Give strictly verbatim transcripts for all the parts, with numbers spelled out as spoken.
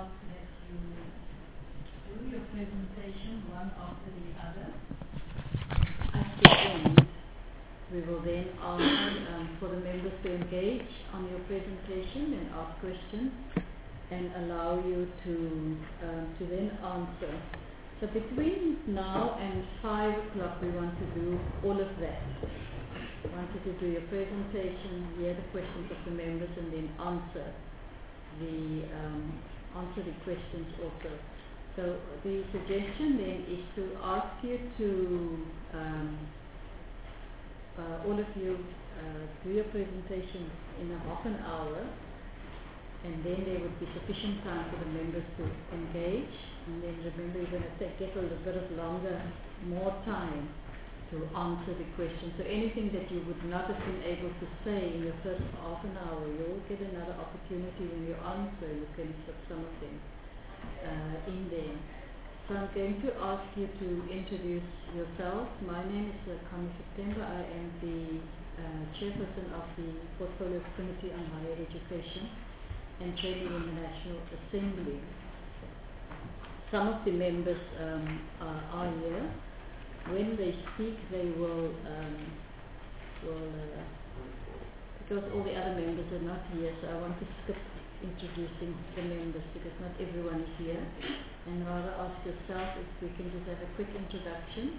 ask that you do your presentation one after the other. At the end, we will then ask um, for the members to engage on your presentation and ask questions and allow you to um, to then answer. So between now and five o'clock, we want to do all of that. We want you to do your presentation, hear the questions of the members, and then answer the um, answer the questions also. So the suggestion then is to ask you to um, uh, all of you uh, do your presentation in a half an hour, and then there would be sufficient time for the members to engage. And then remember, you're going to take, get a little bit of longer, more time to answer the question. So anything that you would not have been able to say in your first half an hour, you will get another opportunity when you answer. You can put some of them uh, in there. So I'm going to ask you to introduce yourself. My name is uh, Connie September. I am the uh, chairperson of the Portfolio Committee on Higher Education and Training in the National Assembly. Some of the members um, are, are here. When they speak, they will, um, will uh, because all the other members are not here, so I want to skip introducing the members because not everyone is here, and rather ask yourself if we can just have a quick introduction.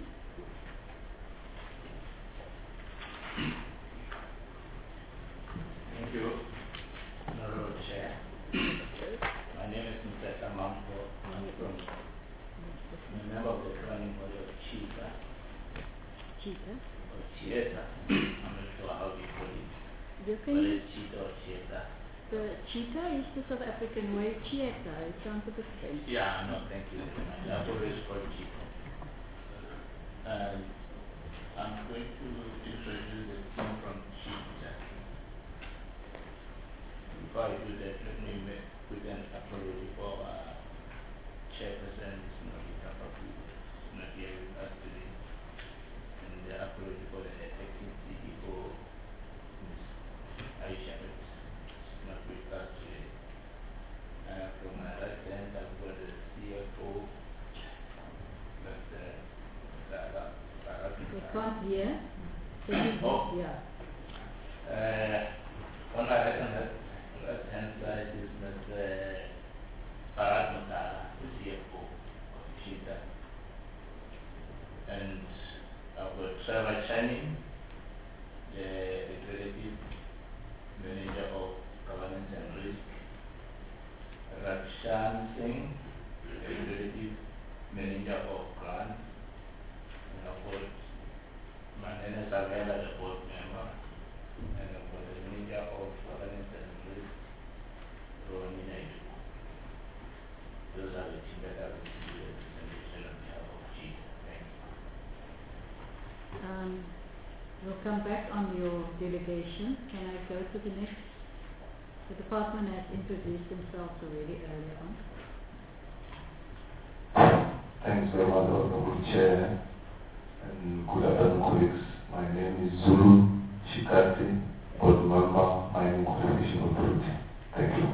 Thank you, Honorable Chair. My name is Mister Mampo. I'm from I'm a member of the governing body of CHITA. CHITA? Or CHITA. I'm not sure how you call it. You can Whether it's CHITA or CHITA. The CHITA is the South African way. CHITA, it sounds a bit French. Yeah, no, thank you very much. I've always called CHITA. And I'm going to introduce the team from CHITA. Before I do that, let me make with an apology for our chairperson, Miz Nobita Papu, not here with us today. And the apology for the acting C E O, Miz Aisha, is not with us today. Uh, from my right hand, I've got the C F O, Mister Sarah. We can't hear. Oh. Yeah. Uh, on my right hand, right hand side is Mister Farad Mutala, the C F O of CHITA. And I've got Trevor Channing, the Executive Manager of Governance and Risk, Rakshan Singh, Executive Manager of Grants, and I've got Manene Savela, the board member, and I've got the Manager of Governance and Risk, Ronnie Naidu. Those are the two that I will see the presentation on behalf of CHITA. Thank you. Um, we'll come back on your delegation. Can I go to the next? The department has introduced themselves already earlier on. Thanks very much, Honorable Chair, and good afternoon, colleagues. My name is Zulu Shikati, board member, Mining Qualification Authority. Thank you.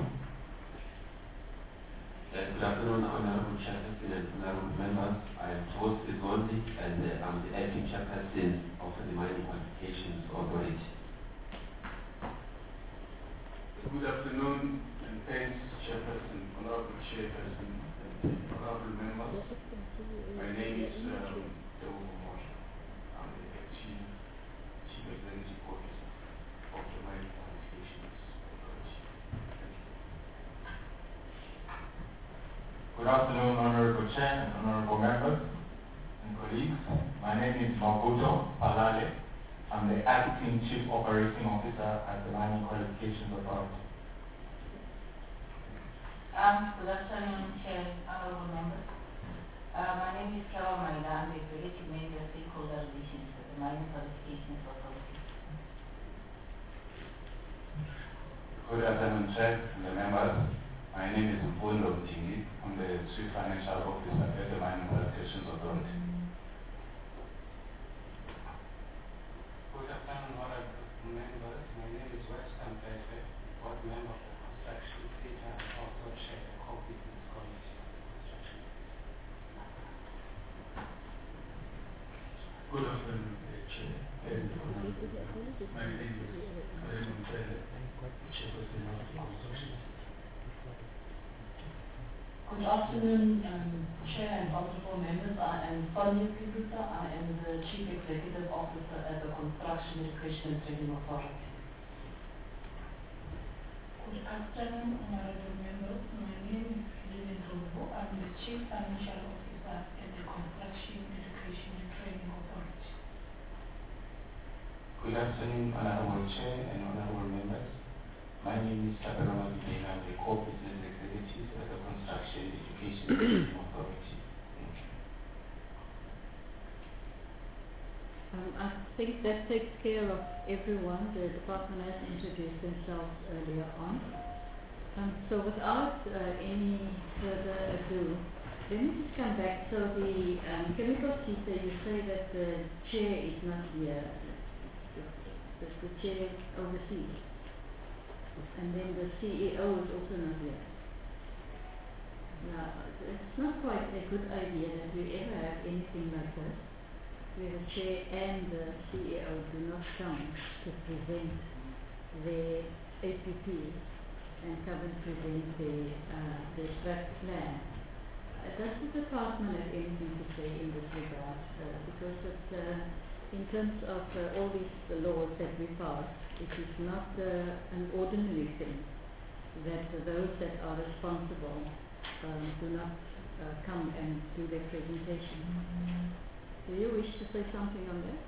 Uh, good afternoon, Honorable Chairperson and Honorable members. I am Tos Izondi, and uh, I'm the acting chairperson of the Mining Qualifications Authority. Good afternoon, and thanks, Chairperson, Honorable Chairperson, and Honorable members. My name is um, Dewo Mosha. I'm the Chief, Chief Executive Officer of the Mining Qualifications Authority. Thank you. Good afternoon, Honorable Chair and Honorable members and colleagues. My name is Mabuto Palale. I'm the Acting Chief Operating Officer at the Mining Qualifications Authority. Um, good afternoon, Chair, honorable members. Uh, my name is Kawa Maida. I'm the Executive Manager of Stakeholder Relations at the Mining Qualifications Authority. Good afternoon, Chair and the members. My name is Mpundo Mtingi. I'm the Chief Financial Officer at the Mining Qualifications Authority. Good afternoon, honorable members. My name is Weston Pepe, board member for construction, theatre, and also chair the co-business Good afternoon, uh, Chair and honourable. My name is Raymond Pele, Chairperson of the Construction. Good afternoon, um, Chair and honourable members. I am Sonia Piruta. I am the Chief Executive Officer at the Construction Education and Training Authority. Good afternoon, honourable members. My name is Lilian Rombo. I'm the Chief Financial Officer at the Construction Education and Training Authority. Good afternoon, Honorable Chair and Honorable members. My name is Tabarama Bideng. I'm the Co-Business Executive at the Construction Education and Training Authority. Thank you. Um, I think that takes care of everyone. The department has introduced themselves earlier on. Um, so without uh, any further ado, let me just come back. So the um, chemical teacher, you say that the chair is not here. The, the chair is overseas. And then the C E O is also not here. Now, it's not quite a good idea that we ever have anything like this, where the chair and the C E O do not come to present their A P P and come and present their, uh, their draft plan. Uh, does the department have anything to say in this regard? Uh, because it, uh, in terms of uh, all these uh, laws that we pass, it is not uh, an ordinary thing that uh, those that are responsible um, do not uh, come and do their presentation. Do you wish to say something on that?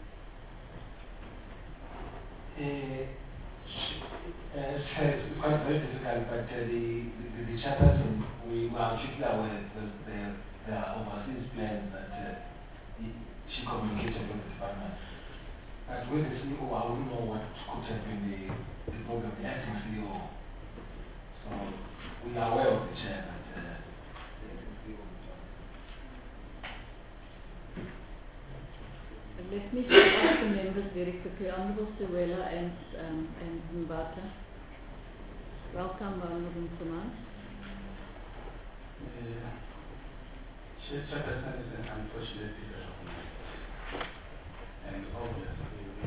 Uh, uh, it's quite very difficult, but uh, the, the, the chairperson, we were strictly aware that there, there are overseas plans that uh, he, she communicated with the department. But with the C E O, I wouldn't know what could have been the, the problem, the acting C E O. So we are aware of the chair, but uh, the acting C E O. Let me just ask the members very quickly. Honourable Sewela and, um, and Mbata. Welcome, Honourable Saman. Uh, Chairperson is an unfortunate development. And obviously, we,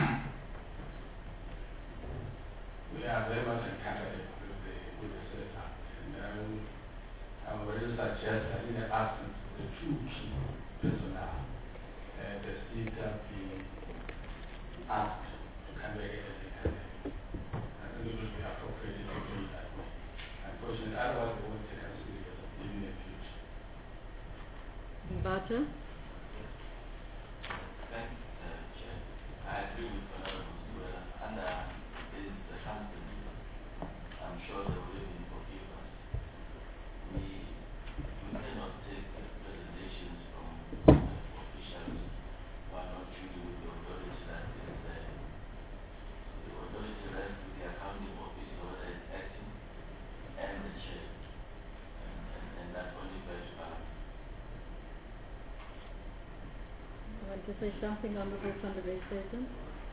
we are very much encountered with the, with the setup. And um, I will suggest that in the absence of the two key personnel, uh, the speaker be asked to come back at the end. I think it would be appropriate to do it that way. Unfortunately, otherwise they won't take us serious in the future. Mbata? Thanks, uh, Chair. I agree with Honorable Suela. Under these circumstances, I'm sure they will even forgive us. We, we cannot take uh, presentations from uh, officials who are not truly with the authority that is there. So the authority rests with the accounting officer, whether it's acting, and the chair. And, and, and that's only fair to balance. You want to say something, Honourable van der Westhuizen?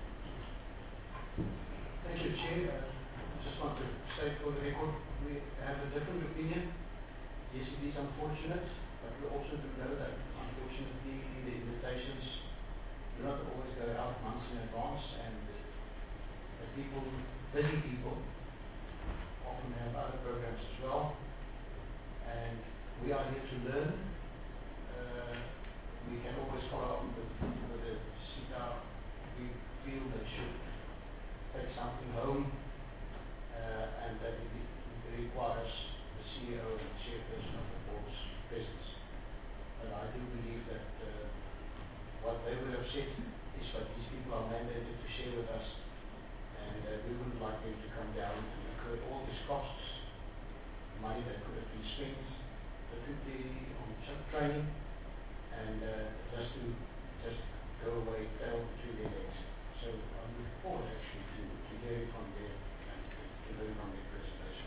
Thank you, Chair. Uh, I just want to say for the record, we have a different opinion. Yes, it is unfortunate, but we also do know that unfortunately the invitations do not always go out months in advance, and the people, busy people, often have other programs as well. And we are here to learn. Uh, we can always follow up with, with the C I T A. We feel they should take something home, uh, and that it, it requires the C E O and chairperson of the board's presence. But I do believe that uh, what they would have said is what these people are mandated to share with us, and uh, we wouldn't like them to come down and incur all these costs, money that could have been spent differently on some training, and uh, just to just go away, tail between their legs. So I'm looking forward actually to, to hearing from them and to, to learn from their presentation.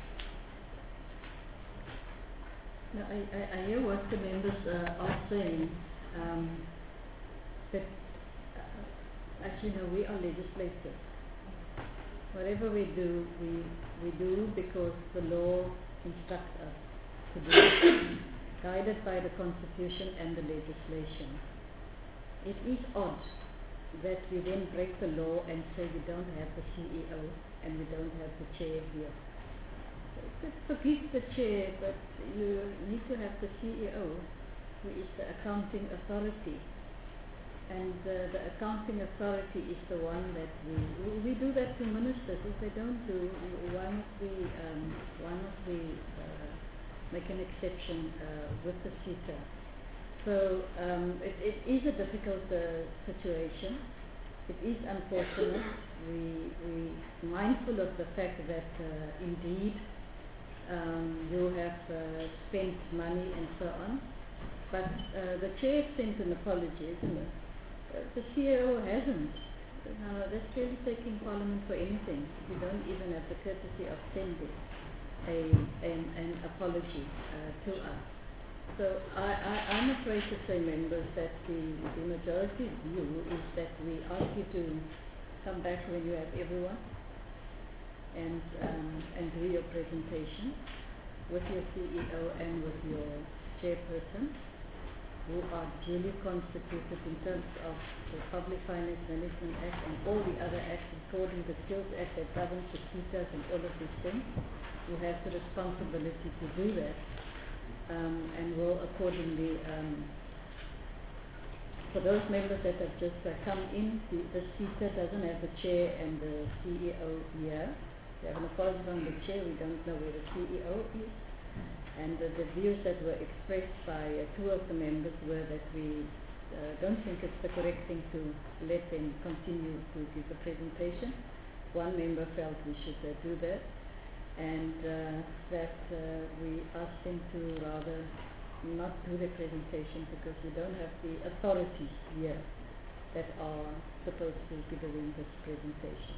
Now, I, I, I hear what the members uh, are saying, um, but uh, actually no, we are legislators. Whatever we do, we, we do because the law instructs us to do it, guided by the Constitution and the legislation. it is odd that we then break the law and say we don't have the C E O and we don't have the chair here. Just forgive the chair, but you need to have the C E O, who is the accounting authority. And uh, the accounting authority is the one that we, we do that to ministers. If they don't do, why must we, um, why must we uh, make an exception uh, with the SETA? So um, it, it is a difficult uh, situation. It is unfortunate. We we mindful of the fact that uh, indeed um, you have uh, spent money and so on. But uh, the chair sent an apology, isn't it? Uh, the C E O hasn't. No, that's really taking Parliament for anything. You don't even have the courtesy of sending a an, an apology uh, to us. So I, I, I'm afraid to say, members, that the, the majority view is that we ask you to come back when you have everyone and um, and do your presentation with your C E O and with your chairperson, who are duly constituted in terms of the Public Finance Management Act and all the other acts, including the Skills Act that governs the SETAs and all of these things, who have the responsibility to do that, um, and will accordingly, um, for those members that have just uh, come in, the, the SETA doesn't have the chair and the C E O here. We have an apology from the chair, we don't know where the C E O is. And uh, the views that were expressed by uh, two of the members were that we uh, don't think it's the correct thing to let them continue to give the presentation. One member felt we should uh, do that, and uh, that uh, we asked them to rather not do the presentation because we don't have the authorities here that are supposed to be doing this presentation.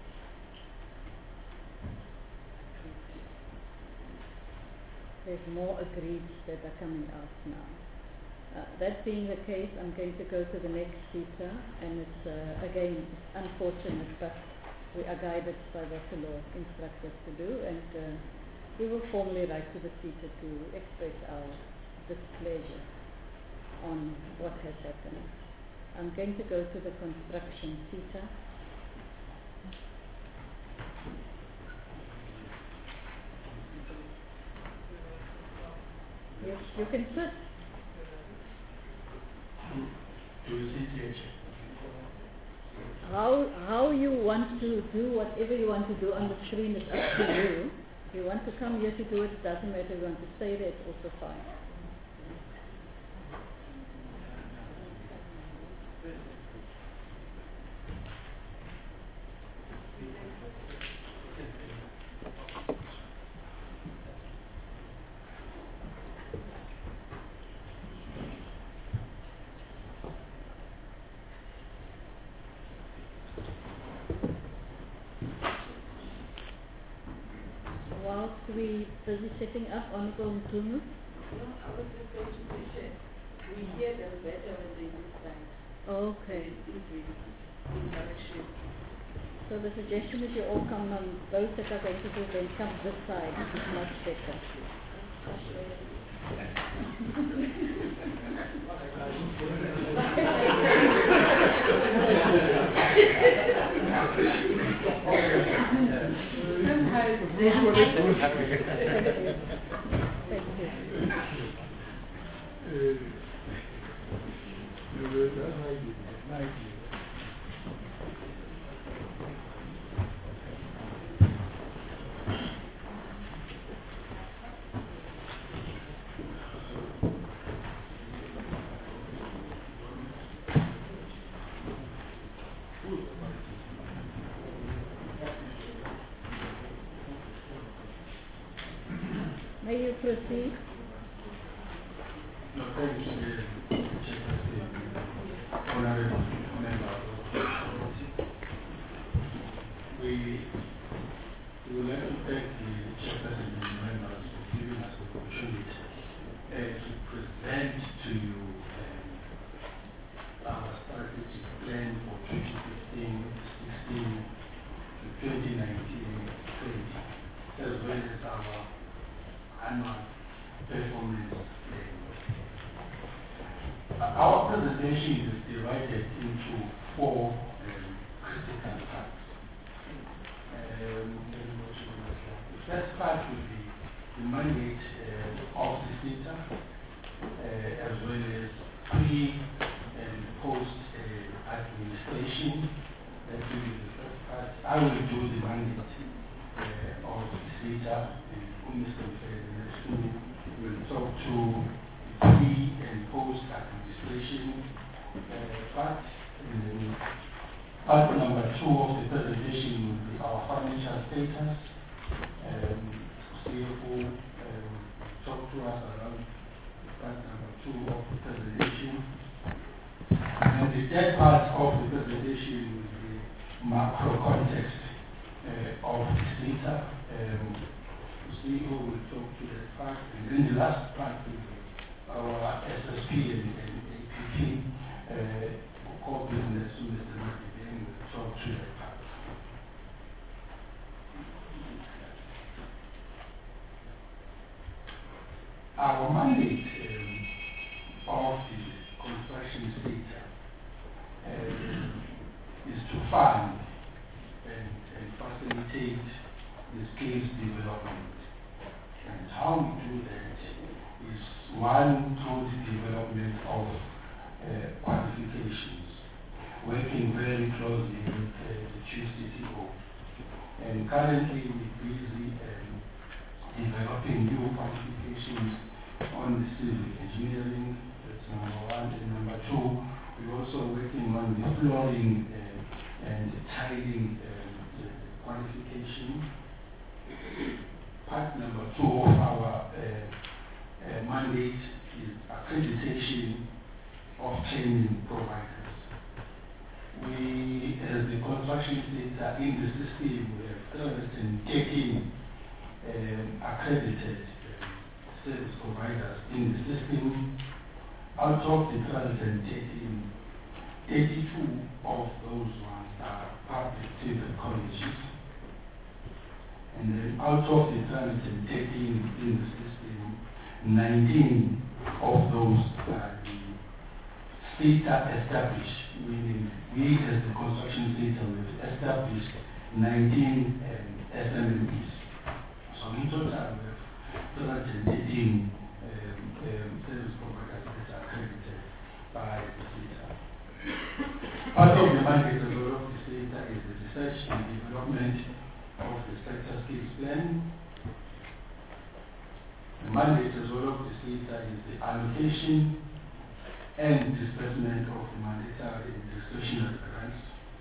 There's more agreed that are coming out now. Uh, that being the case, I'm going to go to the next SETA, and it's uh, again it's unfortunate, but we are guided by what the law instructs us to do, and uh, we will formally write to the SETA to express our displeasure on what has happened. I'm going to go to the construction SETA. Yes, you can sit. How how you want to do whatever you want to do on the screen is up to you. If you want to come here to do it, it doesn't matter. If you want to stay there, it's also fine. Whilst we busy setting up, Honorable Mtumu. No, I was just going to say, we hear them better when they do science. Okay. Interaction. So the suggestion is you all come on, those that are going to do then come this side. It's much better. May you proceed? No, thank you, Chairperson. Honorable member. We, we would like to thank the Chairperson and the members for giving us the opportunity uh, to present to you um, our strategic plan for twenty fifteen sixteen to twenty nineteen twenty, as well as our annual performance plan. Our presentation is divided into four um, critical parts. Um, let me go to the next slide. The first part will be the mandate uh, of the data, uh, as well as pre and post uh, administration. That will be the first part. I will do the mandate uh, of the data, and Mister Mfede will talk to pre and post administration uh, part. And then part number two of the presentation will be our financial status. Um, C F O um, talk to us around part number two of the presentation. And the third part of the presentation will be macro context uh, of this data. Um, the C E O will talk to that part, and then the last part will be our S S P and, and A P P uh, core business. Mister Martin will talk to that part. Our mandate um, of the construction data um, is to fund and, and facilitate the skills development. And how we do that is, one, through the development of uh, qualifications, working very closely with uh, the Chief C T O. And currently we're busy um, developing new qualifications on the civil engineering. That's number one. And number two, we're also working on the flooring uh, and tiling uh, the qualification. Part number two of our uh, uh, mandate is accreditation of training providers. We, as the construction sector in the system, we have three hundred thirteen um, accredited um, service providers in the system. Out of the three hundred thirteen, eighty-two of those ones are public civil colleges. And then out of the three hundred thirteen in the system, nineteen of those are the state established, meaning we as the construction sector have established nineteen um, S M Es. So in total we have three hundred eighteen um, um, service providers that are accredited by the sector. Part of the mandate of the sector is the research and development of the sector skills plan. The mandate as well of the sector is the allocation and disbursement of the mandatory and discretionary grants.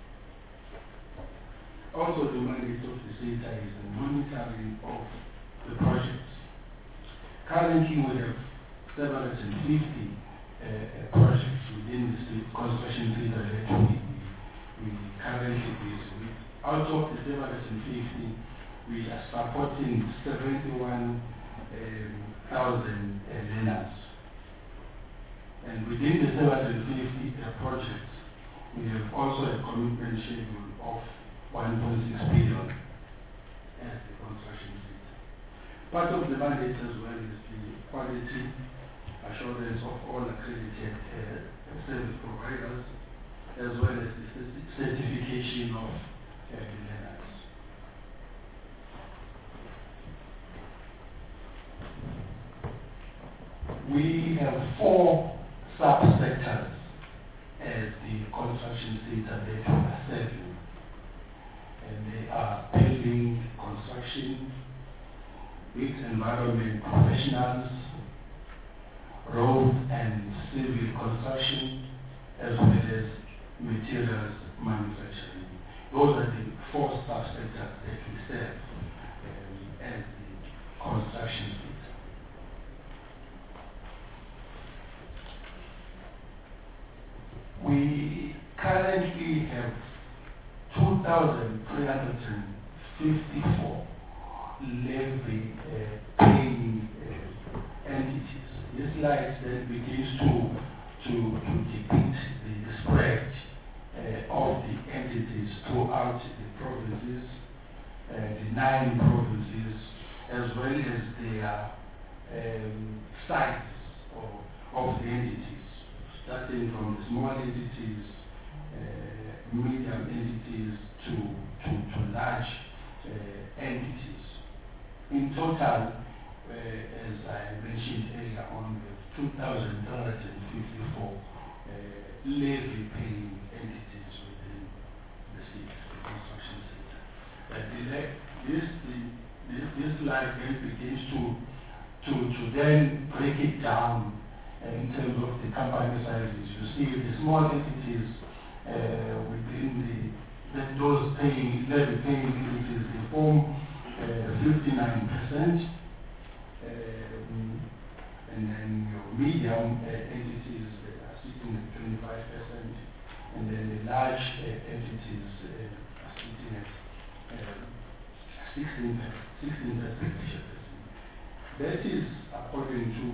Also, the mandate of the sector is the monitoring of the projects. Currently, we have seven hundred fifty uh, projects within the state construction sector that we, we currently deal with. Out of the seven hundred fifty, we are supporting seventy-one thousand um, uh, learners. And within the seven hundred fifty uh, projects, we have also a commitment schedule of one point six billion as the construction sector. Part of the mandate as well is the quality assurance of all accredited uh, service providers, as well as the certification of uh, the learners. We have four sub-sectors as the construction sector that we are serving. And they are building, construction, built environment professionals, road and civil construction, as well as materials manufacturing. Those are the four sub-sectors that we serve um, as the construction sector. We currently have two thousand three hundred fifty-four levy uh, paying uh, entities. This slide then begins to, to, to depict the, the spread uh, of the entities throughout the provinces, uh, the nine provinces, as well as their um, size of, of the entities. starting from the small entities, uh, medium entities to, to, to large uh, entities. In total, uh, as I mentioned earlier on, we have two thousand three hundred fifty-four uh, levy-paying entities within the city, the construction sector. But the, this, the, this, this slide then begins to, to, to then break it down uh, in terms of the company sizes. You see the small entities uh, within the, that those paying, levy-paying entities, they form uh, fifty-nine percent. Um, and then your medium uh, entities uh, are sitting at twenty-five percent, and then the large uh, entities uh, are sitting at uh, sixteen percent. That is according to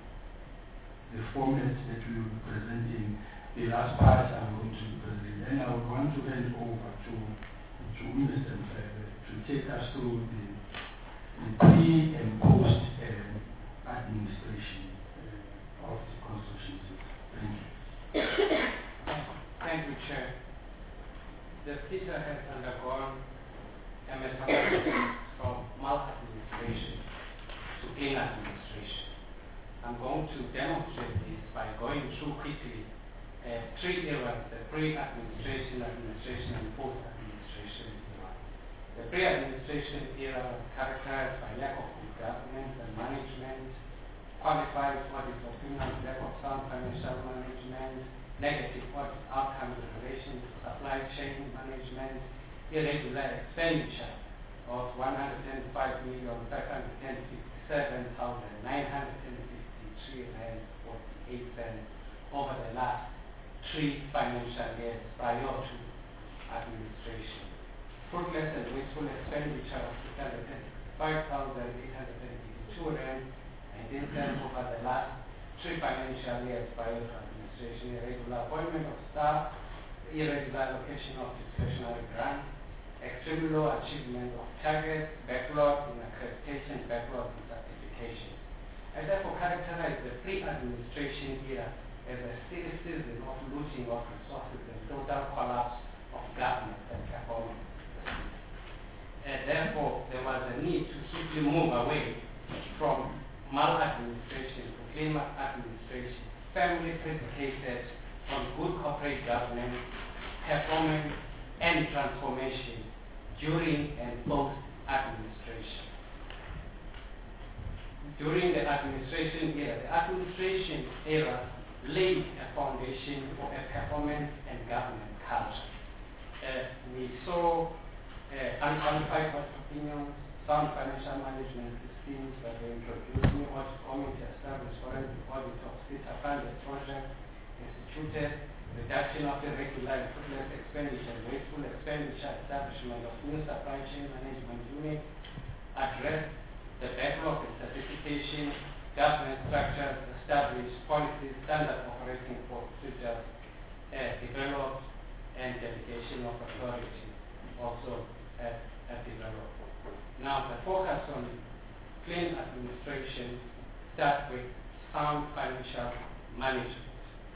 the format that we will be presenting. The last part I'm going to be presenting, and I would want to hand over to to Mister Mfebe to take us through the, the pre and post um, administration uh, of the construction sector. Thank you. Thank you, Chair. The theatre has undergone a metamorphosis from maladministration to clean administration. I'm going to demonstrate this by going through quickly uh, three eras: the pre-administration, administration, and post-administration era. The pre-administration era was characterized by lack of good governance and management, qualified audit opinions, lack of sound financial management, negative audit outcomes in relation to supply chain management, irregular expenditure of one hundred five million five hundred fifty-seven thousand nine hundred fifty-three rand forty-eight cents over the last three financial years prior to administration. Fruitless and wasteful expenditure of six hundred five thousand eight hundred eighty-two rand nineteen cents over the last three financial years prior to administration. Irregular appointment of staff, irregular allocation of discretionary grants, extremely low achievement of targets, backlog in accreditation, backlog in certification. I therefore characterize the pre-administration era as a season of looting of resources and total collapse of governance and performance. And therefore, there was a need to swiftly move away from maladministration to clean administration, firmly predicated on good corporate governance, performance, and transformation during and post-administration. During the administration era, the administration era laid a foundation for a performance and governance culture. Uh, we saw uh, unqualified audit opinions, sound financial management systems that were introduced, new audit committee established, forensic audit of state-funded projects instituted, reduction of irregular and fruitless expenditure, wasteful expenditure, establishment of new supply chain management units, address the backlog and certification, governance structures, established policies, standard operating procedures, uh, developed, and delegation of authority also uh, uh, developed. Now, the focus on clean administration starts with sound financial management.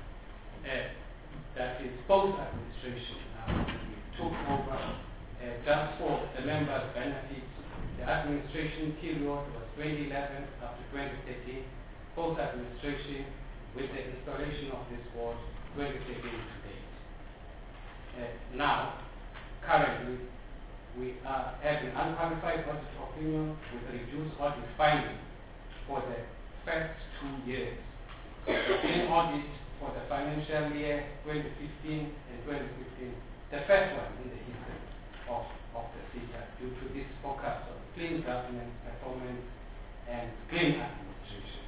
Uh, that is post-administration. Now, we took over uh, just for the members' benefits. The administration period was twenty eleven up to twenty thirteen. Post-administration, with the installation of this board, twenty thirteen to date. Uh, now, currently, we are having unqualified audit opinion with reduced audit findings for the first two years. The clean audit for the financial year twenty fifteen and twenty sixteen, the first one in the history of, of the sector, due to this focus on clean governance, performance, and clean administration.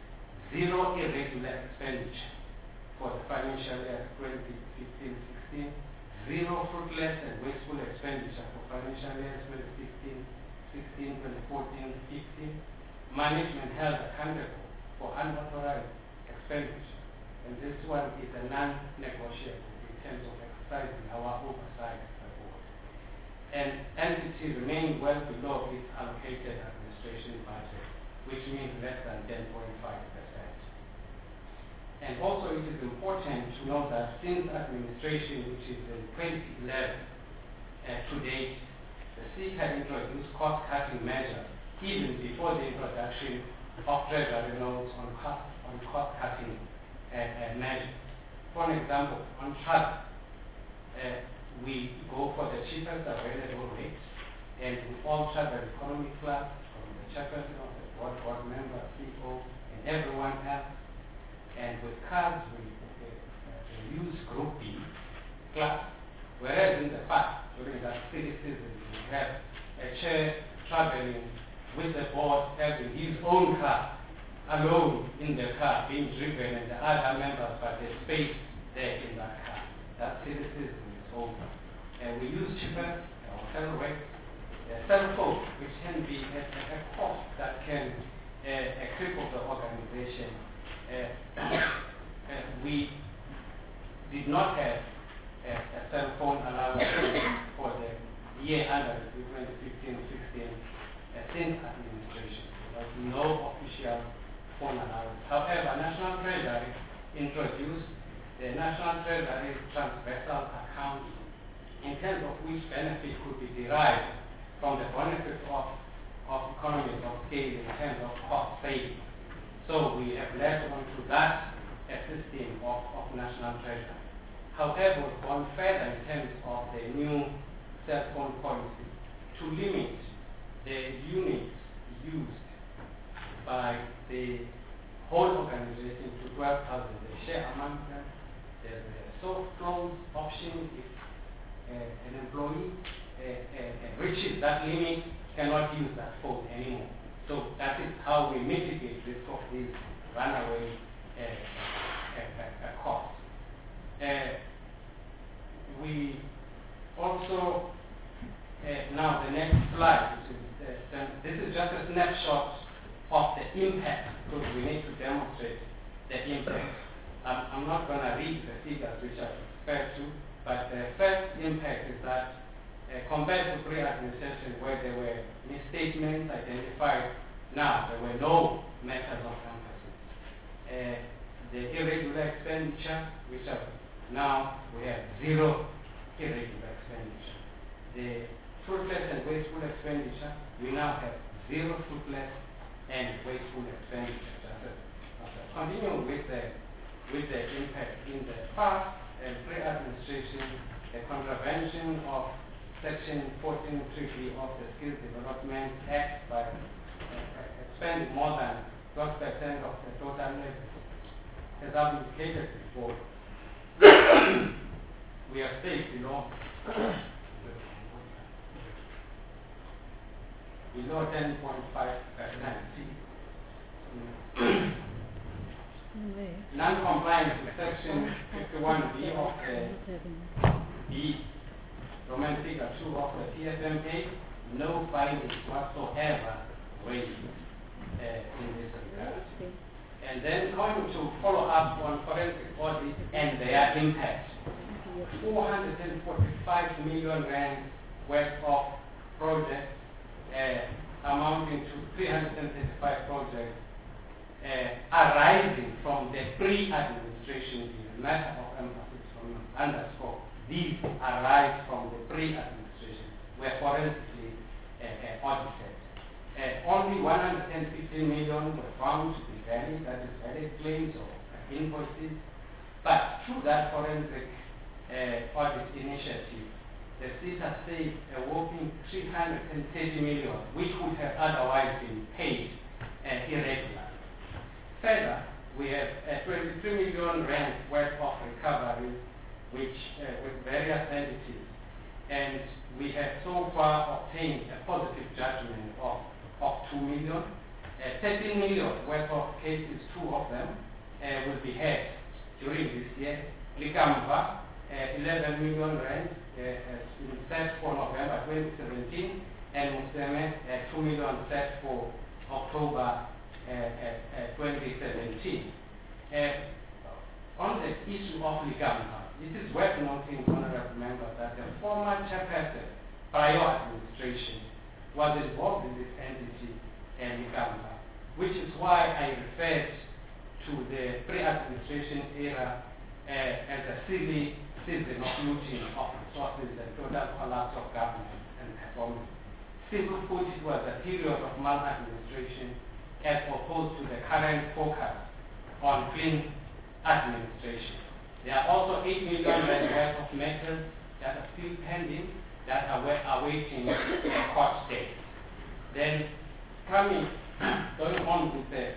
Zero irregular expenditure for the financial year twenty fifteen sixteen, zero fruitless and wasteful expenditure for financial years twenty fifteen sixteen, twenty fourteen fifteen. Management held accountable for unauthorized expenditure. And this one is a non-negotiable in terms of exercising our oversight as a board. And entity remained well below its allocated administration budget, which means less than ten point five percent. And also it is important to note that since administration, which is in twenty eleven, uh, to date, the C C A introduced cost-cutting measures even before the introduction of treasury notes on cost on cost-cutting uh, uh, measures. For example, on travel, uh, we go for the cheapest available rate, and we all travel economy class from the chairperson of the board, board member, C E O, and everyone else. And with cars, we, we, uh, we use Group B class, whereas in the past, during that city season, we have a chair traveling with the board having his own car, alone in the car, being driven, and the other members, but there's space there in that car. That city season is over. And we use cheaper hotel rates, uh, cell phone, which can be at a, a cost that can uh, cripple the organization. Uh, uh, we did not have a, a cell phone allowance for the year under twenty fifteen sixteen uh, since administration. There was no official phone allowance. However, National Treasury introduced the National Treasury Transversal Account, in terms of which benefit could be derived from the benefit of, of economies of scale in terms of cost saving. So we have led on to that uh, system of, of National Treasury. However, we've gone further in terms of the new cell phone policy to limit the units used by the whole organization to twelve thousand. They share among them. There's a soft close option if uh, an employee uh, uh, reaches that limit, cannot use that phone anymore. So that is how we mitigate this of these runaway uh, uh, uh, costs. Uh, we also, uh, now the next slide, which is, uh, this is just a snapshot of the impact, because we need to demonstrate the impact. I'm, I'm not going to read the figures which I referred to, but the first impact is that Uh, compared to pre-administration where there were misstatements identified, now there were no matters of emphasis. Uh, the irregular expenditure, which are now we have zero irregular expenditure. The fruitless and wasteful expenditure, we now have zero fruitless and wasteful expenditure. That's it. Okay. Continuing with the with the impact in the past and pre-administration, the contravention of Section fourteen three B of the Skills Development Act by uh, expending more than twelve percent of the total levy. As I've indicated before, we are staying below below ten point five percent. Non-compliance with Section fifty-one B of the B Roman figure two of the T F M A, no findings whatsoever raised uh, in this regard. And then going to follow up on forensic audit and their impact. four hundred forty-five million rand worth of projects uh, amounting to three hundred thirty-five projects uh, arising from the pre-administration matter of emphasis from underscore. These arise from the pre-administration, were forensically uh, uh, audited. Uh, only one hundred fifty million were found to be valid, that is valid claims or uh, invoices. But through that forensic uh, audit initiative, the C I S A saved a whopping three hundred thirty million, which would have otherwise been paid uh, irregularly. Further, we have uh, twenty-three million rand worth of recovery, which uh, with various entities, and we have so far obtained a positive judgment of, of two million. Uh, thirteen million worth of cases, two of them uh, will be had during this year. Likamva, uh, eleven million rand uh, in set for November twenty seventeen, and Museme, uh, two million set for October uh, uh, uh, twenty seventeen. Uh, on the issue of Likamva, it is worth noting, honorable members, that the former chairperson, prior administration, was involved in this entity, uh, Likamva, which is why I referred to the pre-administration era uh, as a silly season of looting of resources and total collapse of government and performance. Simply put, it was a period of maladministration as opposed to the current focus on clean administration. There are also eight million rand worth of matters that are still pending that are awaiting a court date. Then coming, going on with the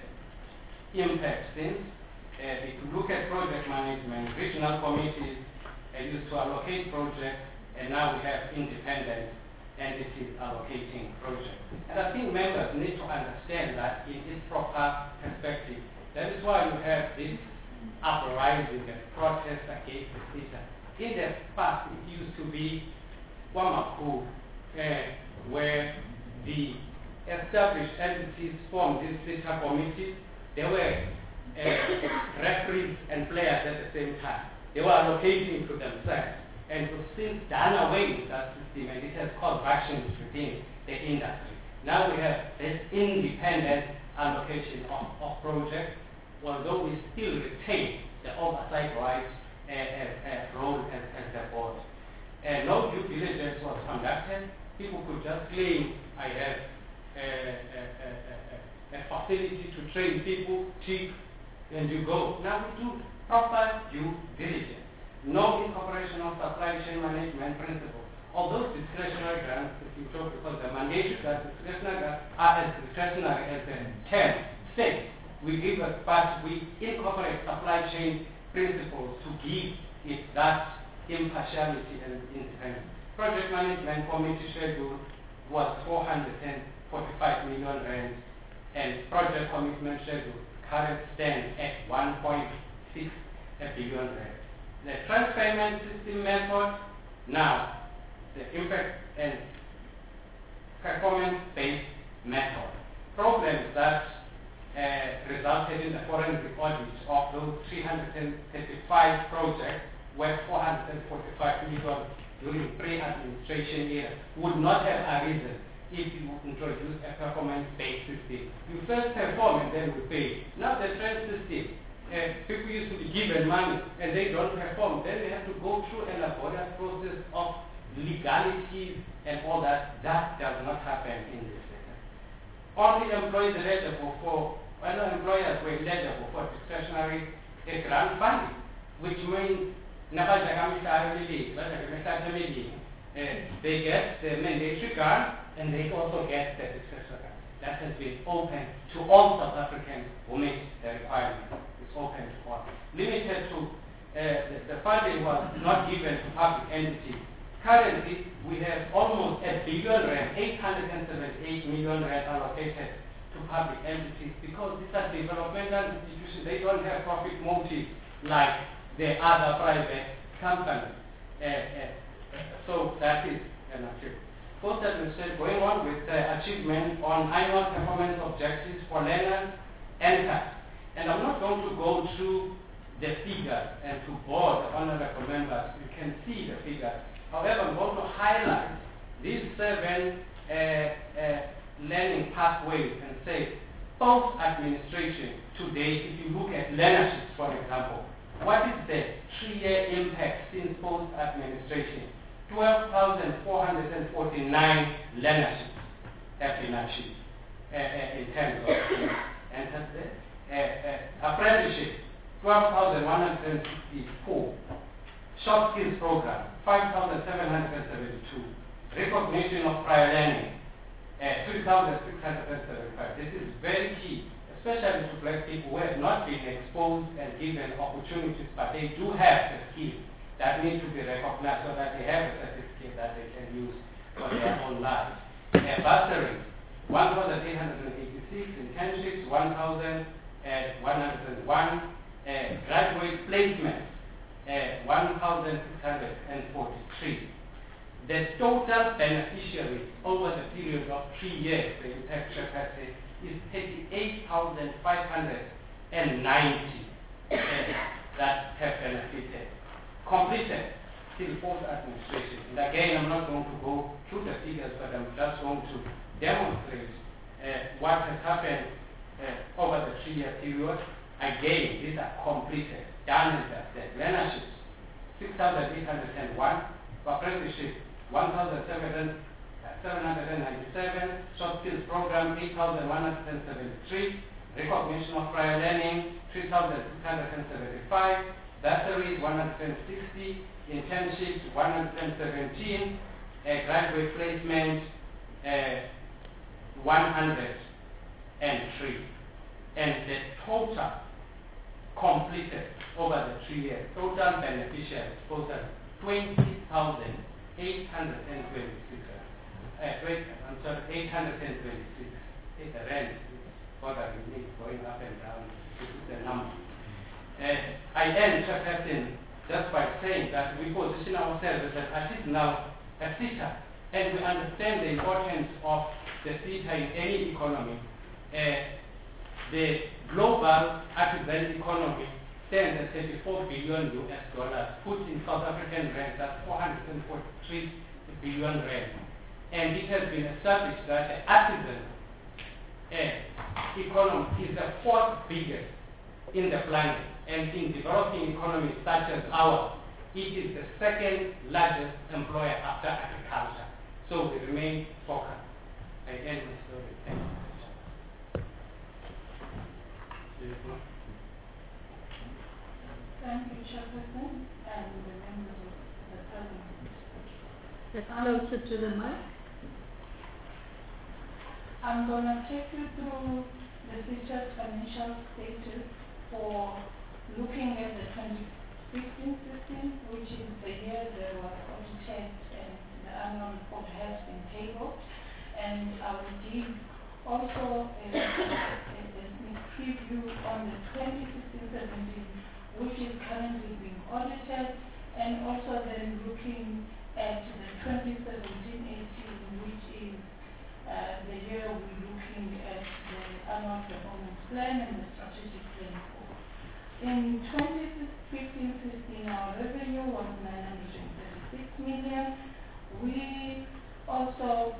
impact since, uh, if you look at project management, regional committees uh, used to allocate projects, and now we have independent entities allocating projects. And I think members need to understand that in its proper perspective. That is why you have this uprising and protest against the system. In the past, it used to be Wamaku, uh, where the established entities formed these theatre committees. They were uh, referees and players at the same time. They were allocating to themselves. And we've since done away with that system, and it has caused fractions within the industry. Now we have this independent allocation of, of projects, although we still retain the oversight rights uh, uh, role as, as the board. Uh, no due diligence was conducted. People could just claim, I have uh, a, a, a, a facility to train people, cheap, and you go. Now we do proper due diligence. No incorporation of supply chain management principles. Although discretionary grants, if you talk, because the mandate that discretionary grants are as discretionary as the term states, we give a, but we incorporate supply chain principles to give it that impartiality and independence. Project management committee schedule was four hundred forty-five million rand, and project commitment schedule current stands at one point six billion rand. The trans-payment system method, now the impact and performance-based method. Problems that uh, resulted in the forensic audit of those three hundred thirty-five projects worth four hundred forty-five million during pre-administration year would not have arisen if you introduce a performance-based system. You first perform and then we pay. Now the trend system, Uh, people used to be given money and they don't perform, then they have to go through a laborious process of legalities and all that. That does not happen in this sector. Only employees eligible for, well, no, employers were eligible for discretionary uh, grant funding, which means uh, they get the mandatory grant and they also get the discretionary grant. That has been open to all South Africans who meet the requirements. Open to all. Limited to, uh, the, the funding was not given to public entities. Currently, we have almost a billion rand, eight hundred seventy-eight million rand allocated to public entities because these are developmental institutions. They don't have profit motive like the other private companies. Uh, uh, so that is an achievement. Post administration going on with uh, achievement on annual performance objectives for learners and tax. And I'm not going to go through the figures and to bore the honorable members. You can see the figures. However, I'm going to highlight these seven uh, uh, learning pathways and say post-administration today, if you look at learnerships, for example, what is the three-year impact since post-administration? twelve thousand four hundred forty-nine learnerships have been achieved uh, uh, in terms of and there. Uh, uh, apprenticeship, twelve thousand one hundred sixty-four. Short skills program, five thousand seven hundred seventy-two. Recognition of prior learning, uh, three thousand six hundred seventy-five. This is very key, especially to black people who have not been exposed and given opportunities, but they do have the skills that need to be recognized so that they have a certificate that they can use for their own lives. Uh, bursaries, one thousand eight hundred eighty-six. Internships, one thousand one hundred one. Uh, graduate placements, uh, one thousand six hundred forty-three. The total beneficiaries over the period of three years, the impact capacity, is thirty-eight thousand five hundred ninety uh, that have benefited. Completed still post-administration. And again, I'm not going to go through the figures, but I'm just going to demonstrate uh, what has happened uh, over the three-year period. again, these are completed, done and dusted. Learnerships, six thousand eight hundred one. Apprenticeship, one thousand seven hundred ninety-seven. Soft skills program, eight thousand one hundred seventy-three. Recognition of prior learning, three thousand six hundred seventy-five. Bursaries, one hundred sixty. Internships, one hundred seventeen. Uh, graduate placement, uh, one hundred three. And the total completed over the three years, total beneficiaries, total twenty thousand eight hundred twenty-six. Uh, wait, I'm sorry, eight hundred twenty-six. It's a rent, bothering me, going up and down. This is the number. Uh, I end, Chairperson, just by saying that we position ourselves as an artisanal a theater, and we understand the importance of the theater in any economy. Uh, the global artisan economy stands at thirty-four billion U S dollars, put in South African rand, that's four hundred forty-three billion rand. And it has been established that the artisan uh, economy is the fourth biggest in the planet, and in developing economies such as ours, it is the second largest employer after agriculture. So we remain focused. I end my story. Thank you. Thank you, Chairperson, and the members of the present. Get closer to the mic. I'm going to take you through the featured financial status for looking at the twenty fifteen sixteen, which is the year that was audited and the annual report has been tabled. And I will give also a, a, a sneak preview on the twenty sixteen seventeen, which is currently being audited, and also then looking at the twenty seventeen eighteen, which is uh, the year we're looking at the annual performance plan and the strategic plan for. In twenty fifteen sixteen, our revenue was nine hundred thirty-six million. We also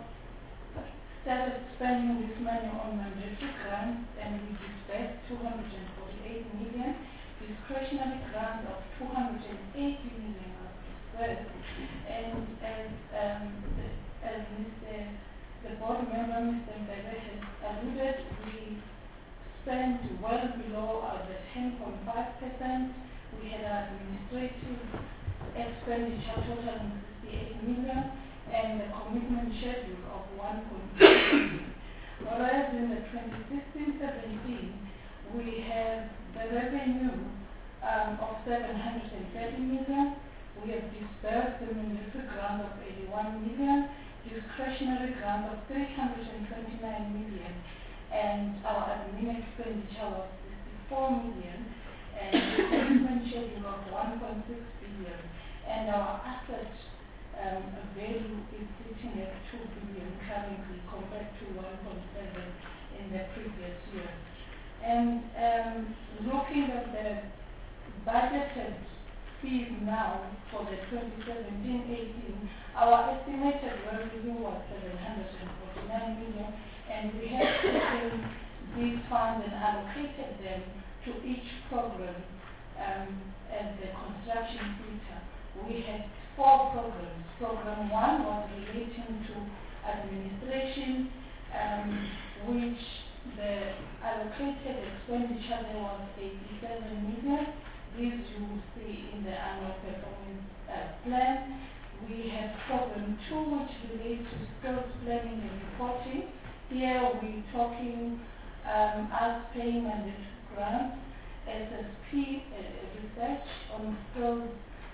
started spending this money on mandatory grants, and we disbursed two hundred forty-eight million. Discretionary grants of two hundred eighty million was disbursed. And as um, the, as Mister the board member, Mister Mbele, has alluded, we spent well below uh, the ten point five percent. We had an administrative expenditure totaling sixty-eight million and a commitment schedule of one point two million. Whereas in the twenty sixteen seventeen, we have the revenue um, of seven hundred thirty million. We have disbursed the mandatory grant of eighty-one million, discretionary grant of three hundred twenty-nine million, and our admin expenditure was sixty-four million, and the commitment schedule of one point six billion, and our asset um, value is sitting at two billion currently compared to one point seven in the previous year. And um, looking at the budgeted fees now for the twenty seventeen eighteen, our estimated revenue was seven hundred forty-nine million, and we have taken these funds and allocated them to each program um, as the construction theater. We had four programs. Program one was relating to administration, um, which the allocated expenditure there was eighty-seven million. This you will see in the annual performance uh, plan. We have program two, which relates to skills planning and reporting. Here we're talking um, as payment grants, S S P uh, research on skills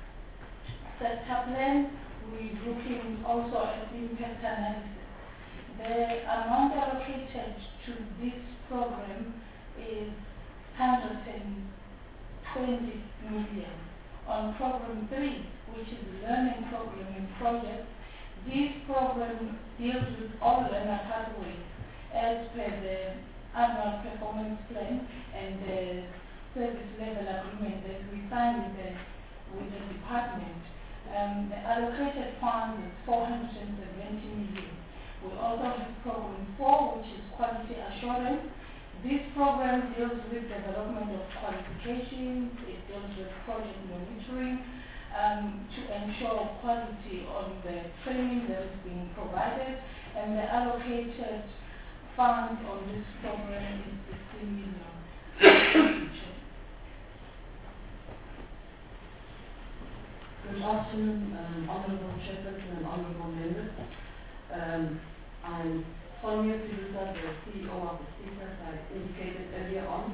sector plan. We're looking also at impact analysis. The amount allocated to this program is one hundred twenty million. On program three, which is the learning program and project, this program deals with all learner pathways as per the annual performance plan and the service level agreement that we signed with the, with the department. Um, the allocated funds is four hundred seventy million. We also have program four, which is quality assurance. this program deals with development of qualifications, it deals with project monitoring, um, to ensure quality on the training that is being provided, and the allocated fund on this program is sixteen million. Good afternoon, um, Honorable Chairperson and Honorable Members. Um, I'm Sonia Pilusa, the C E O of the SETA, as I indicated earlier on.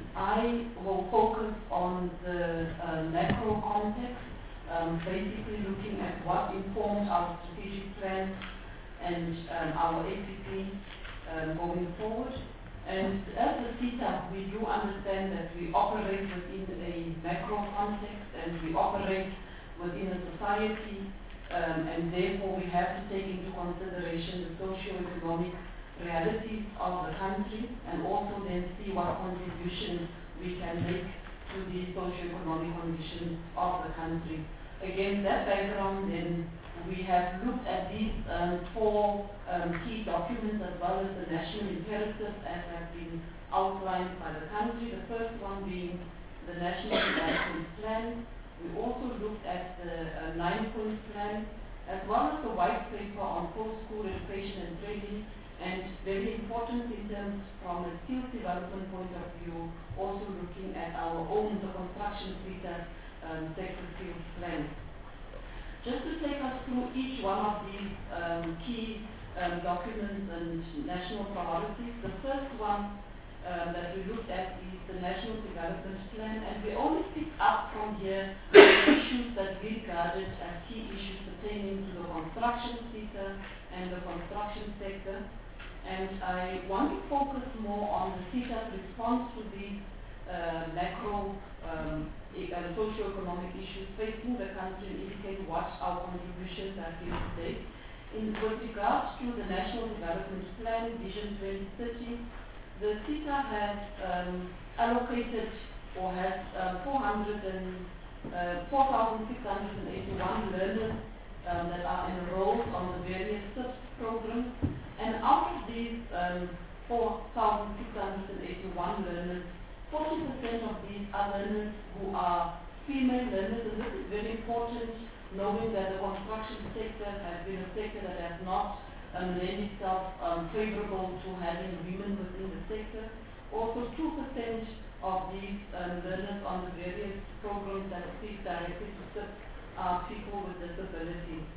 I will focus on the uh, macro context, um, basically looking at what informed our strategic plan and um, our A P P um, going forward. And as the SETA, we do understand that we operate within a macro context and we operate within a society, um, and therefore we have to take into consideration the socio-economic realities of the country and also then see what contribution we can make to the socio-economic conditions of the country. Against that background, then we have looked at these um, four um, key documents as well as the national imperatives as have been outlined by the country. The first one being the National Development Plan. We also looked at the uh, nine-point plan, as well as the white paper on post-school education and training, and very important in terms from a skills development point of view, also looking at our own, the construction sector um, sector skills plan. Just to take us through each one of these um, key um, documents and national priorities, the first one um, that we looked at is the National Development Plan, and we only pick up from here issues that we regarded as key issues pertaining to the construction sector and the construction sector. And I want to focus more on the SETA's response to these uh, macro um, e uh, socio-economic issues facing the country and indicate what our contributions have been to date. In with regards to the National Development Plan, Vision twenty thirty, the SETA has um, allocated or has uh, four thousand six hundred eighty-one learners um, that are enrolled on the various S I P programs, and out of these um, four thousand six hundred eighty-one learners, forty percent of these are learners who are female learners, and this is very important, knowing that the construction sector has been a sector that has not um, lent itself um, favorable to having women within the sector. Also, two percent of these um, learners on the various programs that speak directly to S I P are people with disabilities.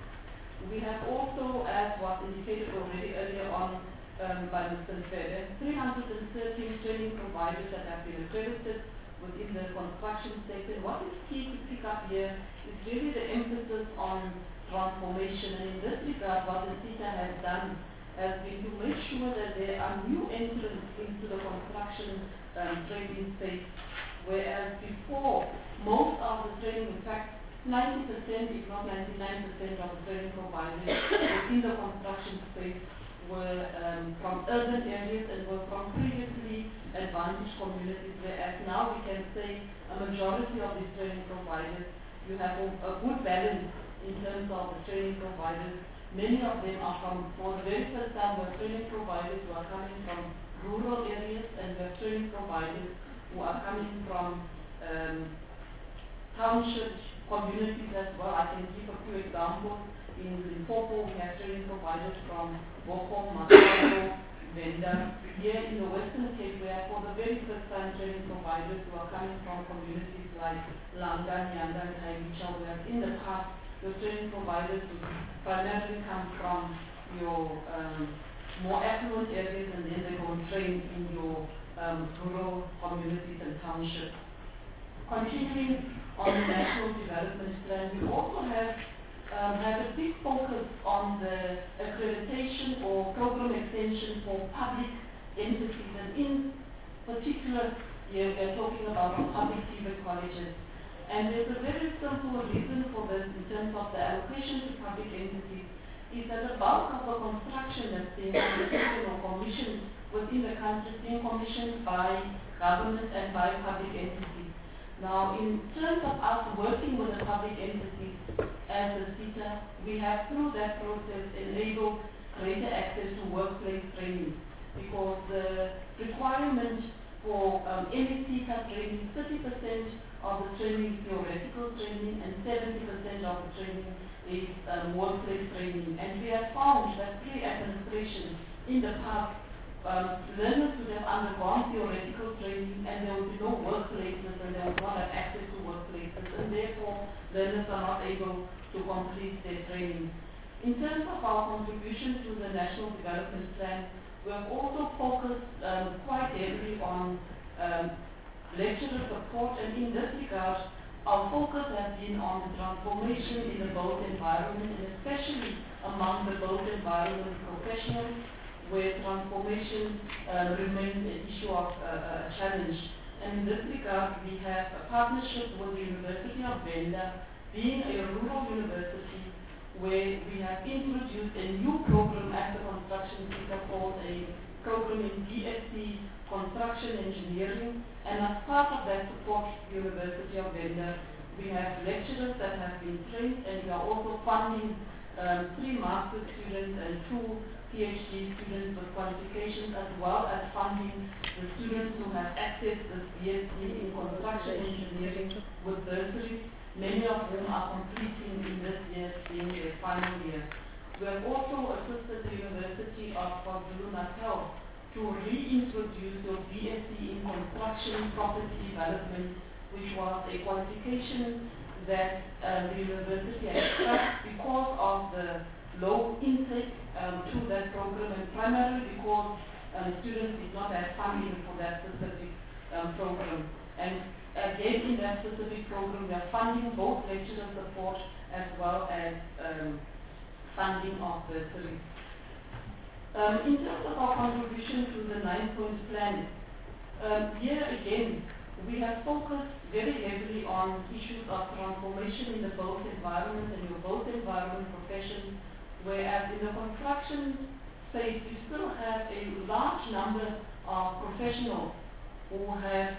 We have also, as was indicated already earlier on um, by Mister Lefebvre, three hundred thirteen training providers that have been accredited within the construction sector. What is key to pick up here is really the emphasis on transformation, and in this regard, what the SETA has done has been to make sure that there are new entrants into the construction um, training space, whereas before, most of the training, in fact, ninety percent, if not ninety-nine percent of the training providers within the construction space were um, from urban areas and were from previously advantaged communities, whereas now we can say a majority of these training providers, you have a, a good balance in terms of the training providers. Many of them are from, for the very first time, we have training providers who are coming from rural areas, and we have training providers who are coming from um, township communities as well. I can give a few examples. In Limpopo, we have training providers from Boko, Makalo, Venda. Here in the Western Cape, we have for the very first time training providers who are coming from communities like Langa, Nyanda, and Haibicha. We have in the past your training providers who primarily come from your um, more affluent areas, and then they go and train in your um, rural communities and townships. Continuing on the National Development Plan, we also have um, have a big focus on the accreditation or program extension for public entities, and in particular, here we are talking about public T V E T colleges. And there's a very simple reason for this in terms of the allocation to public entities, is that the bulk of the construction that's being undertaken or commissioned within the country is being commissioned by government and by public entities. Now, in terms of us working with the public entities as a SETA, we have through that process enabled greater access to workplace training. because the requirement for um, M E T training, thirty percent of the training is theoretical training and seventy percent of the training is um, workplace training. And we have found that pre-administration in the past, um, learners would have undergone theoretical training and there would be no workplaces and they would not have access to workplaces, and therefore learners are not able to complete their training. In terms of our contribution to the National Development Plan, we have also focused um, quite heavily on um, lecturer support, and in this regard, our focus has been on the transformation in the built environment, and especially among the built environment professionals, where transformation uh, remains an issue of uh, a challenge. And in this regard, we have a partnership with the University of Venda, being a rural university, where we have introduced a new program at the construction center called a program in B S c Construction Engineering, and as part of that support University of Venda, we have lecturers that have been trained, and we are also funding um, three master's students and two PhD students with qualifications, as well as funding the students who have accessed this B S c in Construction Engineering with bursaries, many of whom are completing in this year, being their final year. We have also assisted the University of KwaZulu-Natal to reintroduce the B S c in Construction Property Development, which was a qualification that uh, the university had struck because of the low intake um, to that program, and primarily because um, students did not have funding for that specific um, program. And again, in that specific program, we are funding both lecturer support as well as um, funding of bursaries. Um, in terms of our contribution to the nine-point plan, um, here again, we have focused very heavily on issues of transformation in the built environment and your built environment profession, whereas in the construction space, you still have a large number of professionals who have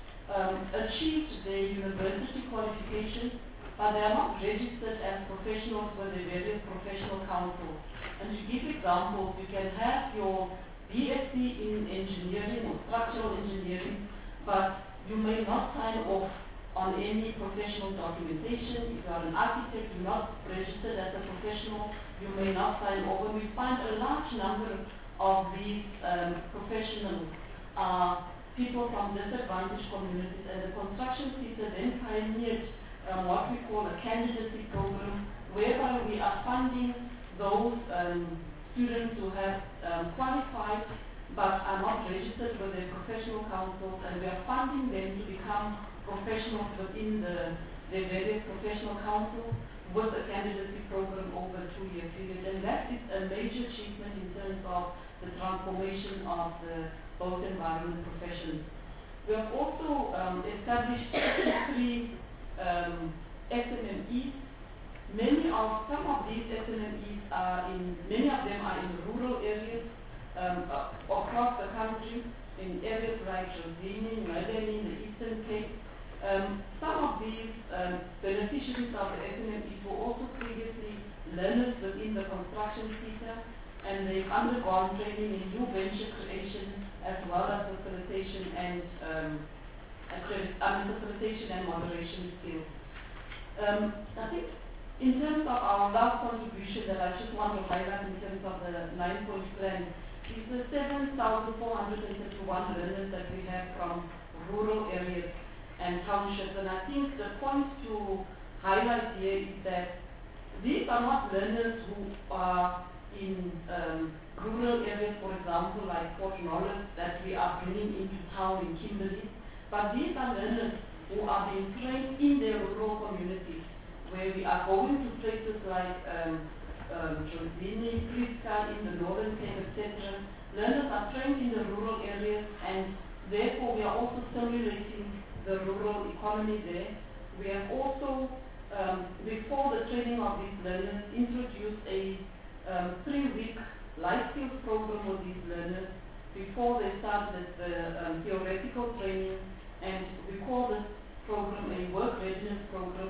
Um, achieved their university qualifications, but they are not registered as professionals with the various professional councils. And to give examples, you can have your B S c in engineering or structural engineering, but you may not sign off on any professional documentation. If you are an architect, you're not registered as a professional, you may not sign off. And we find a large number of these um, professionals are people from disadvantaged communities, and the construction sector then pioneered um, what we call a candidacy program, whereby we are funding those um, students who have um, qualified but are not registered with their professional councils, and we are funding them to become professionals within the, their various professional councils with a candidacy program over a two-year period. And that is a major achievement in terms of the transformation of the both environment professions. We have also um, established three um, S M M Es. Many of, some of these S M M Es are in, many of them are in rural areas um, uh, across the country, in areas like Rosini, Madeleine, the Eastern Cape. Um, some of these um, beneficiaries of the S M M Es were also previously learners within the construction sector, and they've undergone training in new venture creation as well as facilitation and um, accredit, I mean, facilitation and moderation skills. Um, I think in terms of our last contribution that I just want to highlight in terms of the nine-point plan is the seven thousand four hundred thirty-one learners that we have from rural areas and townships. And I think the point to highlight here is that these are not learners who are in um, rural areas, for example, like Port Nolloth, that we are bringing into town in Kimberley, but these are learners who are being trained in their rural communities, where we are going to places like um, um, Josini, Priska in the Northern Cape, et cetera. Learners are trained in the rural areas, and therefore we are also stimulating the rural economy there. We have also, um, before the training of these learners, introduced a Um, three-week life skills program with these learners before they start with the um, theoretical training, and we call this program a work readiness program,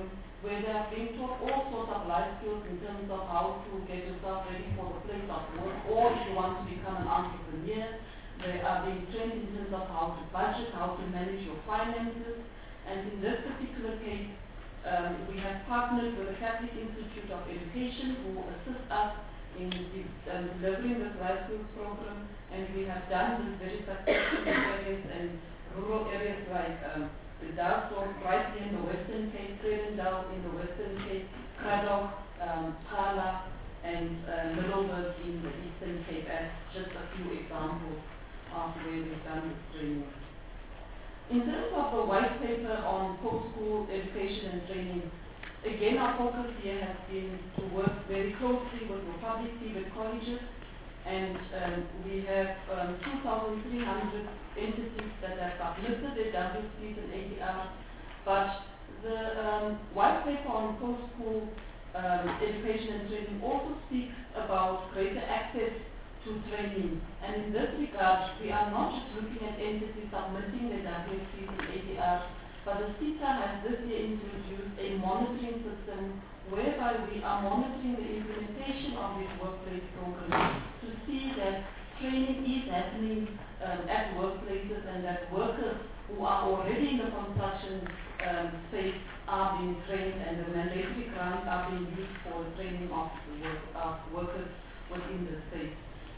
where they are being taught all sorts of life skills in terms of how to get yourself ready for the place of work, or if you want to become an entrepreneur. They are being trained in terms of how to budget, how to manage your finances. And in this particular case, um, we have partnered with the Catholic Institute of Education, who assist us in the, um, delivering this life skills program, and we have done this very successfully in areas and rural areas like um, the Dalsdorp right here in the Western Cape, Credendale in the Western Cape, Craddock, um, Kala, and uh, Middleburg in the Eastern Cape, as just a few examples of where we've done this training. In terms of the white paper on post-school education and training, again our focus here has been to work very closely with the public private colleges, and um, we have um, two thousand three hundred entities that have submitted their W Ps and A D Rs, but the um, white paper on post-school um, education and training also speaks about greater access to training. And in this regard, we are not just looking at entities submitting their W Ps and A D Rs, but the SETA has this year introduced a monitoring system whereby we are monitoring the implementation of these workplace programs to see that training is happening um, at workplaces, and that workers who are already in the construction um, space are being trained, and the mandatory grants are being used for the training of the work, of workers within the space.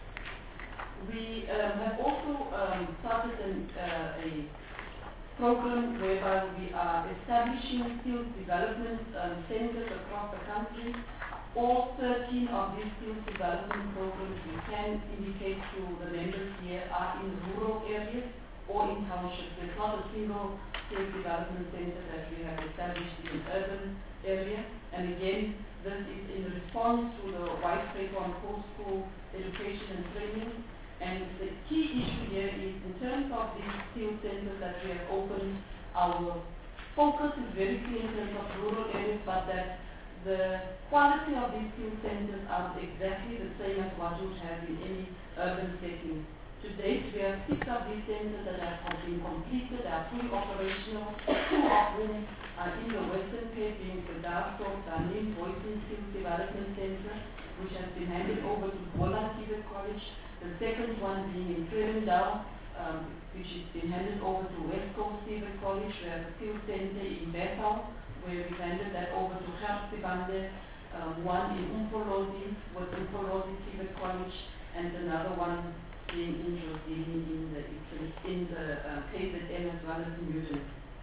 We um, have also um, started an, uh, a program whereby we are establishing skills development um, centers across the country. All thirteen of these skills development programs, we can indicate to the members here, are in rural areas or in townships. There's not a single skills development center that we have established in an urban area. And again, this is in response to the white paper on post-school education and training. And the key issue here is, in terms of these skills centers that we have opened, our focus is very clear in terms of rural areas, but that the quality of these skills centers are exactly the same as what you would have in any urban setting. To date, we have six of these centers that have been completed, they are fully operational. Two of them are in the Western Cape, being the Dalsdorp Dunedin Boyton Skills Development Center, which has been handed over to Boland T V E T College. The second one being in Credendale, um, which has been handed over to West Coast T V E T College. We have a skills center in Bethel, where we've handed that over to Gersibande, um, one in Umfolozi with Umfolozi T V E T College, and another one being in Josini in the, in the uh, K Z N as well as in Newton.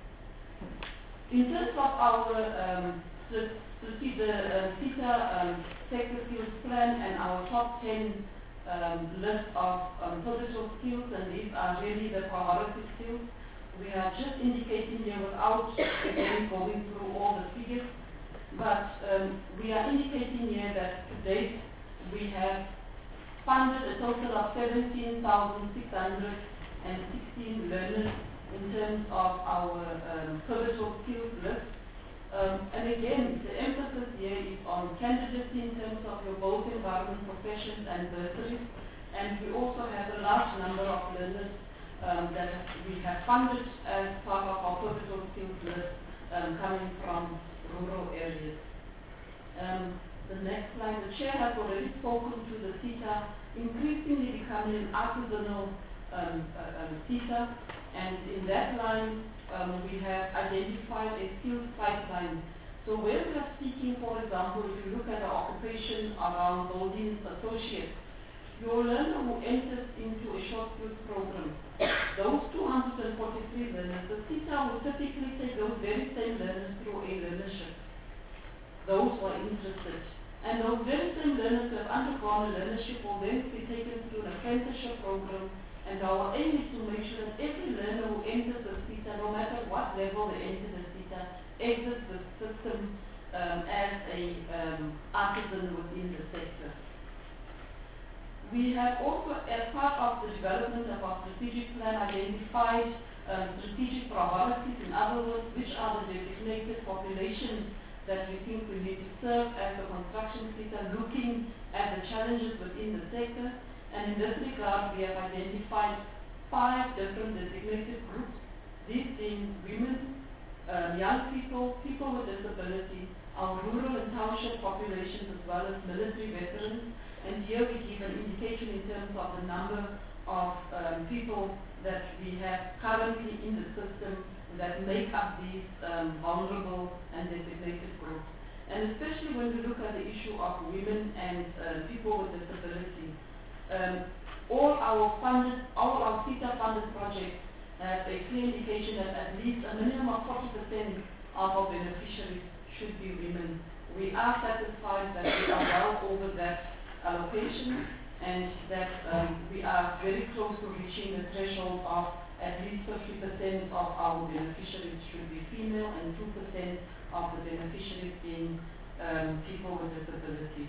In terms of our um, to see the uh, SETA um, sector skills plan and our top ten um, list of um, pivotal skills, and these are really the priority skills. We are just indicating here without again going through all the figures, but um, we are indicating here that to date we have funded a total of seventeen thousand six hundred sixteen learners in terms of our um, pivotal skills list. Um, and again, the emphasis here is on candidacy in terms of your both environment professions and bursaries. And we also have a large number of learners um, that we have funded as part of our pivotal skills list um, coming from rural areas. Um, the next slide, the chair has already spoken to the SETA increasingly becoming an artisanal um, uh, um, SETA, and in that line um, we have identified a skills pipeline. So where we are speaking, for example, if you look at the occupation around building associates, your learner who enters into a short skills program, those two hundred forty-three learners, the SETA will typically take those very same learners through a learnership, those who are interested. And those very same learners who have undergone a learnership will then be taken through an apprenticeship program. And our aim is to make sure that every learner who enters the SETA, no matter what level they enter the SETA, exits the system um, as a um, artisan within the sector. We have also, as part of the development of our strategic plan, identified um, strategic priorities, in other words, which are the designated populations that we think we need to serve as a construction sector, looking at the challenges within the sector. And in this regard, we have identified five different designated groups, these being women, um, young people, people with disability, our rural and township populations, as well as military veterans. And here we give an indication in terms of the number of um, people that we have currently in the system that make up these um, vulnerable and designated groups. And especially when we look at the issue of women and uh, people with disability, um, all our funded, all our CETA funded projects have a clear indication that at least a minimum of forty percent of our beneficiaries should be women. We are satisfied that we are well over that allocation and that um, we are very close to reaching the threshold of at least fifty percent of our beneficiaries should be female and two percent of the beneficiaries being um, people with disabilities.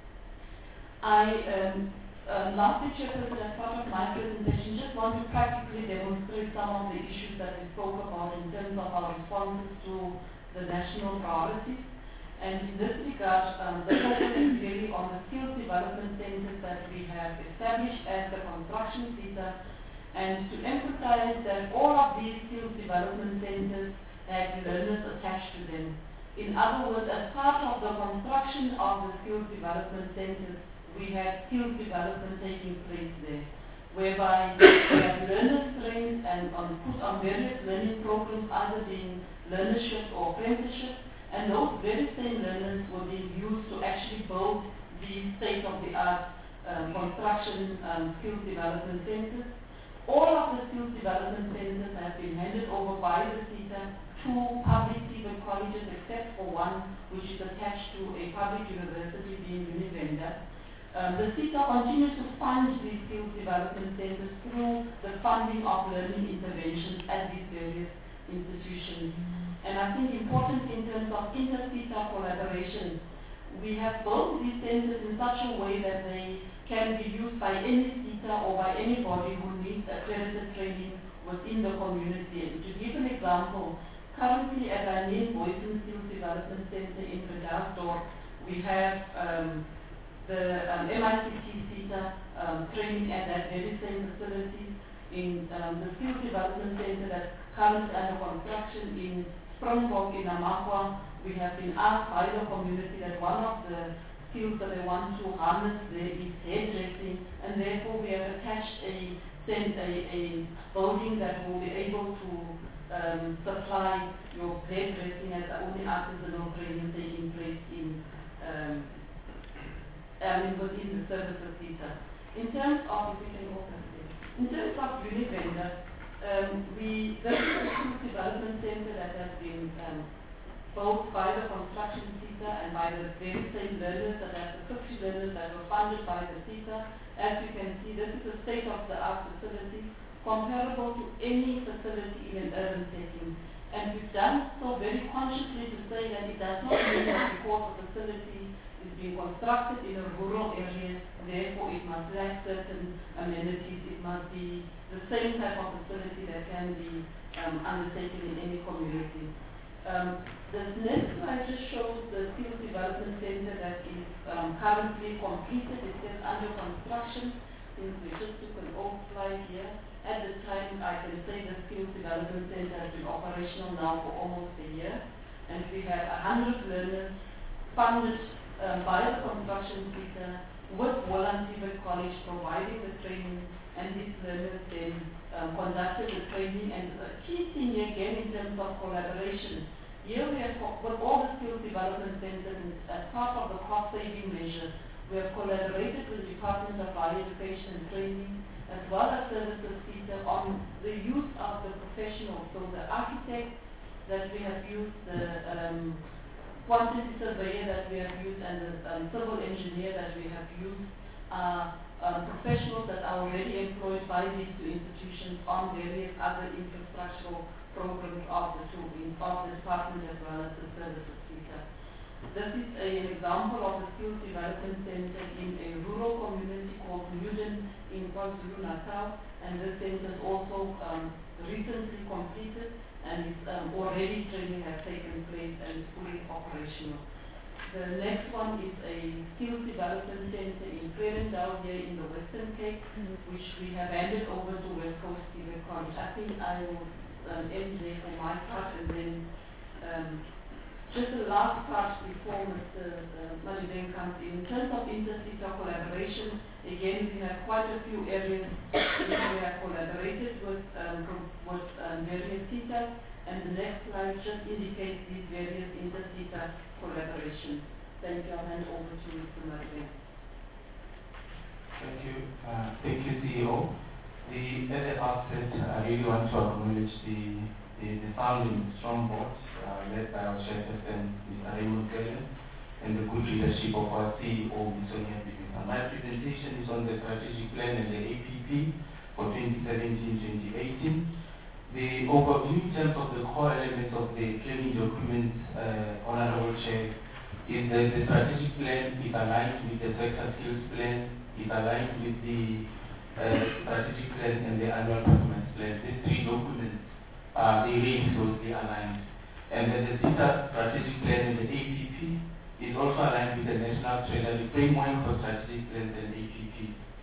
I, um, uh, lastly, Chairperson, as part of my presentation, just want to practically demonstrate some of the issues that we spoke about in terms of our responses to the national priorities. And in this regard, um, the focus is really on the skills development centers that we have established as the construction CETA, and to emphasize that all of these skills development centers have learners attached to them. In other words, as part of the construction of the skills development centers, we have skills development taking place there, whereby we have learners trained and on, put on various learning programs, either being learnership or apprenticeship, and those very same learners were being used to actually build these state-of-the-art um, construction um, skills development centers. All of the skills development centers have been handed over by the CETA to public private colleges, except for one which is attached to a public university, being Univenda. Um, the CETA continues to fund these skills development centers through the funding of learning interventions at these various institutions. And I think important in terms of inter-CETA collaboration, we have built these centers in such a way that they can be used by any CETA or by anybody who needs accredited training within the community. And to give an example, currently at our main Boyson Skills Development Center in Bredasdorp, we have um, the um, M I C T CETA um, training at that very same facility. In um, the Skills Development Center that's currently under construction in Springbok in Namakwa, we have been asked by the community that one of the skills that they want to harness there is hairdressing, and therefore we have attached a, a, a building that will be able to um, supply your hairdressing as the only artisanal training taking place in um, I mean within the services CETA. In terms of, if we can go in terms of Univenda, um, we, this is a skills development center that has been um, built by the construction CETA and by the very same learners, that have the fifty learners that were funded by the CETA. As you can see, this is a state-of-the-art facility comparable to any facility in an urban setting. And we've done so very consciously to say that it does not mean that because a facility is being constructed in a rural area, therefore it must lack certain amenities. It must be the same type of facility that can be um, undertaken in any community. Um, this next slide just shows the skills development center that is um, currently completed. It says under construction. Since we just took an old slide here. At the time, I can say the skills development center has been operational now for almost a year, and we have one hundred learners funded um, by the construction sector with Volunteer College providing the training, and these learners then um, conducted the training. And the key thing here, again, in terms of collaboration, here we have, with all the skills development centers, as part of the cost-saving measure, we have collaborated with the Department of Higher Education and Training, as well as Services CETA, on the use of the professionals. So the architect that we have used, the um, quantity surveyor that we have used, and the um, civil engineer that we have used are um, professionals that are already employed by these two institutions on various other infrastructural programs of the two, of the department as well as the Services CETA. This is a, an example of the skills development center in a rural community called Newden in KwaZulu-Natal, and this center is also um, recently completed, and it's um, already training has taken place and is fully operational. The next one is a skills development center in Clarendale here in the Western Cape, mm-hmm. which we have handed over to West Coast Private College. I think I will um, end there for my part, and then Um, just the last part before Mister Uh, Malibeng comes in. In terms of inter-SETA collaboration, again, we have quite a few areas where we have collaborated with, um, with um, various SETAs, and the next slide just indicates these various inter-SETA collaborations. Thank you. I'll hand over to Mister Malibeng. Thank you. Uh, thank you, C E O. The, at the outset, I really want to acknowledge the, the, the sound and strong board uh, led by our chairperson, Mister Raymond Gillen, and the good leadership of our C E O, Mister Sonia Bibita. My presentation is on the strategic plan and the A P P for twenty seventeen to twenty eighteen. The overview in terms of the core elements of the planning documents, uh, Honorable Chair, is that the strategic plan is aligned with the sector skills plan, is aligned with the uh, strategic plan and the annual performance plan. These three documents are uh, really closely aligned. And then the SETA strategic plan and the A P P is also aligned with the National Treasury Framework for Strategic Plans and A P P.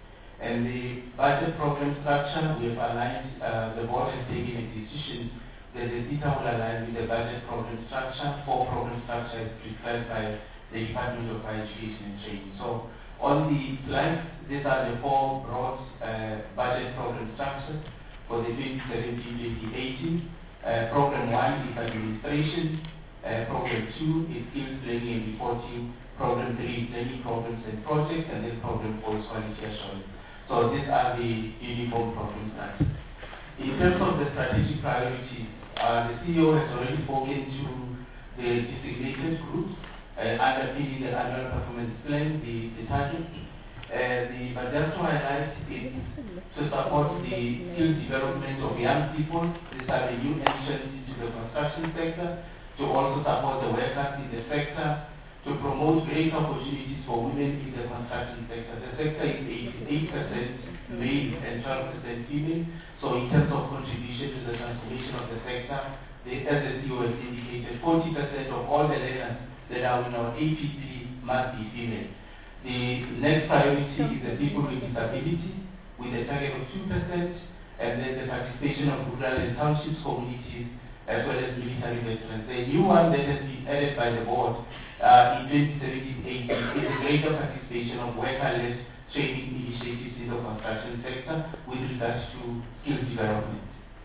And the budget program structure, we have aligned, uh, the board has taken a decision that the SETA will align with the budget program structure, for program structure as prescribed by the Department of Higher Education and Training. So on the slides, these are the four broad uh, budget program structures for the twenty seventeen to twenty eighteen. Uh, program one is administration, uh, program two is skills planning and reporting, program three is planning programs and projects, and then program four is quality assurance. So these are the uniform program structures. In terms of the strategic priorities, uh, the C E O has already spoken to the designated groups uh, underpinning the annual performance plan, the, the target. Uh, the, but just to highlight it, to support the skill development of young people. These are the new entrants into the construction sector, to also support the workers in the sector, to promote great opportunities for women in the construction sector. The sector is eighty-eight percent male and twelve percent female, so in terms of contribution to the transformation of the sector, the, as the C E O has indicated, forty percent of all the learners that are in our A P P must be female. The next priority is the people with disability, with a target of two percent, and then the participation of rural and townships communities, as well as military veterans. The new one that has been added by the board uh, in twenty seventeen eighteen is the greater participation of worker-led training initiatives in the construction sector with regards to skill development.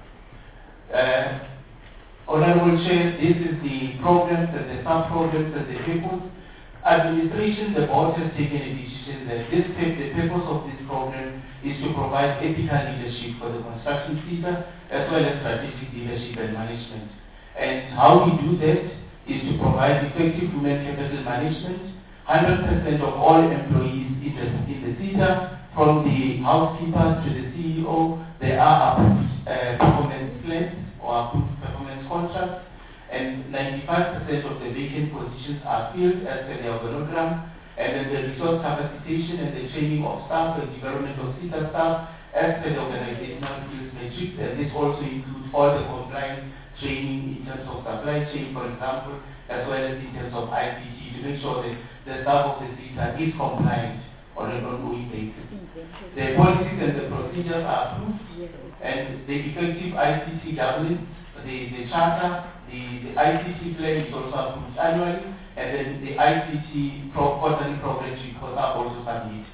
Uh, Honorable Chair, this is the programs and the sub-programs and the purpose. Administration, the board has taken a decision that this the purpose of this program is to provide ethical leadership for the construction sector as well as strategic leadership and management. And how we do that is to provide effective human capital management. one hundred percent of all employees in the, in the sector, from the housekeeper to the C E O, there are approved uh, performance plans or approved performance contracts. And ninety-five percent of the vacant positions are filled as per the organogram, and then the resource capacitation and the training of staff and development of SETA staff as per the organizational skills matrix, and this also includes all the compliance training in terms of supply chain, for example, as well as in terms of I C T, to make sure that the staff of the SETA is compliant on an ongoing basis. The policies and the procedures are approved, and the effective I C T governance, the, the charter, The, the I C T plan is also approved annually, and then the I C T pro quarterly progress reports are also submitted.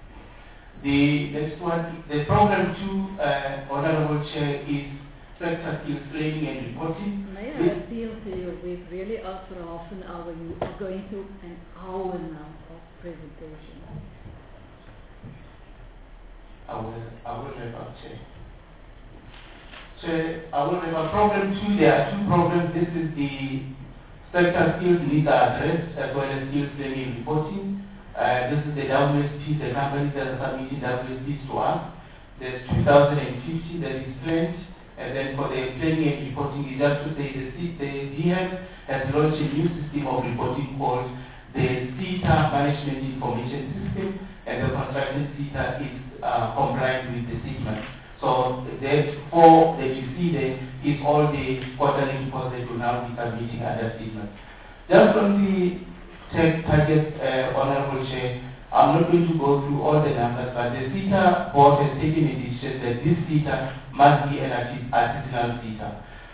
The next one, the program two, uh, Honorable Chair, is sector skills training and reporting. May I appeal to you? We've really asked for half an hour. You are going to an hour now of presentation. I will, I will wrap up, Chair. So I will have a program two. There are two programs. This is the sector skills needs are addressed as well as skills training and reporting. Uh, this is the W S P, the companies that are submitting W S Ps to us. There's two thousand fifty that is planned, and then for the planning and reporting, is just to say the, the D M has launched a new system of reporting called the SETA Management Information System, and the construction SETA is uh, compliant with the segment. So that four that you see there is all the quarterly reports that will now be submitting under segment. Just on the tech target, uh, Honorable Chair, I'm not going to go through all the numbers, but the SETA board has taken a decision that this SETA must be an artisanal SETA.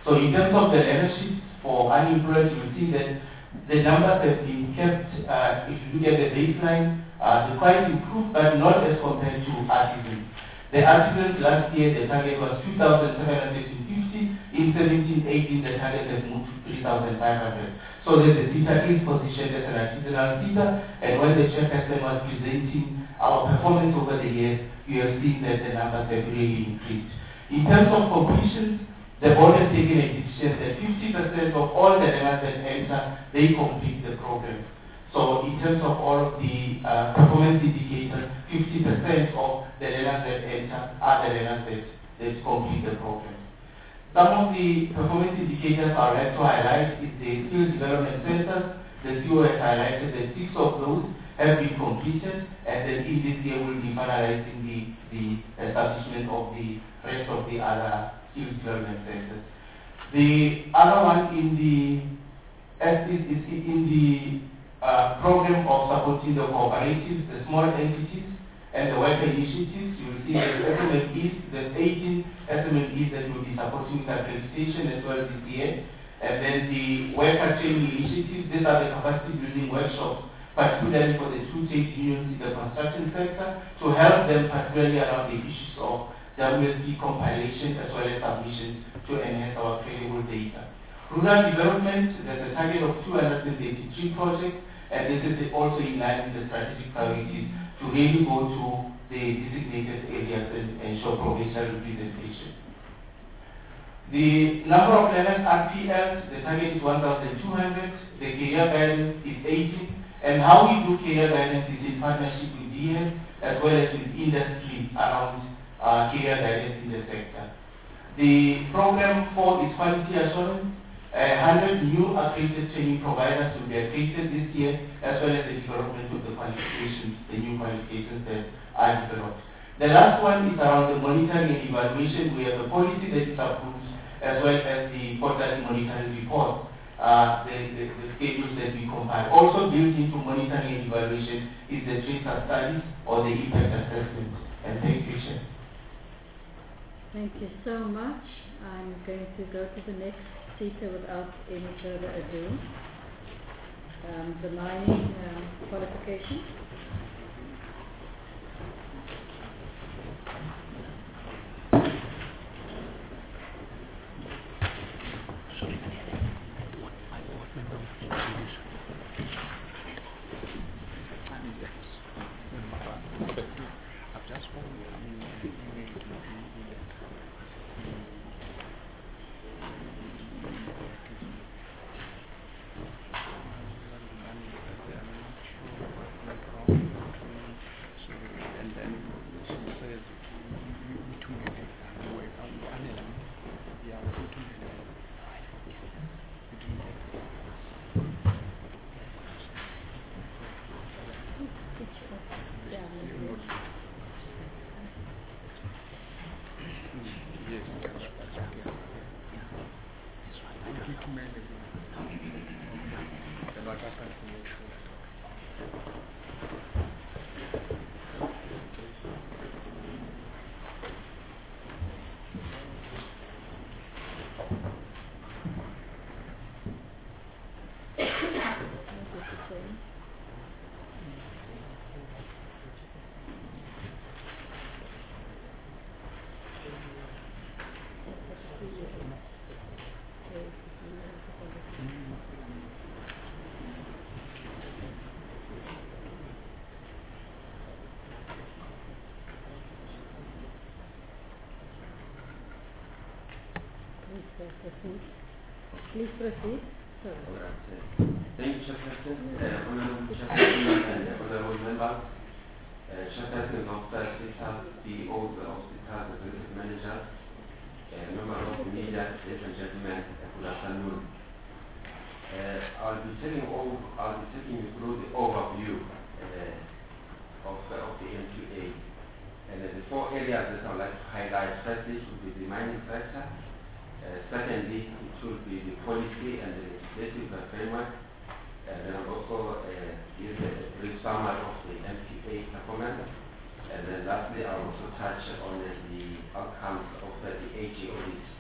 So in terms of the leadership for unemployed, you will see that the numbers have been kept, uh, if you look at the baseline, uh, they're quite improved, but not as compared to artisans. The artisans last year, the target was two thousand seven hundred fifty. In seventeen eighteen, the target has moved to three thousand five hundred. So that the theatre is positioned as an artisanal theatre, and when the chairperson was presenting our performance over the years, you have seen that the numbers have really increased. In terms of completions, the board has taken a decision that fifty percent of all the learners that enter, they complete the program. So in terms of all of the uh, performance indicators, fifty percent of the learners that enter are the learners that, that complete the program. Some of the performance indicators I would like to highlight is the skill development centers. The C E O has highlighted that six of those have been completed, and then in this year we'll be finalizing the, the establishment of the rest of the other skill development centers. The other one in the is, is in the uh, program of supporting the cooperatives, the small entities, and the worker initiatives. You will see that the S M M Es, there's eighteen S M M Es that will be supporting with accreditation as well this year. And then the worker training initiatives, these are the capacity building workshops, particularly for the two trade unions in the construction sector, to help them particularly around the issues of W S P compilation as well as submissions to enhance our credible data. Rural development, there's a target of two hundred eighty-three projects, and this is also in line with the strategic priorities to really go to the designated areas and ensure provincial representation. The number of learners R P Ls, the target is one thousand two hundred, the career guidance is eighty, and how we do career guidance is in partnership with D S as well as with industry around uh, career guidance in the sector. The program four is quality assurance. Uh, one hundred new accredited training providers will be accredited this year, as well as the development of the qualifications, the new qualifications that are developed. The last one is around the monitoring and evaluation. We have a policy that is approved, as well as the quarterly monitoring report, uh, the, the, the schedules that we compile. Also built into monitoring and evaluation is the tracer studies or the impact assessment. And thank you, Chair. Thank you so much. I'm going to go to the next speaker without any further ado. Um, the mining um, qualification. Proceed. Please proceed. Sorry. Thank you, Chairperson. Uh, Honorable Chairperson and Honorable Members, uh, Chairperson of the Hospital, C E Os of hospitals, executive managers, uh, members of the media, ladies and gentlemen, uh, good afternoon. Uh, I'll be telling all, I'll be taking you through the overview uh, of, uh, of the M Q A. And uh, the four areas that I'd like to highlight, firstly, should be the mining sector. Uh, secondly, it should be the policy and the legislative framework. And then also uh, give a brief summary of the M P A performance. And then lastly, I'll also touch on uh, the outcomes of uh, the A G audit.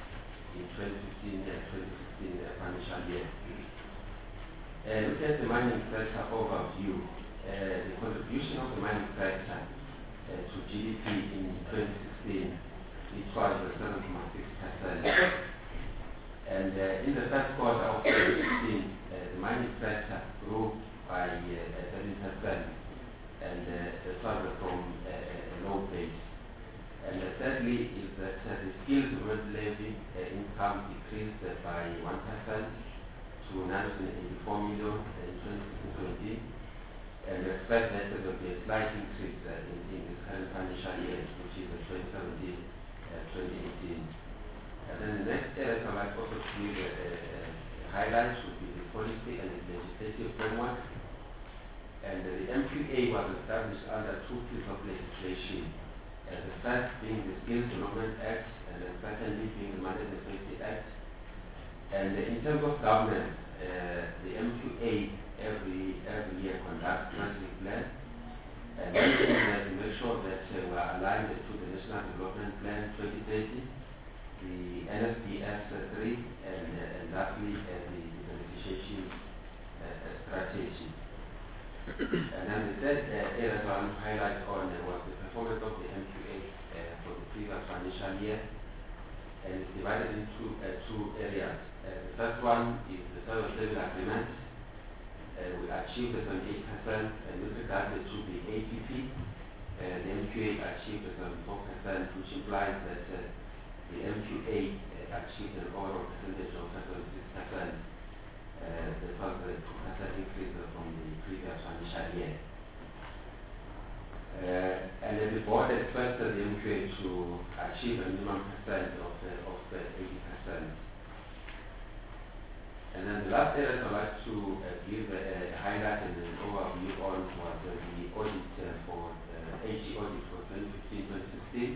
in twenty fifteen and twenty sixteen uh, financial year. Uh, look at the mining sector overview. Uh, the contribution of the mining sector uh, to G D P in twenty sixteen, it was seven point six percent. And uh, in the first quarter of twenty sixteen, uh, the mining sector grew by uh, thirteen percent, and uh, it was from uh, a low base. And uh, thirdly is that uh, the skilled work levy uh, income decreased uh, by one percent to nine hundred eighty-four million in twenty seventeen, and we expect that there will be a slight increase uh, in, in this current financial year, which is uh, twenty seventeen twenty eighteen. And then the next area I'd like also to give a, a, a highlight would be the policy and the legislative framework. And uh, the M Q A was established under two pieces of legislation. Uh, the first being the Skills Development Act, and the secondly being the Mandate Safety Act. And uh, in terms of governance, uh, the M Q A every every year conducts strategic plan, and one thing is that to make sure that uh, we are aligned to the National Development Plan twenty thirty, the N S B S three, and, uh, and lastly uh, the beneficiation uh, strategy. And then the third uh, area I want to highlight on uh, was the performance of the M Q A uh, for the previous financial year, and it's divided into uh, two areas. Uh, the first one is the service level agreement. Uh, we achieved seventy-eight percent, and with regard to the A P P, uh, the M Q A achieved seventy-four percent, which implies that uh, the M Q A uh, achieved an overall percentage of seventy-six percent. Uh, that was a two percent increase from the previous financial year. Uh, and then the board expected the M Q A to achieve a minimum percent of, uh, of uh, eighty percent. And then the last area I'd like to uh, give a, a highlight and an overview on was uh, the audit uh, for uh, A G audit for twenty fifteen twenty sixteen.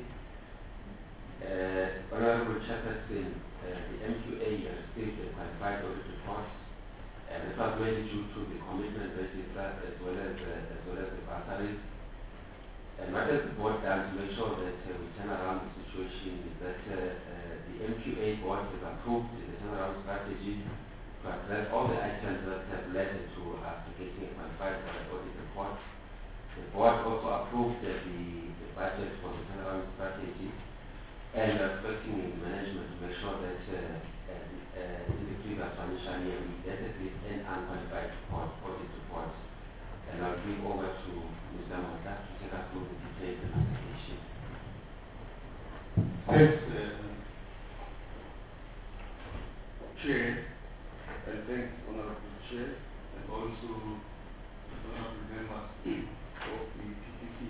Uh, Honorable Chairperson, uh, the M Q A received a qualified audit report, and it was mainly due to the commitment register as well as uh, as well as the bursaries. And what has the board done to make sure that uh, we turn around the situation is that uh, uh, the M Q A board has approved the turnaround strategy to address all the items that have led to us getting a qualified audit report. The board also approved uh, the, the budget for the turnaround strategy, and we are expecting the management to make sure that uh, uh, uh, in the previous financial year we get at least an unqualified report, audit report. And I'll give over to Mister Mata to take us through the detailed presentation. Thanks, uh, Chair, and thanks, Honorable Chair, and also honorable members of the P P C.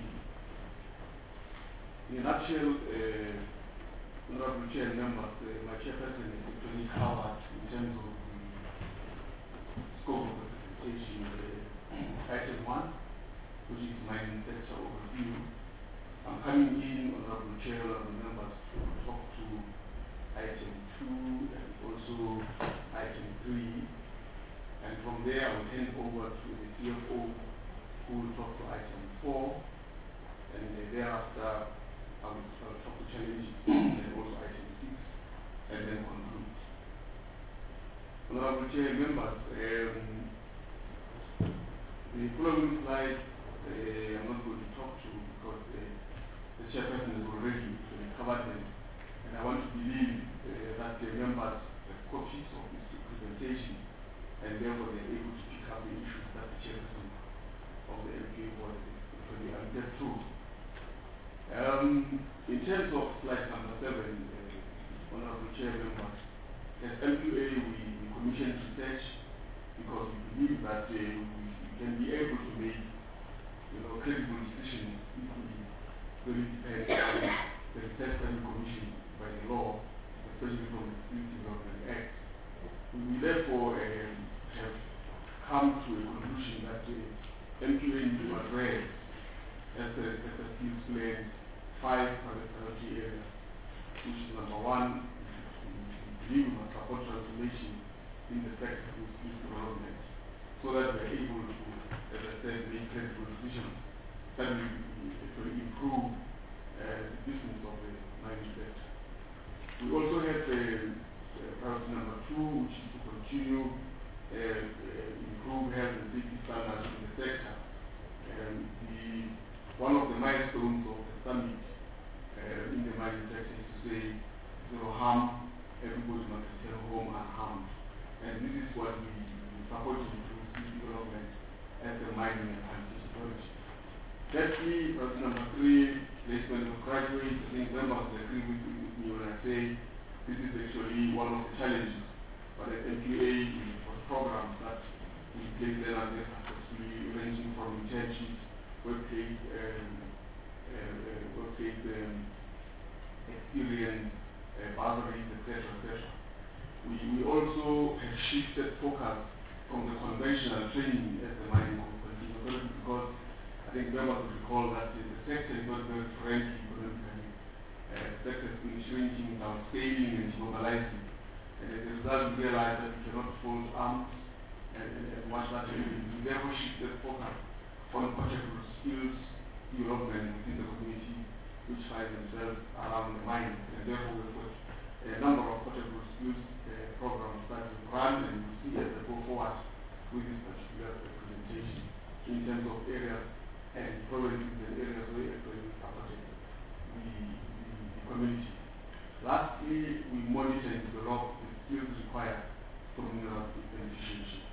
In a nutshell, uh, Honorable Chair and members, uh, my chairperson is actually covered in terms of the scope of the presentation. Uh, item one, which is mining sector overview. I'm coming in, Honorable Chair, honorable members, to talk to item two and also item three. And from there, I will hand over to the C F O, who will talk to item four. And uh, thereafter, I will uh, talk to challenges and also item six, and then conclude. Honorable Chair, members, um, the following slide uh, I'm not going to talk to because uh, the chairperson has already uh, covered them. And I want to believe uh, that the members have copies of this presentation, and therefore they're able to pick up the issues that the chairperson of the M Q A board is actually uh, get through. Um, in terms of slide number seven, uh, Honorable Chair members, as M Q A we, we commissioned research because we believe that uh, we can be able to make, you know, credible decisions if we really depend on the research that we commissioned by the law, especially from the Skills Development Act. We therefore um, have come to a conclusion that the uh, M Q A needs to address as a, as a skills plan five priority areas, which is number one, we believe we must support transformation in the sector of skills development, so that we are able to, as I said, make credible decisions that will actually improve uh, the business of the mining sector. We also have uh, uh, priority number two, which is to continue uh, uh, improve health and safety standards in the sector. Um, the, one of the milestones of the summit uh, in the mining sector is to say zero harm, everybody must return home unharmed. And this is what we, we support to improve skill development at the mining and mining technology. Thirdly, priority number three, placement of graduates. I think members will agree with, with me when I say this is actually one of the challenges. But at N Q A, we have programs that we place them and they successfully, ranging from internships, workplace, um, uh, uh, workplace um, experience, uh, bursaries, et cetera, et cetera. We, we also have shifted focus from the conventional training at the mining company because I think members will recall that the sector is not very friendly economically. Uh, the sector has been shrinking, downscaling, and globalizing. And as a result, we realize that we cannot fold arms and, and, and watch that training. We therefore shifted focus on portable skills development within the community which find themselves around the mine. And therefore, we've got a number of portable skills uh, programs that we run, and we see as we go forward with this particular presentation in terms of areas and probably the areas where we supported the, the, the community. Lastly, we monitor and develop the skills required for mineral beneficiation.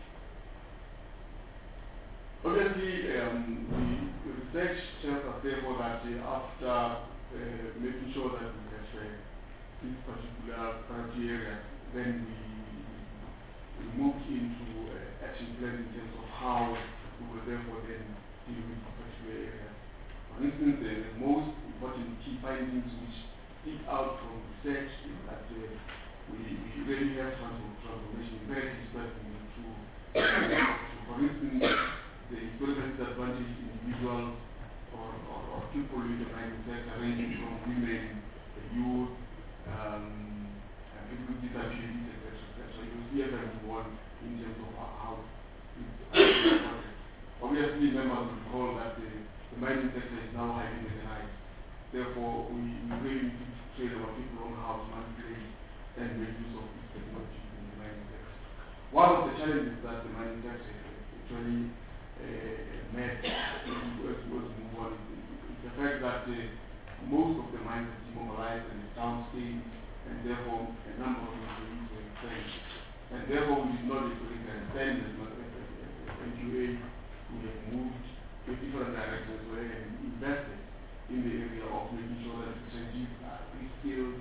Obviously, um, the research tells us therefore that uh, after uh, making sure that we have uh, this particular priority area, then we, we moved into uh, action plans in terms of how we will therefore then deal with particular areas. For instance, the most important key findings which stick out from research is that uh, we, we really have transformation imperatives that we need to, to, for instance, the historical disadvantaged individuals or, or, or people in the mining sector, ranging from women, the youth, um, and people with disabilities, et cetera, et cetera. You see everyone in terms of how it's important. Obviously, members will recall that the, the mining sector is now highly mechanized. Therefore, we, we really need to train our people on how to manipulate and make use of this technology in the mining sector. One of the challenges that the mining sector actually uh, met as we move on is the fact that uh, most of the mines are demobilized and downscaled, and therefore a number of employees were retrenched. And therefore, we did not actually understand as N Q A, we have moved in different directions where we invested in the area of making sure that researchers are reskilled,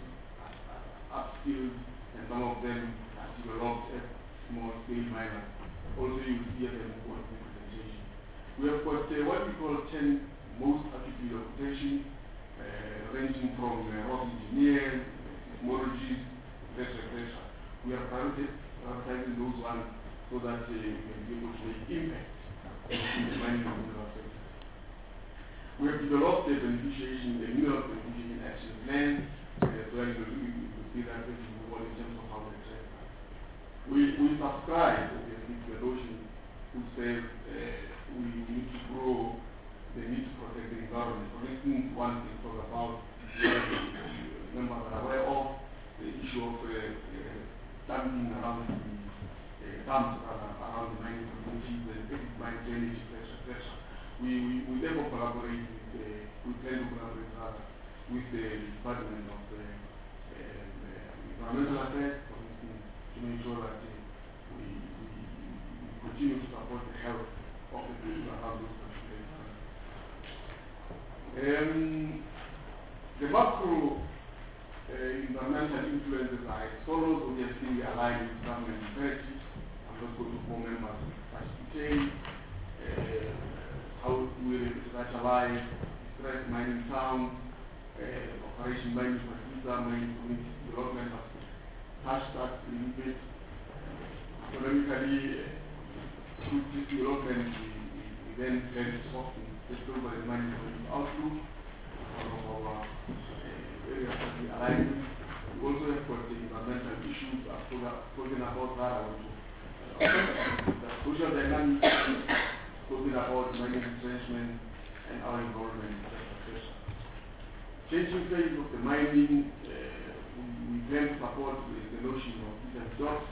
upskilled, and some of them are developed as small-scale miners. Also, you will see as I move on in the presentation. We have got uh, what we call ten most actively occupations, uh, ranging from uh, rock engineers, seismologists, et cetera, et cetera. We are prioritizing those ones so that uh, we can be able to make impact in the mining and mineral sector. We have developed a beneficiation, a mineral beneficiation action plan, uh, so that we will see that as we move on in terms of how we track that. We, we subscribe, obviously, to the notion which says uh, we need to grow the need to protect the environment. For instance, one thing talk about, uh, members are aware of the issue of uh, uh, dumping around the uh, dumps uh, around the mining communities and mine drainage, et cetera, et cetera. We, we, we therefore collaborate with, uh, we plan to collaborate rather with the Department of uh, uh, Environmental Affairs, for instance, to make sure that uh, we, we, we continue to support the health of the people around those particular environments. Um, the macro uh, environmental influences are as follows. Obviously, aligned with government imperatives. I'm not going to go members in such detail. Uh, how we revitalize stress mining towns, uh, operation mining facilities, mining community development has touched that a little bit. Economically, uh, through this development, we, we, we then very often still by the mining community outlook, one of our uh, areas that we align with. We also have got the environmental issues I've spoken about that. I want to uh, the social dynamics, spoken about mining retrenchment and our involvement, et cetera, et cetera. Changing phase of the mining, uh, we, we plan to support the, the notion of different jobs.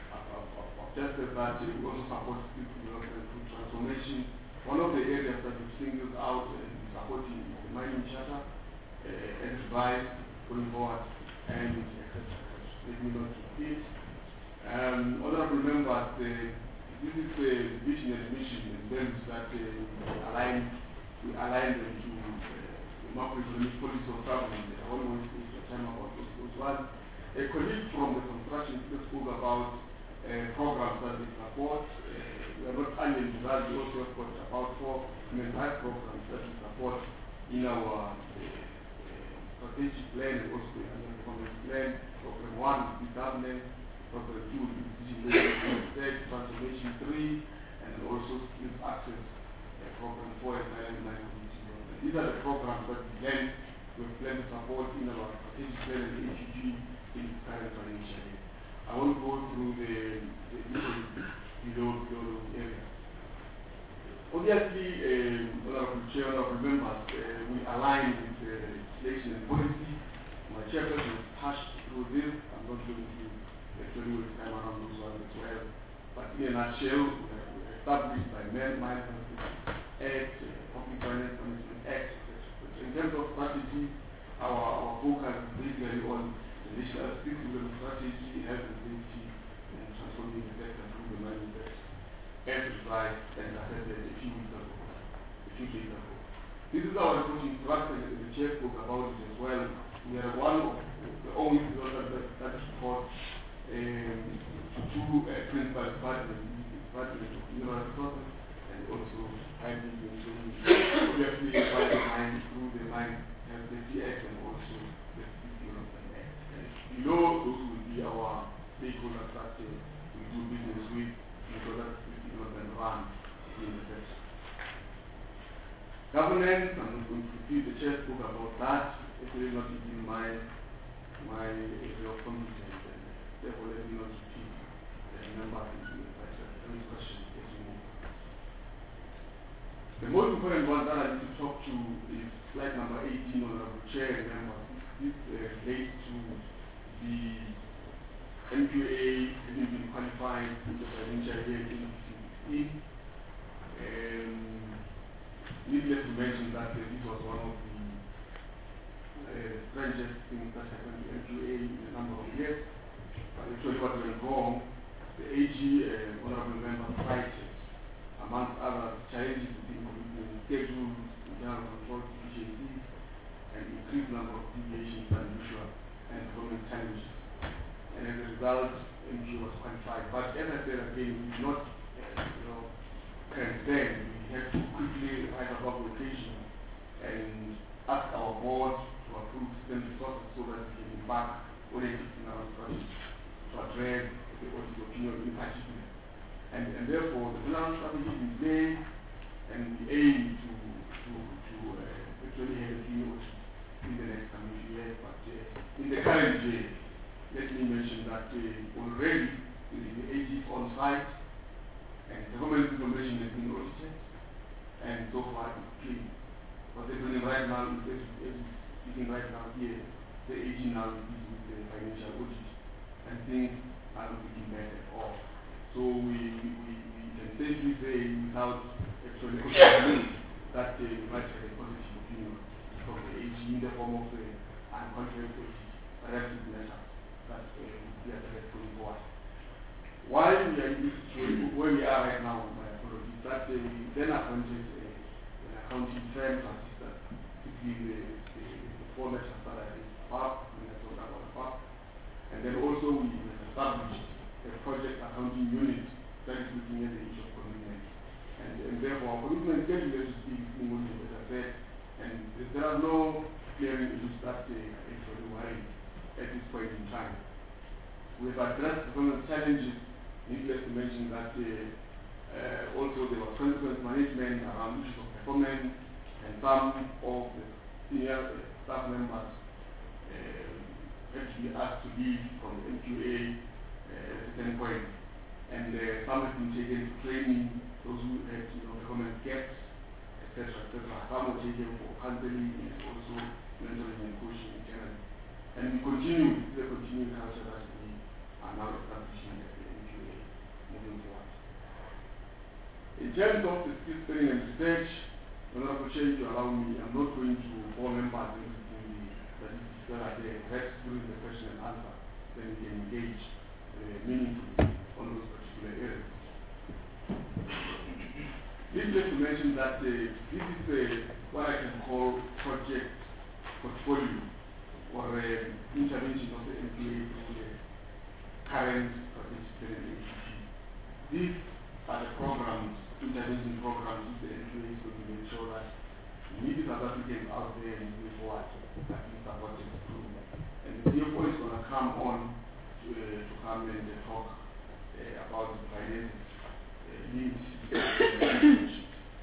Just as that, we also support people development through transformation. One of the areas that we singled out and supporting the mining charter, uh, enterprise going forward, and et cetera. Let me not repeat. Um, honorable members, uh, this is the vision and mission and values that uh, we align, we align them to uh, the macroeconomic policy of government. I won't waste your time about those. those one. A colleague from the construction spoke about Uh, programs that we support. Uh, we are not only in that, we also have got about four human rights programs that we support in our uh, uh, strategic plan and also in the economic plan. Program one is governance, program two is decision making, transformation three, and also skills access, uh, program four and nine and community development. These are the programs that we plan, we plan to support in our strategic plan and the H U G in its current financial year. I won't go through the, the issues below, below those areas. Obviously, uh, Honorable Chair, Honorable Members, uh, we align with the legislation and policy. My chairperson touched through this. I'm not going to actually waste time around those ones as well. But in a nutshell, we are, we are established by Mine Management Act, uh, Public Finance Management Act, et cetera. In terms of strategy, our, our focus is basically on the national security strategy, health and safety, and transforming the sector through the mining sector, as advised and accepted a few weeks ago, a few days ago. This is our reporting structure, and the chair spoke about it as well. We are one of the only that, that support um, two uh, principal departments, the Department of Mineral Resources and also Mining and Training. Obviously, by the mine through the Mine Health Safety Act and also the Development Act. Below, those will be our stakeholders that uh, we do business with in order to develop and run in the sector. Governance, I'm not going to repeat, the chair spoke about that. It will not be my, my area of competence, and therefore let me not repeat the number of any questions as we move. The most important one that I need to talk to is slide number eighteen, Honorable Chair and members. This uh, relates to the N Q A having been qualified in the financial year twenty sixteen. Um, needless to mention that uh, this was one of the uh, strangest things that happened to N Q A in a number of years. But actually what went wrong, the A G, uh, honorable members, cited, amongst other challenges within commitment schedules, internal control deficiencies, and increased number of deviations than usual, and performance challenges. And as a result, N G O was qualified. But as I said again, we did not, uh, you know, transcend. We had to quickly write a publication and ask our board to approve system resources so that we can embark on a fifteen hour project to address the audit opinion in particular. And, and therefore, the plan strategy is in place, and we aim to, to, to uh, actually have a clean audit in the next coming year. But uh, in the current year, let me mention that uh, already the A G is on site, and the government information has been audited, and so far it's clean. What they're doing right now is, as we're speaking right now here, the A G now is busy with the financial audit, and things are not looking bad at all. So we, we, we can safely say, without actually questioning, that uh, we might have a positive opinion from the A G in the form of the uncontrolled audit, corrective measures that uh, we are going forward. Why we are in this situation, where we are right now, my apologies, that uh, we then appointed uh, an accounting firm to assist us between the, the, the four measures that I did above, when I talked about above. And then also we established a project accounting unit that is looking at the issue of commitment. And, and therefore our commitment schedule is being moved, as I said, and there are no clearing issues that uh, actually worry at this point in time. We have addressed some of the challenges. Needless to mention that uh, uh, also there was consequence management around issues of performance, and some of the senior uh, staff members uh, had to be asked to leave from the N Q A uh, at a certain point. And uh, some have been taken to training, those who had you know, performance gaps, et cetera, et cetera. Some were taken for counseling and also mentoring and coaching internally. And we continue with the continuing culture that we are now establishing at the N Q A moving forward. In terms of the skill training and research, Honorable Chair, if you allow me, I'm not going to bore members in everything the statistics that are there. Perhaps during the question and answer, then we can engage uh, meaningfully on those particular areas. Needless to mention that uh, this is uh, what I can call project portfolio or uh, intervention of the N Q A through the current strategic plan A C P. These are the programs, intervention programs, which the N Q A is going to make sure that needy South Africans out there moving forward have been supported through. And the C F O is going to come on to, uh, to come and uh, talk uh, about the finances uh, linked to the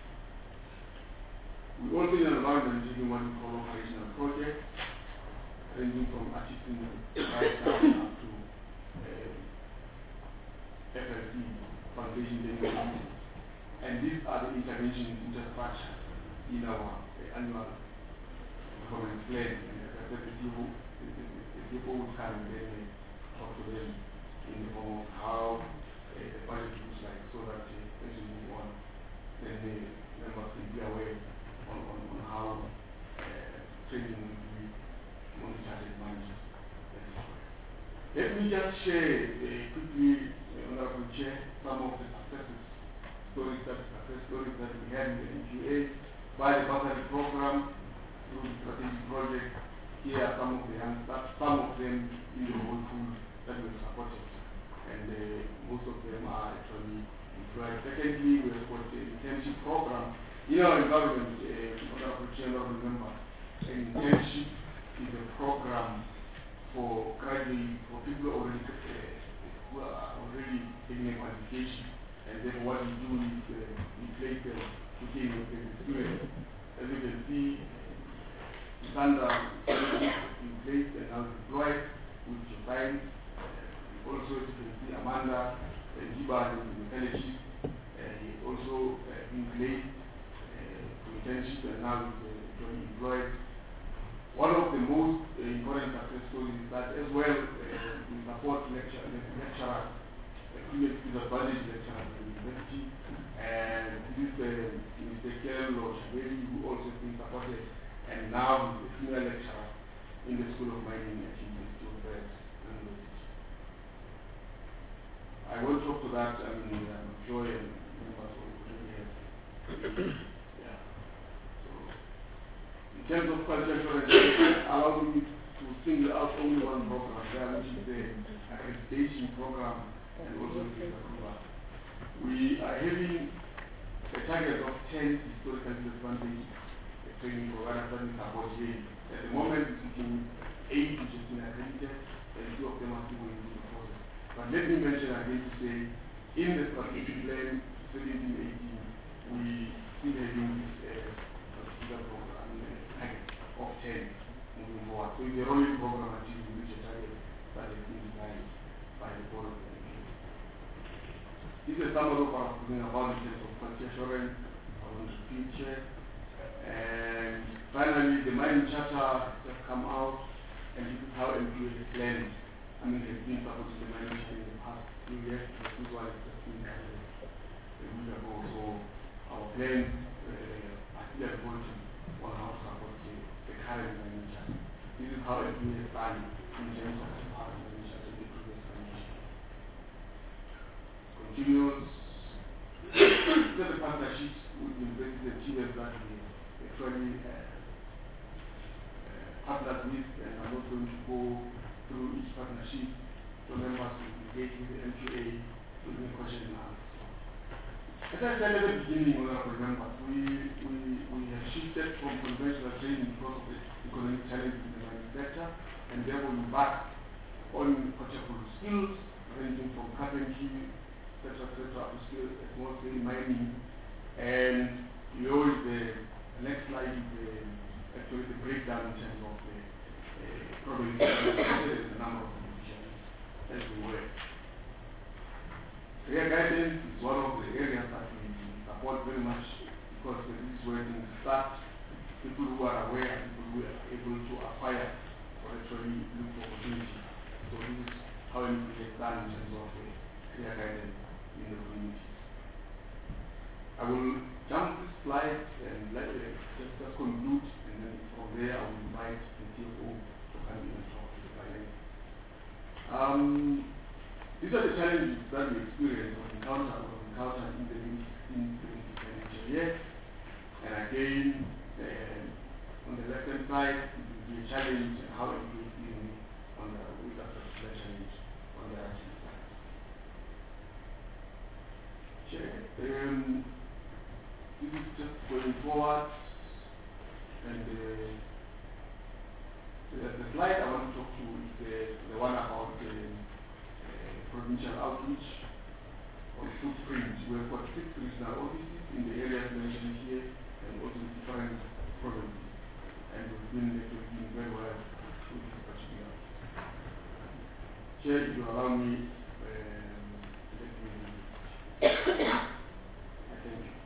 we also in an environment taking what we call operational projects, ranging from artisan right down up to uh, F L C, Foundation Development. And these are the interventions infrastructure in our uh, annual performance plan. And as I said, the C F O, the, the, the C F O will come and then uh, talk to them in the form of how uh, the budget looks like, so that uh, as we move on, then the members can be aware On, on, on how uh, training will be monitored and managed. Let me just share uh, quickly, uh, Honorable Chair, some of the successes, stories that, success stories that we had in the N Q A by the bursary program through the strategic project. Here are some of the youngsters, some of them in the whole pool that we have supported, and uh, most of them are actually employed. Secondly, we have got the internship program. In our environment, uh, Honorable Chair, remember, an internship is a program for graduates, for people already uh, who are already taking a qualification, and then what we do is uh, we place them within the students. As you can see, it's under in place and now deployed with your science. Uh, also, as you can see, Amanda and Jiba is in the fellowship, uh, also uh, in place. Internship and now is uh, employed. One of the most uh, important success stories is that as well uh, we support lecture, lecturers, female disadvantaged lecturers at the university, and this is uh, Mister Kerel or Shabeli who also has been supported, and now he's a female lecturer in the School of Mining at the University of Wales University. I won't talk to that, I mean, I'm sure members will already have. In terms of cultural assurance, allow me to single out only one program there, which is the accreditation program and also the approval. We are having a target of ten historically disadvantaged training programs that we support here. At the moment, it's between eight which has been accredited, and two of them are still going through the process. But let me mention again to say, in the strategic plan seventeen eighteen, we still having this uh, particular program of ten moving forward. So it's a rolling program until we reach a target that has been designed by the board of the N Q A. This is a summary of what I'm talking about in terms of quality assurance on the future. And finally, the mining charter has come out, and this is how N Q A is planned. I mean, has been supporting the mining charter in the past few years. This is why it's just been a week ago. So our plans uh, are still evolving on how to support the, the current mining charter. This is how N Q A is planned in terms of the past mining charter, the previous mining charter. Continuous the partnerships with universities and achievers that we actually uh, uh, partnered with, and I'm not going to go through each partnership. So members will engage with the N Q A with the question and answer. As I said at the beginning, honorable members, we, we, we have shifted from conventional training because of the economic challenges in the mining sector, and therefore we back on portable skills ranging from carpentry, et cetera, et cetera, to skills as mostly mining. And we always, the next slide is the, actually the breakdown in terms of the uh, probability, the number of positions as we work. Career guidance is one of the areas that we support very much, because this is where things start. People who are aware, people who are able to acquire actually look for opportunity. So this is how we get done in terms of uh, clear guidance in the community. I will jump this slide and let uh, just, just conclude, and then from there I will invite the C F O to come in and talk to the finance. Um, these are the challenges that we experienced or encountered or encountered in the twenty sixteen twenty financial year. And again, uh, on the left hand side, it will be a challenge and how it will be on the with that particular challenge on the right hand side. Sure. Um, this is just going forward, and uh, the, the slide I want to talk to is the, the one about the uh, provincial outreach or footprint. We have got six regional offices in the areas mentioned here, and also different provinces, and we've been networking very well through this particular. Chair, if you allow me, um, let me. I thank you.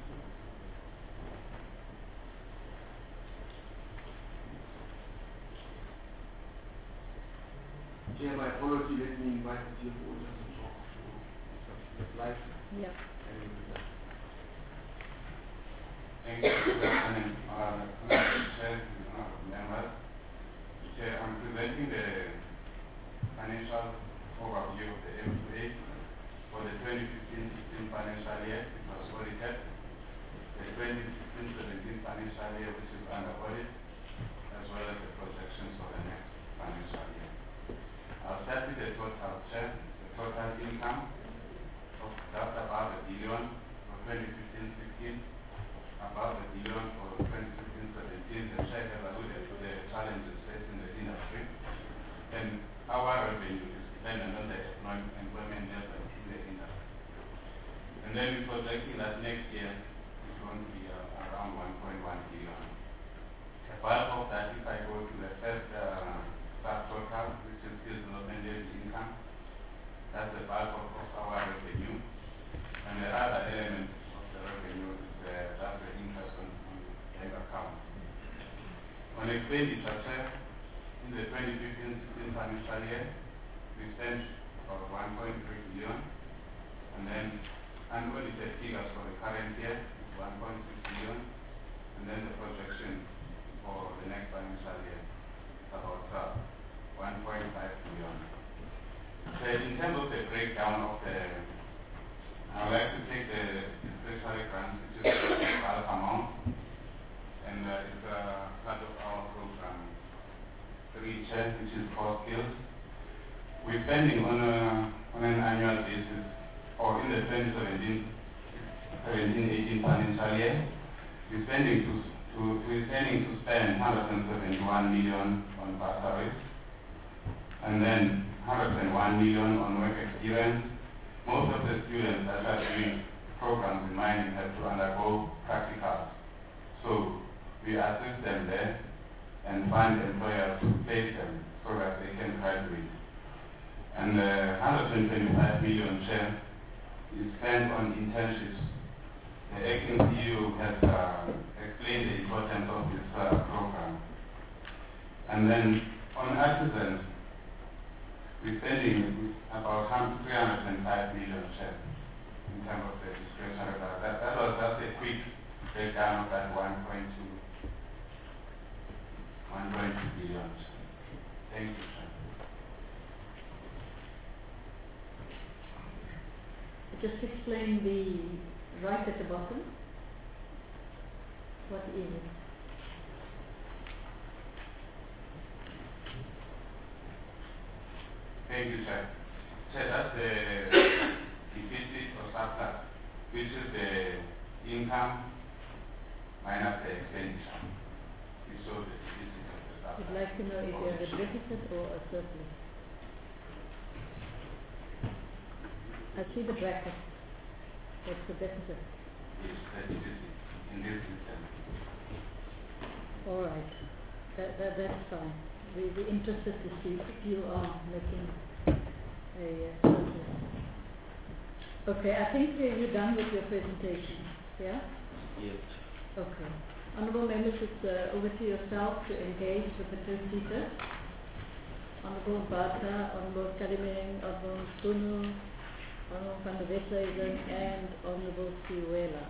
Chair, my apology, let me invite the C F O just to talk to this particular slide. Yeah. And we'll do that. Thank you. Good afternoon, uh, Chair and honorable members. Chair, I'm presenting the financial overview of the M two A for the twenty fifteen sixteen financial year. It was audited. The twenty sixteen seventeen financial year, which is under audit, as well as the projections for the next financial year. I'll start with the total, Chair. The total income of just about a billion for twenty fifteen sixteen. About a billion for twenty fifteen seventeen. The Chair has alluded to the challenges facing the industry, and our revenue is dependent on the employment level in the industry. And then we're projecting that next year is going to be uh, around one point one billion. A part of that, if I go to the first uh, subtotal, which is skills development income, that's the bulk of, of our revenue. And the other element of the revenue is uh, that's the interest on, on bank account. On expenditure, in the twenty fifteen sixteen financial year, we spent about one point three billion, and then unaudited figures for the current year is one point six billion, and then the projection for the next financial year is about uh, one point five billion. So in terms of the breakdown of the, I would like to take the discretionary grants, which is the bulk amount, and uh, it's uh, part of our program three, which is core skills. We're spending on, a, on an annual basis, or in the twenty seventeen eighteen financial year, we're spending to, to, we're spending to spend one hundred seventy-one million on bursaries, and then one hundred one million on work experience. Most of the students that are doing programs in mining have to undergo practicals. So we assist them there and find employers to place them so that they can graduate. And uh, one hundred twenty-five million share is spent on internships. The acting C E O has uh, explained the importance of this uh, program. And then on artisans, we're spending about three hundred five million shares in terms of the discretionary. That, that was just a quick breakdown of that one point two billion. Thank you, sir. Just explain the right at the bottom. What is it? Thank you, sir. Sir, that's the deficit or surplus, which is the income minus the expenditure. We show the deficit of the surplus. I'd like to know if you have a deficit or a surplus. I see the bracket. What's the deficit? Yes, the deficit in this system. All right. That, that, that's fine. We, we're interested to see if you are making a uh, surplus. Okay, I think uh, you're done with your presentation. Yeah? Yes. Okay. Honourable members, it's uh, over to yourself to engage with the two-seater. Honorable Bata, Honorable Kalimeng, Honorable Sunu, Honorable Van der Westhuizen, and Honorable Siwela.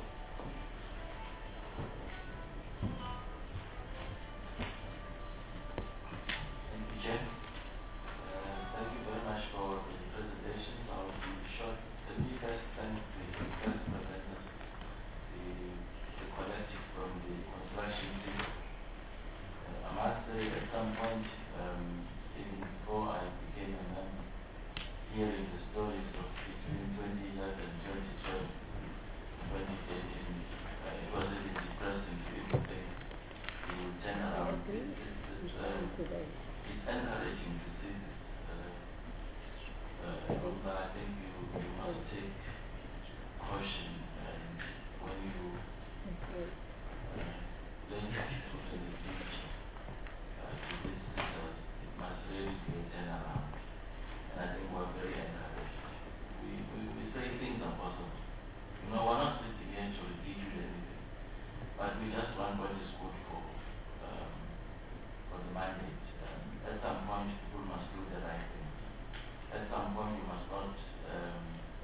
Thank you, Chair. Uh, thank you very much for the presentation. I'll be short. Let me first thank the first presenters, the, the collective from the construction team. Uh, I must say at some point, um, even before I became a member, hearing the stories of between twenty eleven and twenty twelve, twenty thirteen, uh, it was really depressing to even think we would turn around. It, it, it, um, it's encouraging to see this. Uh, uh, but I think you, you must take caution and when you uh, link it in the future uh, to this system, it must really be a turnaround. And I think we're very encouraged. We, we, we say things are possible. You know, we're not sitting here to ridicule anything, but we just want what is good for um, for the mandate. Um, at some point, people must do the right thing. At some point, we must not um,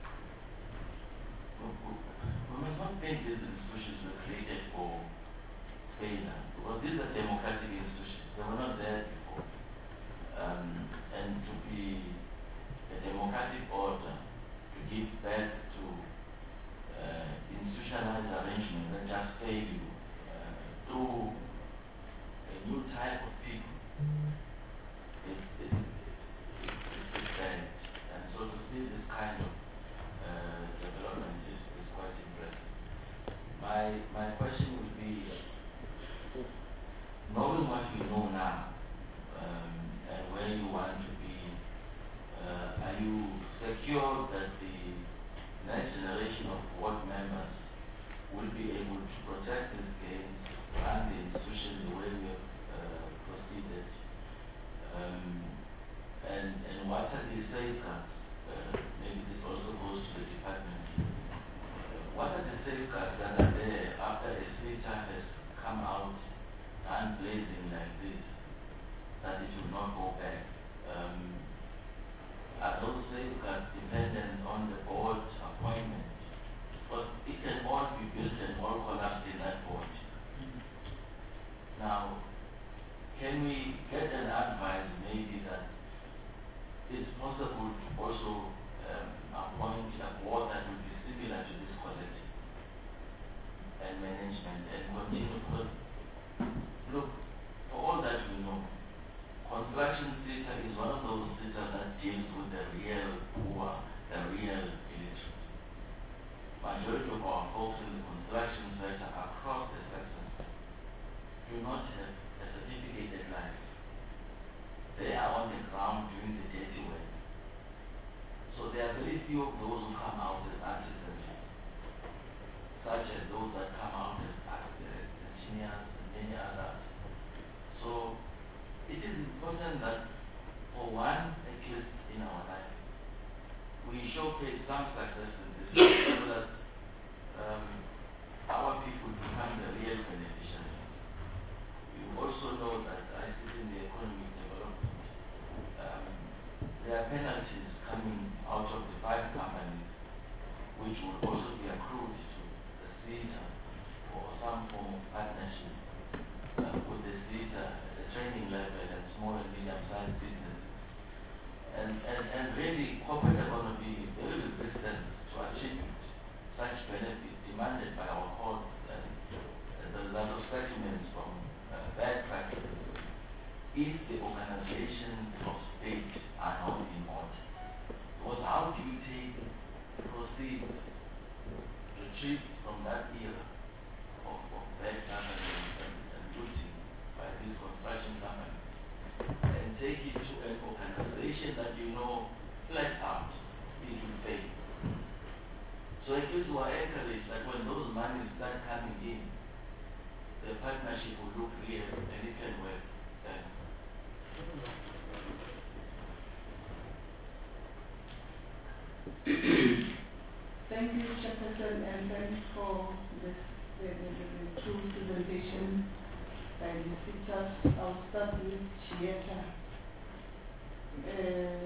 we, we, we must not think these institutions were created for failure, because these are democratic institutions. They were not there before, um, and to be a democratic order to give birth to uh, institutionalized arrangements that just fail you uh, through a new type of people. It's, it's, it's, it's bad. And so to see this kind of uh, development is, is quite impressive. My, my question would be, knowing what you know now um, and where you want to be, Uh, are you secure that the next generation of board members will be able to protect these gains, run the institution the way we have uh, proceeded? Um, and, and what are the safeguards? Uh, maybe this also goes to the department. Uh, what are the safeguards that are there after a CETA has come out unblazing like this, that it will not go back? Um, Are those safeguards dependent on the board appointment? But it can all be built and all collapse in that board. Now, can we get an advice maybe that it's possible to also um, appoint a board that will be similar to this collective and management and continue? Because, look, for all that we know, construction sector is one of those sectors that deals with the real poor, the real illiterate. Majority of our folks in the construction sector across the sectors do not have a certificated life. They are on the ground doing the dirty work. So there are very few of those who come out as artisans, such as those that come out as architects, engineers, and many others. So it is important that for one, at least in our life, we showcase some success in this so that um, our people become the real beneficiaries. You also know that I sit in the economic development. Um, there are penalties coming out of the five companies which will also be accrued to the CETA or some form of partnership uh, with the CETA at the training level and small and medium-sized businesses. And, and, and really, corporate are going to be very resistant to attribute such benefits demanded by our courts and as a result of settlements from uh, bad practices if the organizations of state are not in order. Because how do you take, proceed, retreat from that era of, of bad governance and, and looting by these construction companies and take it to an organization that you know flat out it will fail? So it is our encourage that when those monies start coming in, the partnership will look real and it can work. Thanks. Thank you, Chairperson, and thanks for this the, the, the true presentation by the speakers. I'll start with Chieta. Uh,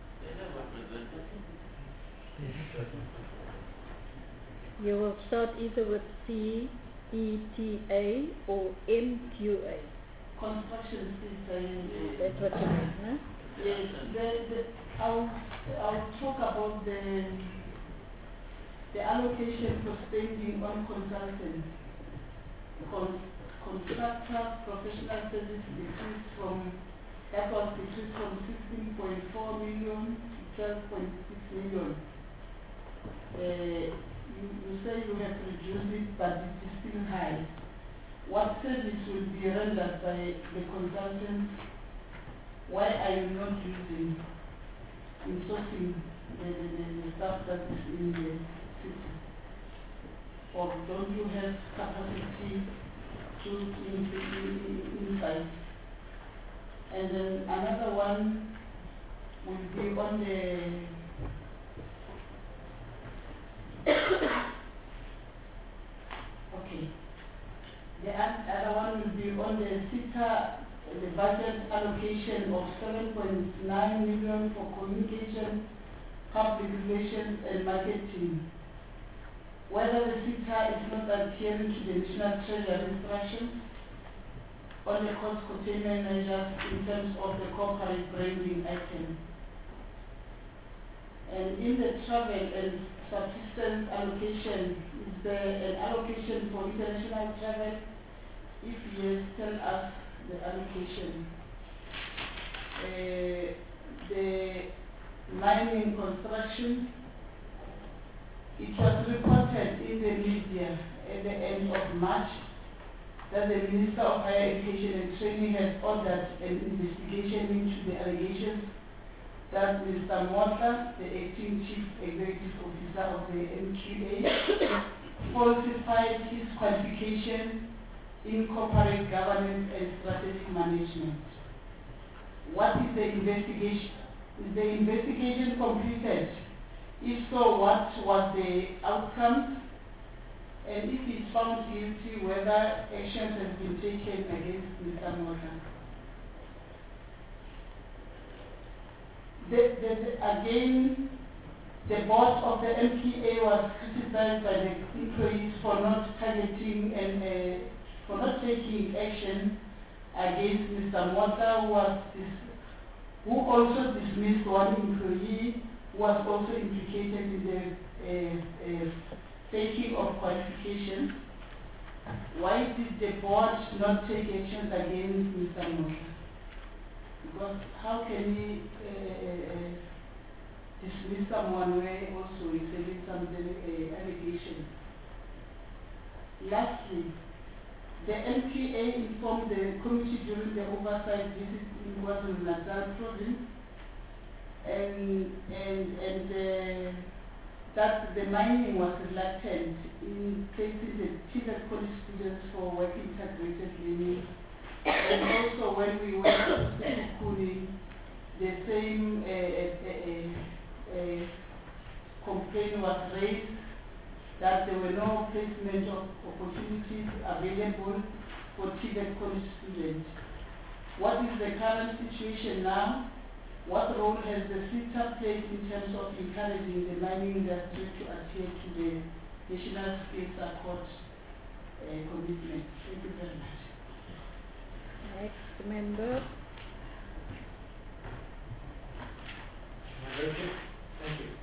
You will start either with C E T A or M Q A. construction design. That's what you mean, no? Yes, the, the, I'll, I'll talk about the, the allocation for spending on consultants. Con, contractor professional service decreased from, that was decreased from sixteen point four million to twelve point six million. Uh, you, you say you have reduced it, but it is still high. What service will be rendered by the consultants? Why are you not using in sourcing the, the, the, the stuff that is in the city? Or don't you have capacity to in, in, insight? And then another one will be on the okay. The other one will be on the SITA, the budget allocation of seven point nine million for communication, public relations and marketing. Whether the SITA is not adhering to the National Treasury instructions on the cost containment measures in terms of the corporate branding item. And in the travel and subsistence allocation, is there an allocation for international travel? If yes, tell us the allocation. Uh, the mining construction, it was reported in the media at the end of March that the Minister of Higher Education and Training has ordered an investigation into the allegations that Mister Motla, the acting Chief Executive Officer of the M Q A, falsified his qualification in corporate governance and strategic management. What is the investigation? Is the investigation completed? If so, what was the outcome? And if he is found guilty, whether actions have been taken against Mister Motla? The, the, the, again, the board of the M P A was criticized by the employees for not targeting and uh, for not taking action against Mister Motla, who was dis who also dismissed one employee who was also implicated in the uh, uh, taking of qualifications. Why did the board not take actions against Mister Motla? Because how can he uh, uh, dismiss someone where also is having some uh, allegations? Lastly, the M P A informed the committee during the oversight visit in KwaZulu-Natal province and, and, and uh, that the mining was reluctant in placing the TVET college students for work integrated learning. And also when we went to Sekhukhune, the same uh, uh, uh, uh, complaint was raised that there were no placement of opportunities available for TVET college students. What is the current situation now? What role has the SITA played in terms of encouraging the mining industry to adhere to the National Skills Accord uh, commitment? Thank you very much. Next member. Thank you.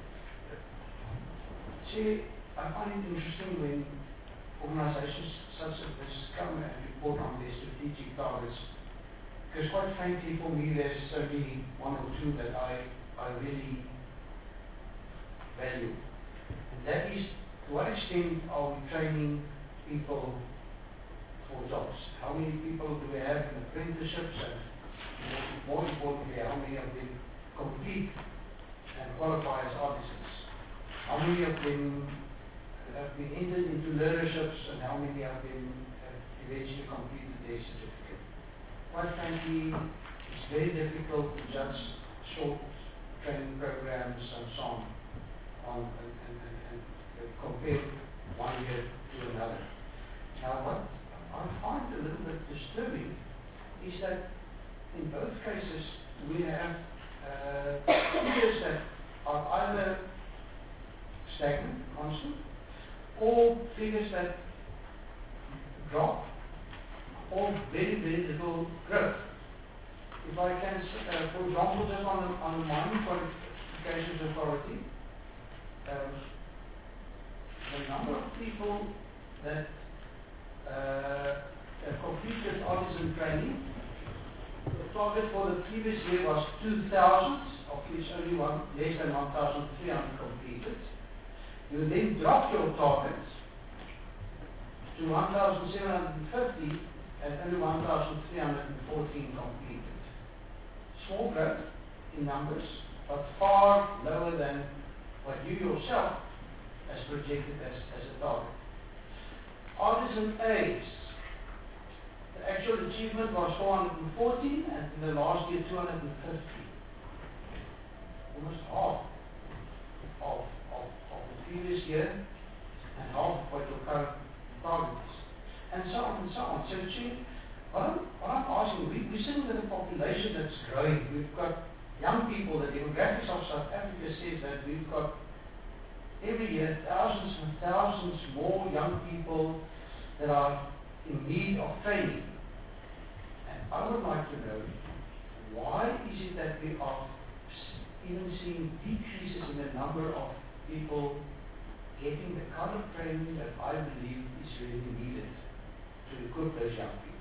See, I find it interesting when organizations such as this come and report on their strategic targets. Because quite frankly, for me, there's only one or two that I, I really value. And that is, to what extent are we training people for jobs? How many people do we have in apprenticeships? And more importantly, how many of them complete and qualify as artisans? How many of them have been entered into learnerships, and how many of them have eventually completed their certificate? Quite frankly, it's very difficult to judge short training programs and so on, on and, and, and, and compare one year to another. Now, what I find a little bit disturbing is that in both cases we have a uh, figures that are either stagnant, constant, or figures that drop, or very, very little growth. If I can, uh, for example, just on the, on the Mining Qualifications Authority, um, the number of people that uh, have completed artisan training, the target for the previous year was two thousand, of which only one, less than one thousand three hundred completed. You then drop your target to one thousand seven hundred fifty and only one thousand three hundred fourteen completed. Small growth in numbers, but far lower than what you yourself has projected as, as a target. Artisan Aids, the actual achievement was four hundred fourteen and in the last year two hundred fifty. Almost half of, of, of the previous year and half of what your current target is. And so on and so on. So see, what I'm, what I'm asking, we, we're sitting with a population that's growing. We've got young people. The demographics of South Africa says that we've got every year thousands and thousands more young people that are in need of training. And I would like to know, why is it that we are even seeing decreases in the number of people getting the kind of training that I believe is really needed to equip those young people?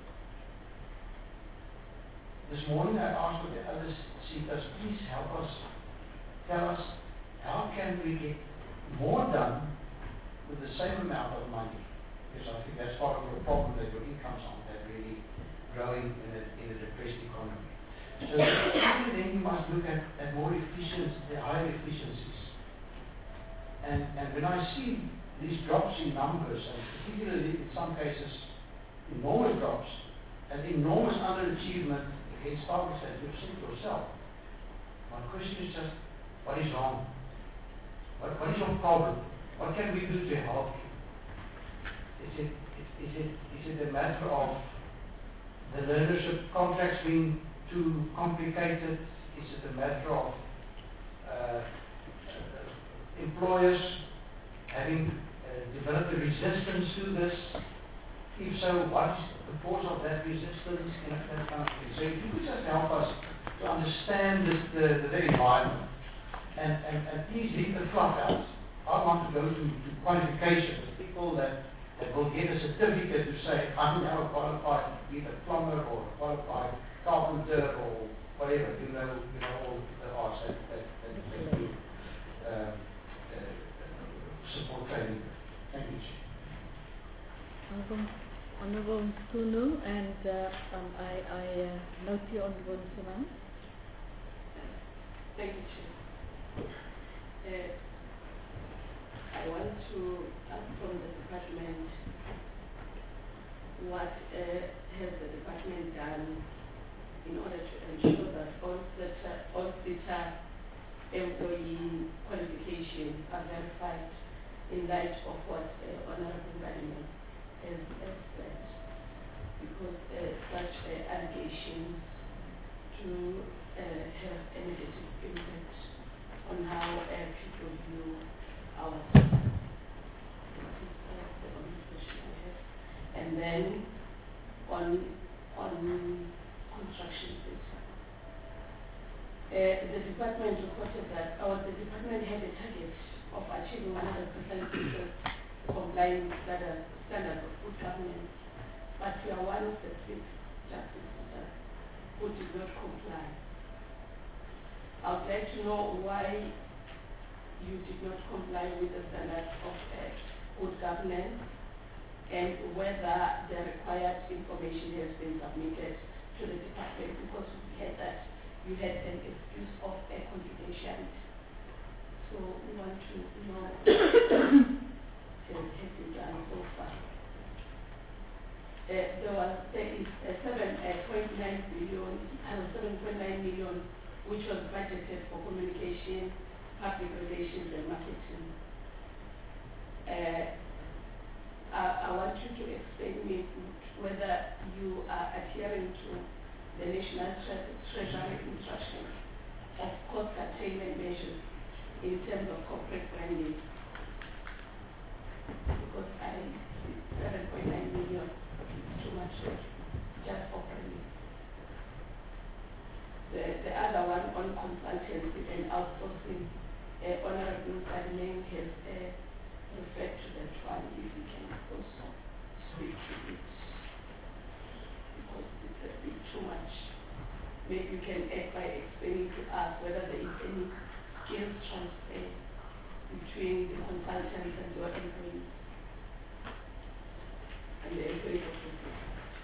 This morning I asked the other seekers, please help us, tell us, how can we get more done with the same amount of money? Because I think that's part of your problem, that your incomes aren't that really growing in a, in a depressed economy. So then you must look at, at more efficiency, the higher efficiencies. And, and when I see these drops in numbers, and particularly in some cases enormous drops, and enormous underachievement against targets that you've set yourself, my question is just, what is wrong? What, what is your problem? What can we do to help you? Is it, is it, is it a matter of the learnership contracts being too complicated? Is it a matter of uh, uh, employers having uh, developed a resistance to this? If so, what is the cause of that resistance? You know, that kind of thing. So if you could just help us to understand this, the, the very environment, and, and, and please leave the fluff out. I want to go to, to qualifications, people that, that will get a certificate to say, I'm now qualified to be a plumber or a qualified carpenter or whatever, you know, you know all the arts that, that, that, that do uh, uh, support training. Thank you, Chief. Honorable, Honorable Sunu, and uh, um, I, I uh, note you, Honorable Suman. Thank you, Chief. Uh, I want to ask from the department, what uh, has the department done in order to ensure that all SETA, all SETA employee qualifications are verified in light of what uh, Honorable Gadiman has, has said? Because uh, such uh, allegations to uh, have a negative impact on how uh, people view our SETA. This is uh, the only question I have. And then on on construction sector. Uh, the department reported that, or the department had a target of achieving one hundred percent complying with the standards of good governance, but we are one of the six justices who did not comply. I would like to know why you did not comply with the standards of uh, good governance, and whether the required information has been submitted to the department, because we had that you had an excuse of a confidentiality. So we want to know what has been done so far. Uh, there was there is a seven point nine billion, uh, seven point nine million, which was budgeted for communication, public relations, and marketing. Uh, I, I want you to explain me whether you are adhering to the National Tre Treasury instructions of cost containment measures in terms of corporate branding. Because I seven point nine million is too much just for branding. The, the other one on consultancy and outsourcing, uh, Honorable Kadimeng has uh, referred to that one, if you can also speak to it, because it's a bit too much. Maybe you can add by explaining to us whether there is any skills transfer between the consultants and your employees, and the employees of the group.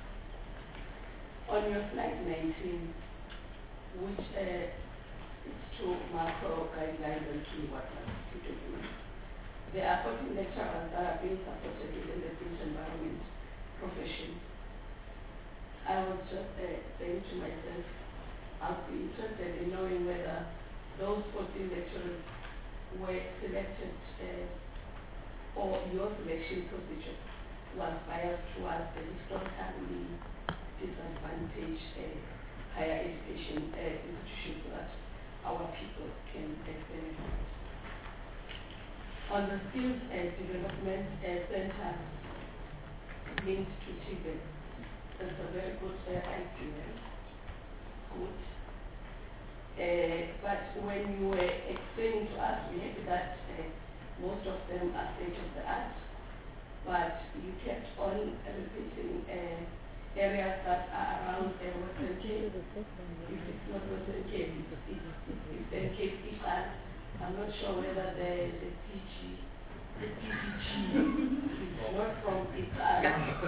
On your slide nineteen, which uh, is to macro guidelines and to what to document. There are fourteen lecturers that are being supported within the built environment profession. I was just uh, saying to myself, I'll be interested in knowing whether those fourteen lecturers were selected uh, or your selection procedure was biased towards the historically disadvantaged uh, higher education uh, institutions so that our people can uh, benefit. On the skills and development uh, center linked to T V E T, that's a very good uh, idea. Good. Uh, but when you were explaining to us, we had that uh, most of them are state of the art, but you kept on repeating uh, areas that are around the Western Cape. If it's not Western Cape, it's, it's, it's Eastern Cape, Eastern. I'm not sure whether the, the T G, the T G G is not from Eastern.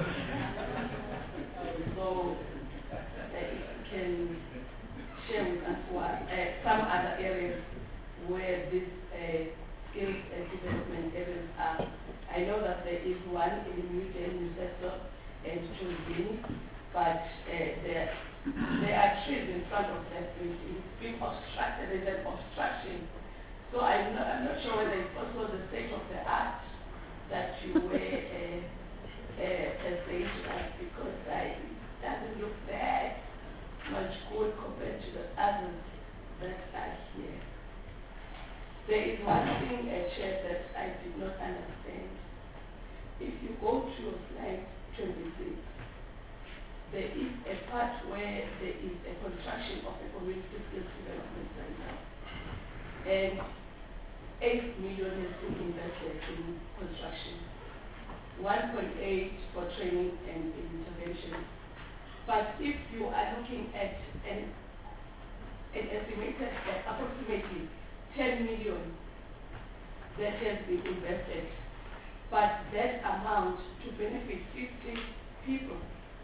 So uh, if you can share with us what, uh, some other areas where these uh, skills and development areas are. I know that there is one in the Newton University and Turbine, but uh, there, there are trees in front of that building. It's being obstructed, there's an obstruction. So I'm not, I'm not sure whether it's also the state of the art that you were uh, uh, saying to us, because I, it doesn't look that much good compared to the others that are here. There is one thing, uh, Chair, that I did not understand. If you go to slide twenty-six, there is a part where there is a construction of a community skills development center, and eight million has been invested in construction, one point eight for training and intervention. But if you are looking at an, an estimated uh, approximately ten million that has been invested, but that amount to benefit fifty people.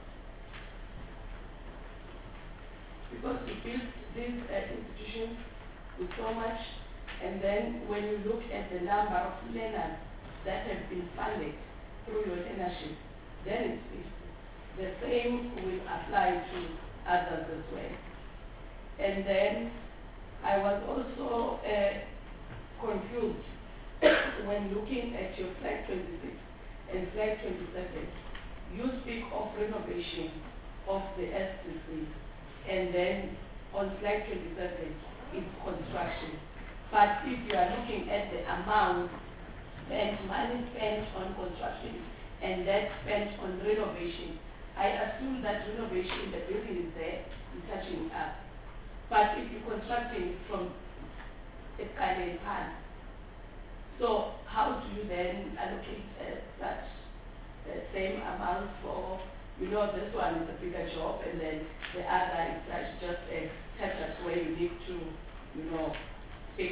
Because you build these uh, institutions with so much, and then when you look at the number of learners that have been funded through your learnership, then it's fifty. The same will apply to others as well. And then I was also uh, confused when looking at your slide twenty-six and slide twenty-seven. You speak of renovation of the S T C, and then on slide twenty-seven, it's construction. But if you are looking at the amount spent, money spent on construction, and that spent on renovation, I assume that renovation, the building is there, is touching up. But if you're constructing from a kind of pan, so how do you then allocate uh, such uh, same amount for, you know, this one is a bigger job, and then the other is such just a touch where you need to, you know, fix.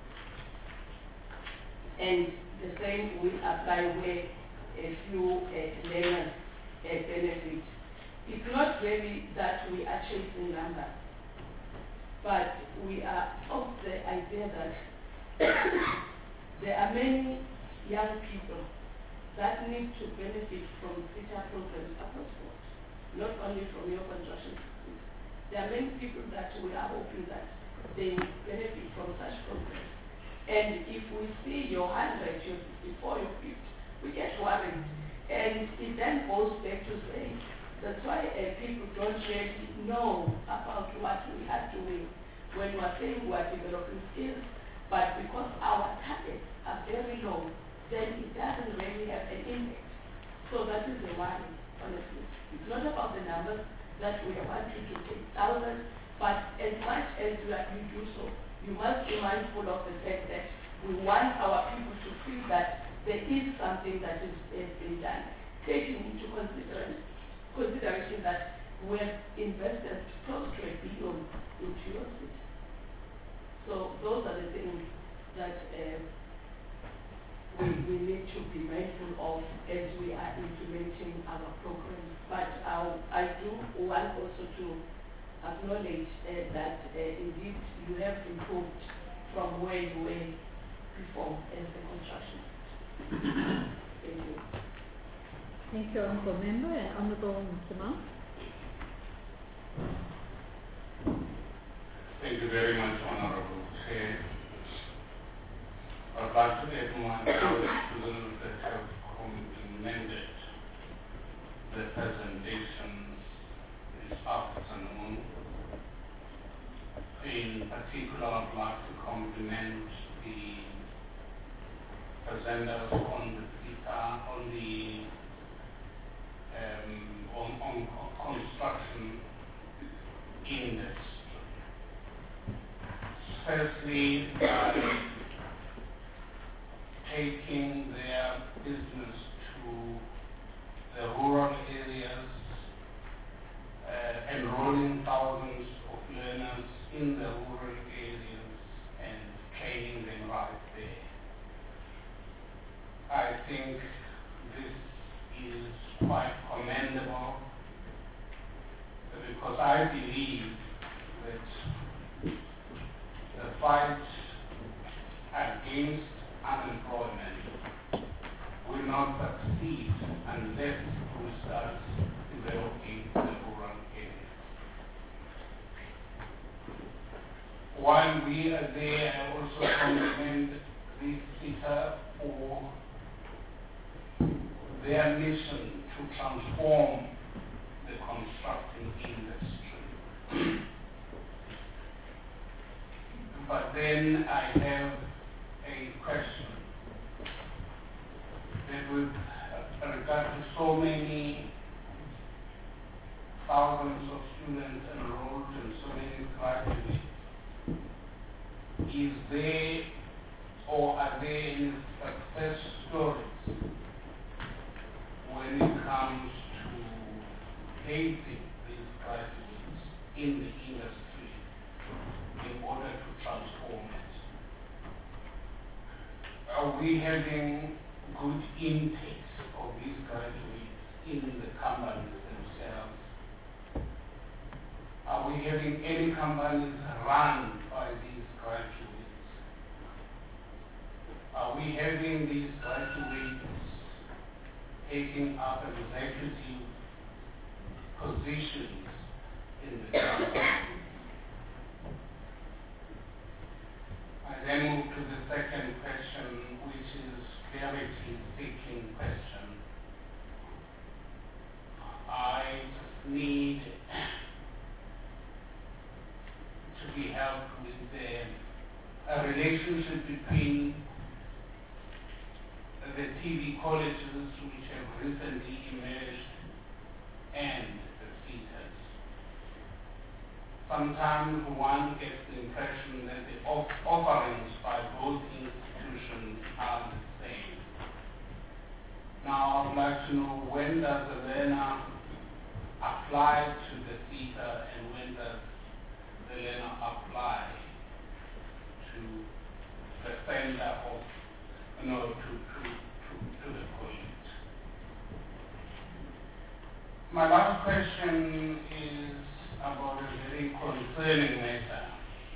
And the same will apply where a few uh, learners uh, benefit. It's not really that we are chasing numbers, but we are of the idea that there are many young people that need to benefit from teacher programs across the board, not only from your construction schools. There are many people that we are hoping that they benefit from such programs. And if we see your one hundred, your fifty-four, your fifty, we get worried. And it then goes back to saying, that's why uh, people don't really know about what we are doing when we are saying we are developing skills, but because our targets are very low, then it doesn't really have an impact. So that is the worry, honestly. It's not about the numbers that we want you to take thousands, but as much as you, are, you do so, you must be mindful of the fact that we want our people to feel that there is something that is, is being done, taking into consideration, consideration that we have invested close to a billion into your city. So those are the things that uh, we, we need to be mindful of as we are implementing our programs. But uh, I do want also to acknowledge uh, that uh, indeed you have improved from where you were before as a construction. Thank you. Thank you, Honourable Member. And Honourable Simon. Thank you very much, Honourable Chair. I'd like to add my thoughts to those that have commended the presentation this afternoon. In particular, I'd like to compliment the presenters on the data, on the um, on, on construction industry. Firstly, by taking their business to the rural areas, uh, enrolling thousands of learners in the rural areas and training them right there. I think this is quite commendable because I believe that the fight against unemployment will not succeed unless we start developing the rural areas. While we are there, I also compliment this sector for their mission to transform the construction industry. But then I have a question that with regard to so many thousands of students enrolled and so many graduates, is there or are there any success stories when it comes to placing these graduates in the industry in order to transform it? Are we having good intake of these graduates in the companies themselves? Are we having any companies run by these graduates? Are we having these graduates taking up executive positions in the company? I then move to the second question, which is clarity-seeking question. I just need to be helped with the, a relationship between the T V colleges which have recently emerged and the theaters. Sometimes one gets the impression that the off offerings by both institutions are the same. Now I'd like to know, when does the learner apply to the theater and when does the learner apply to the center of, you know, to, to, to, to the college? My last question is about a very concerning matter.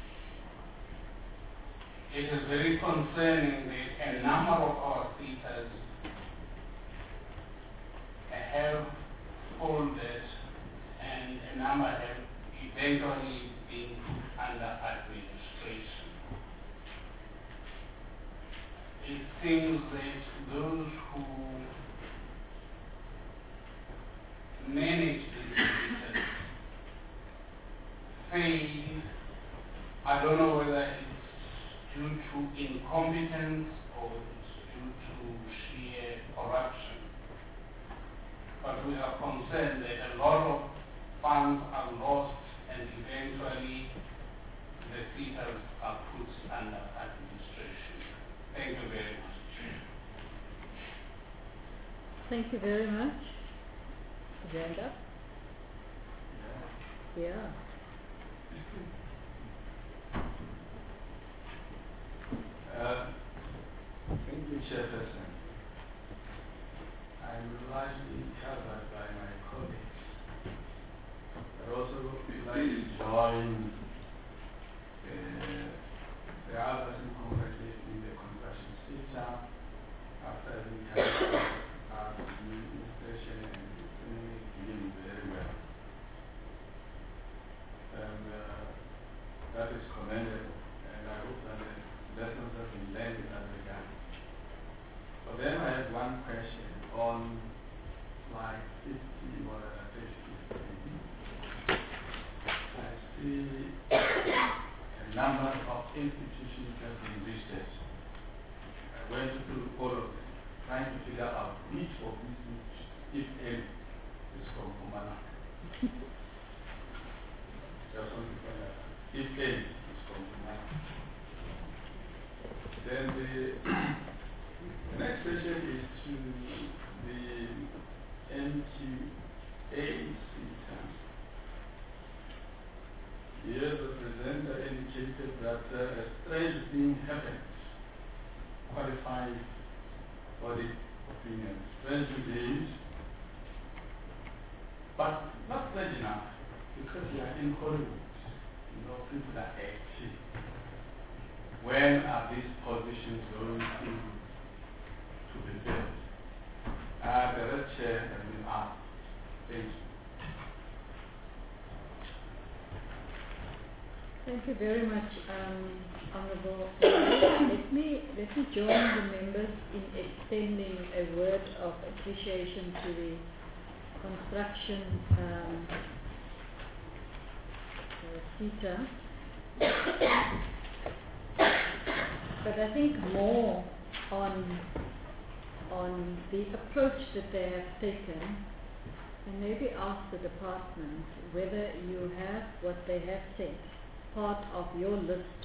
It is very concerning that a number of our theaters have folded and a number have eventually been put under administration. It seems that those who manage these theaters fail I don't know whether it's due to incompetence or it's due to sheer corruption. But we are concerned that a lot of funds are lost and eventually the theatres are put under administration. Thank you very much. Thank you very much. Agenda? Yeah. Uh, thank you, Chairperson. I'm largely covered by my colleagues. I'd also like to join uh, the others in congratulating the construction sector after having carried out the administration and doing very well. And uh, that is commendable, and I hope that the lessons have been learned in that regard. But then I have one question on slide fifty or page fifteen. I see a number of institutions have been listed. I went through all of them, trying to figure out which of these institutions, if any, is from Kumana. Just want to find out if any is from Kumana. Then the, the next question is to the M Q A system. Here the presenter indicated that uh, a strange thing happened, qualified audit opinion. Strange indeed, but not strange enough, because we are in Hollywood. You know, people are active. When are these positions going to, to be filled? Uh, the red chair has been asked. Thank you. Thank you very much, um, Honourable. let me let me join the members in extending a word of appreciation to the construction um, uh, CETA. But I think more on on the approach that they have taken, and maybe ask the department whether you have what they have said part of your list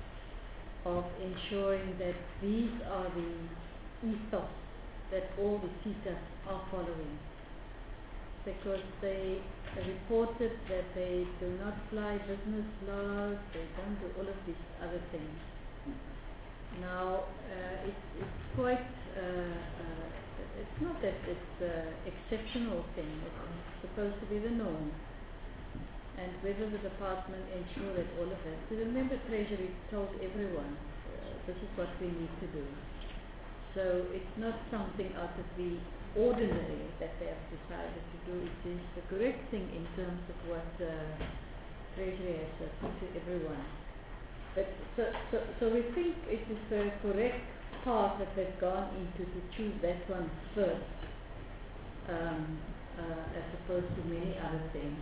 of ensuring that these are the ethos that all the CETAs are following. Because they reported that they do not fly business laws, they don't do all of these other things. Now, uh, it's, it's quite, uh, uh, it's not that it's an exceptional thing, it's supposed to be the norm. And whether the department ensure that all of that. So remember, Treasury told everyone, uh, this is what we need to do. So it's not something out of the ordinary that they have decided to do. It is the correct thing in terms of what uh, Treasury has uh, put to everyone. But so, so, so we think it is the correct path that they've gone into to choose that one first, um, uh, as opposed to many other things.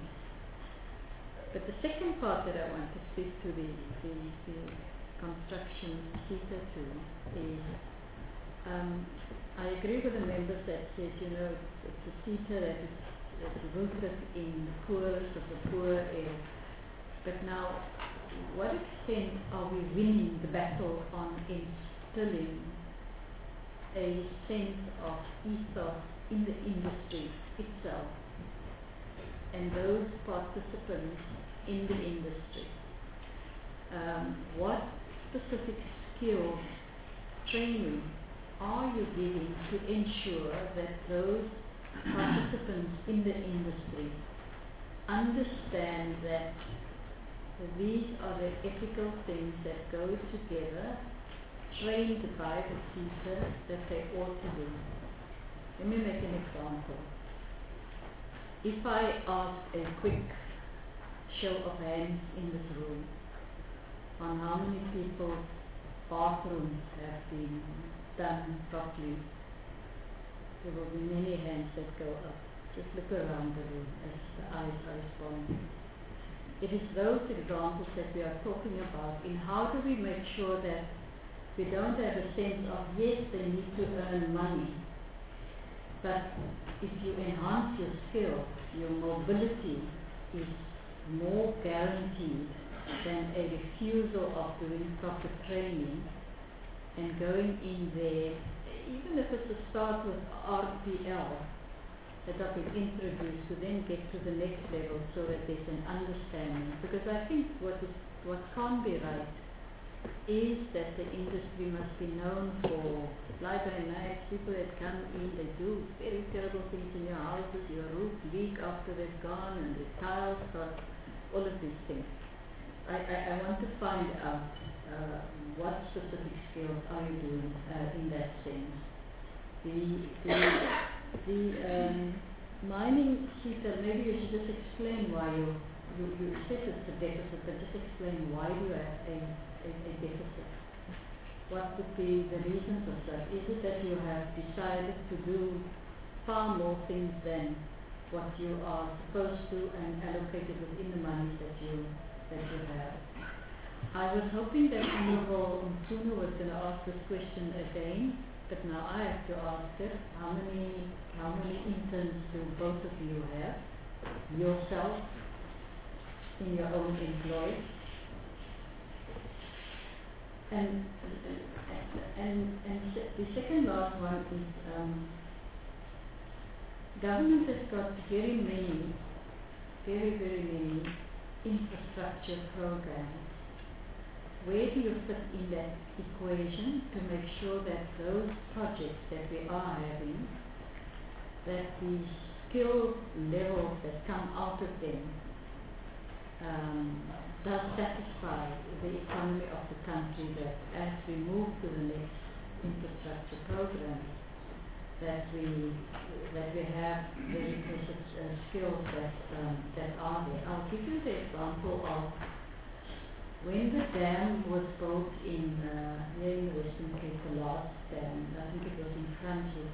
But the second part that I want to speak to the, the, the construction CETA to is, um, I agree with the members that said, you know, it's a CETA that is it's rooted in the poorest of the poor areas. But now, what extent are we winning the battle on instilling a sense of ethos in the industry itself and those participants in the industry? Um, what specific skills, training are you giving to ensure that those participants in the industry understand that these are the ethical things that go together, trained by the CETA, that they ought to do? Let me make an example. If I ask a quick show of hands in this room on how many people's bathrooms have been done properly, there will be many hands that go up. Just look around the room as the eyes are responding. it is those examples that we are talking about in how do we make sure that we don't have a sense of, yes, they need to earn money, but if you enhance your skills, your mobility is more guaranteed than a refusal of doing proper training and going in there, even if it's a start with R P L, that have been introduced to then get to the next level so that there's an understanding. Because I think what is what can't be right is that the industry must be known for fly-by-night, people that come in, they do very terrible things in your houses, your roof leak after they've gone and the tiles start, all of these things. I, I, I want to find out uh, what specific skills are you doing uh, in that sense. The, the, the um, mining sector, maybe you should just explain why you, you, you said it's a deficit, but just explain why you have a, a, a deficit. What would be the reasons of that? Is it that you have decided to do far more things than what you are supposed to and allocated within the money that you that you have? I was hoping that Honorable Mtunu was going to ask this question again, but now I have to ask it. How many how many interns do both of you have? Yourself in your own employ? And and and the second last one is um, government has got very many, very very many infrastructure programs. Where do you fit in that equation to make sure that those projects that we are having, that the skill levels that come out of them um, does satisfy the economy of the country, that as we move to the next infrastructure program, that we that we have the requisite uh, skills that um, that are there. I'll give you the example of when the dam was built in uh, here in the Western Cape, the last dam. I think it was in Francis.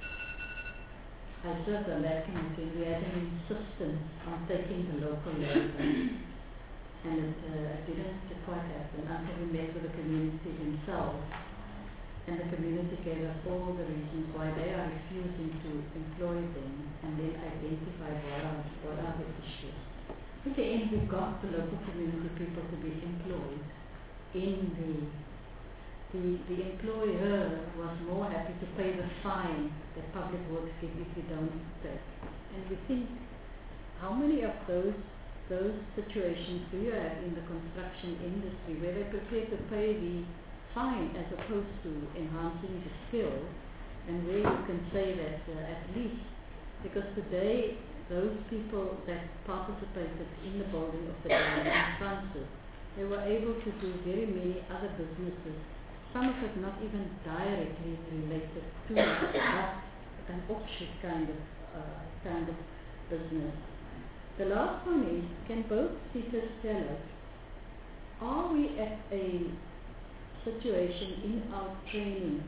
I served on that committee. We had an insistence on taking the local labor, and it uh, didn't quite happen until we met with the community themselves. And the community gave us all the reasons why they are refusing to employ them, and then identify what are, what are the issues. In the end, we got the local community people to be employed in the, the, the employer was more happy to pay the fine that Public Works give if you don't pay. And we think, how many of those those situations do you have in the construction industry where they're prepared to pay the fine as opposed to enhancing the skill, and where you can say that uh, at least, because today those people that participated in the building of the dam in Francis, they were able to do very many other businesses, some of it not even directly related to that, an offshoot kind of uh, kind of business. The last one is, can both speakers tell us, are we at a situation in our training,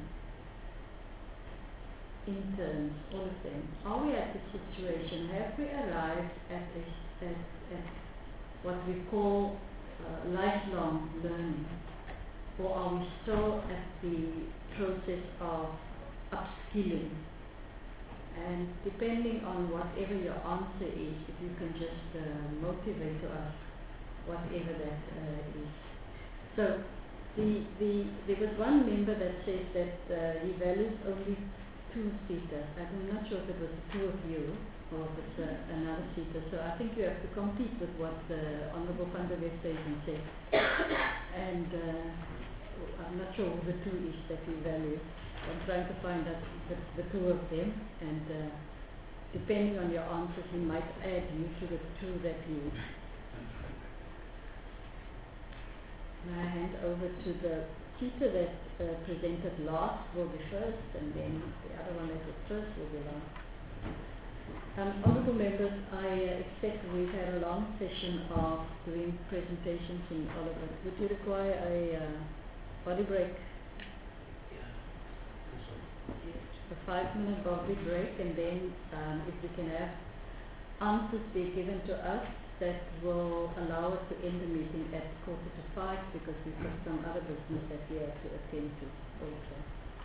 interns, all of them, are we at the situation, have we arrived at, a, at, at what we call uh, lifelong learning, or are we still at the process of upskilling? And depending on whatever your answer is, if you can just uh, motivate us, whatever that uh, is. So, The, the, there was one member that says that uh, he values only two seaters. I'm not sure if it was the two of you or if it's uh, another seater. So I think you have to compete with what the Honorable Van der Westhuizen said. And uh, I'm not sure who the two is that he values. I'm trying to find out the, the two of them. And uh, depending on your answers, he might add you to the two that he I hand over to the teacher that uh, presented last will be first, and then the other one that was first will be last. Um, honourable members, I uh, expect we've had a long session of doing presentations in all of it. Would you require a uh, body break? A five minute body break, and then um, if we can have answers be given to us that will allow us to end the meeting at quarter to five because we've got some other business that we have to attend to also.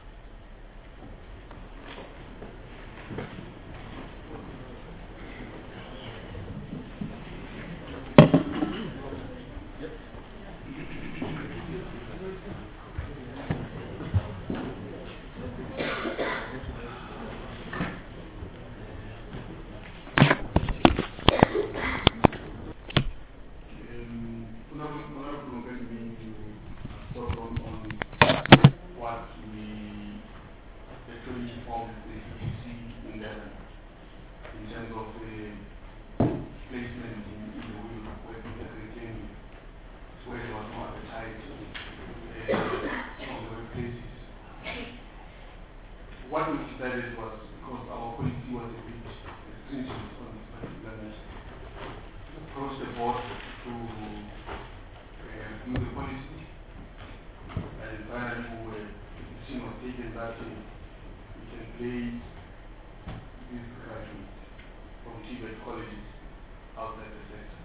What we decided was, because our policy was a bit stringent on this particular matter, to approach the board to uh, do the policy, and finally uh, the decision was taken that uh, we can place these graduates from Tibet colleges outside the sector.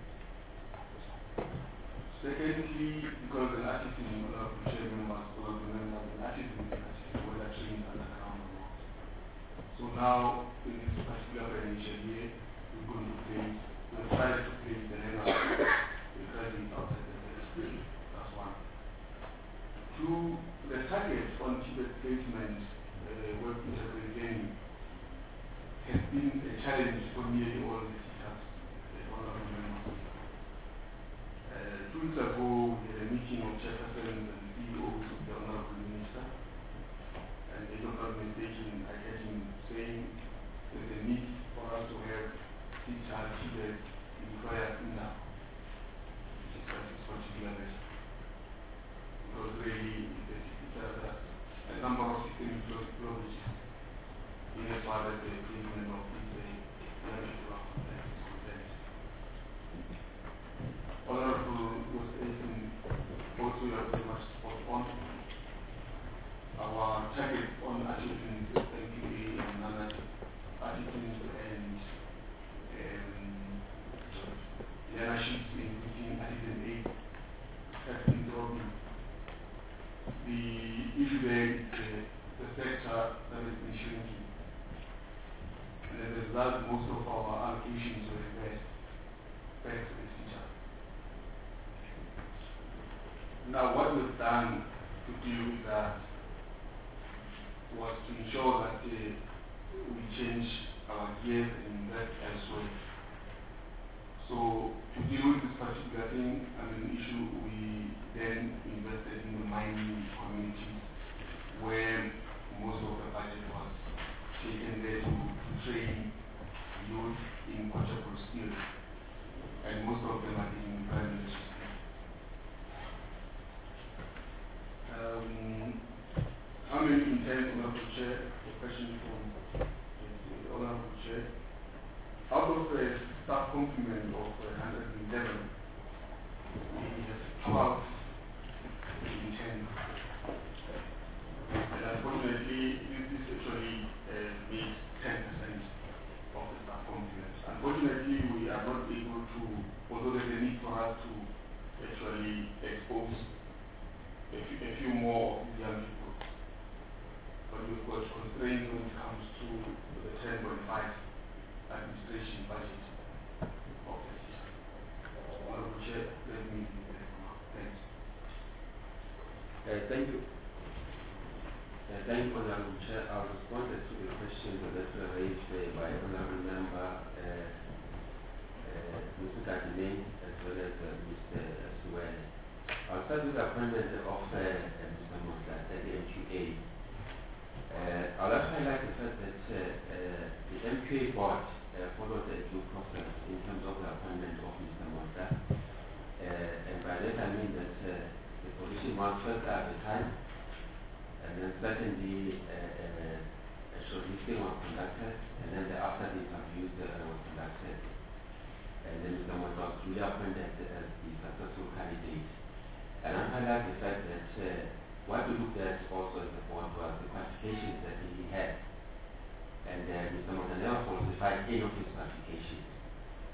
Secondly, because an artist in uh, chairman was one of the members, an artist in the whether trained underground or not. So now, in this particular financial year, we're going to place, we're trying to place the level of the graduates outside the sector. That's one. Two, the target on Tibet placement uh, work integrated has been a challenge for nearly all the teachers, uh, all of the members. Uh, two weeks ago, we had a meeting of chairpersons and C E Os of the Honorable Minister. And the local administration, I heard him saying there's a need for us to have teachers, teachers, employers now, which is quite this particular measure. Because really, it's a, a number of systemic technologies in as far as the treatment of these young people is concerned. Honorable was saying also you are very much spot on. Our target on achieving M P A and non-achieving and um, leaderships in within Article eight has been dropping. The issue there is the, the sector that has been shrinking. And as a result, most of our allocations were reversed back to the teacher. Now, what we've done to deal with that was to ensure that uh, we change our gears and invest elsewhere. So to deal with this particular thing, I mean, issue, we then invested in the mining communities where most of the budget was taken there to, to train youth in portable skills, and most of them are in primary schools. Um, How many intend, Honorable Chair, a question from the Honorable Chair? Out of a staff complement of one hundred eleven, we have twelve intend. And unfortunately, this is actually uh, made ten percent of the staff complement. Unfortunately, we are not able to, although there's a need for us to actually expose a few, a few more of these young people. But we've got constraints when it comes to the ten point five administration budget of the year. Honorable Chair, let me be there for now. Thanks. Uh, thank you. Uh, thank you, Honorable Chair. I responded to the questions that were raised uh, by Honorable Member uh, uh, Mister Gardiner as well as uh, Mister Suwele. I'll start with the appointment of uh, uh, Mister Mosla at the M Q A. Uh, I'll also highlight the fact that uh, uh, the M Q A board uh, followed the due process in terms of the appointment of Mister Mosla. Uh, and by that I mean that uh, the position was first advertised, and then secondly uh, uh, a shortlisting was conducted, and then the after the interviews uh, was conducted. And then Mister Mosla was duly appointed as the successful candidate. And I highlight the fact that uh, what we looked at also as the board was the qualifications that he had. And uh, Mister Mosla never falsified any of his qualifications.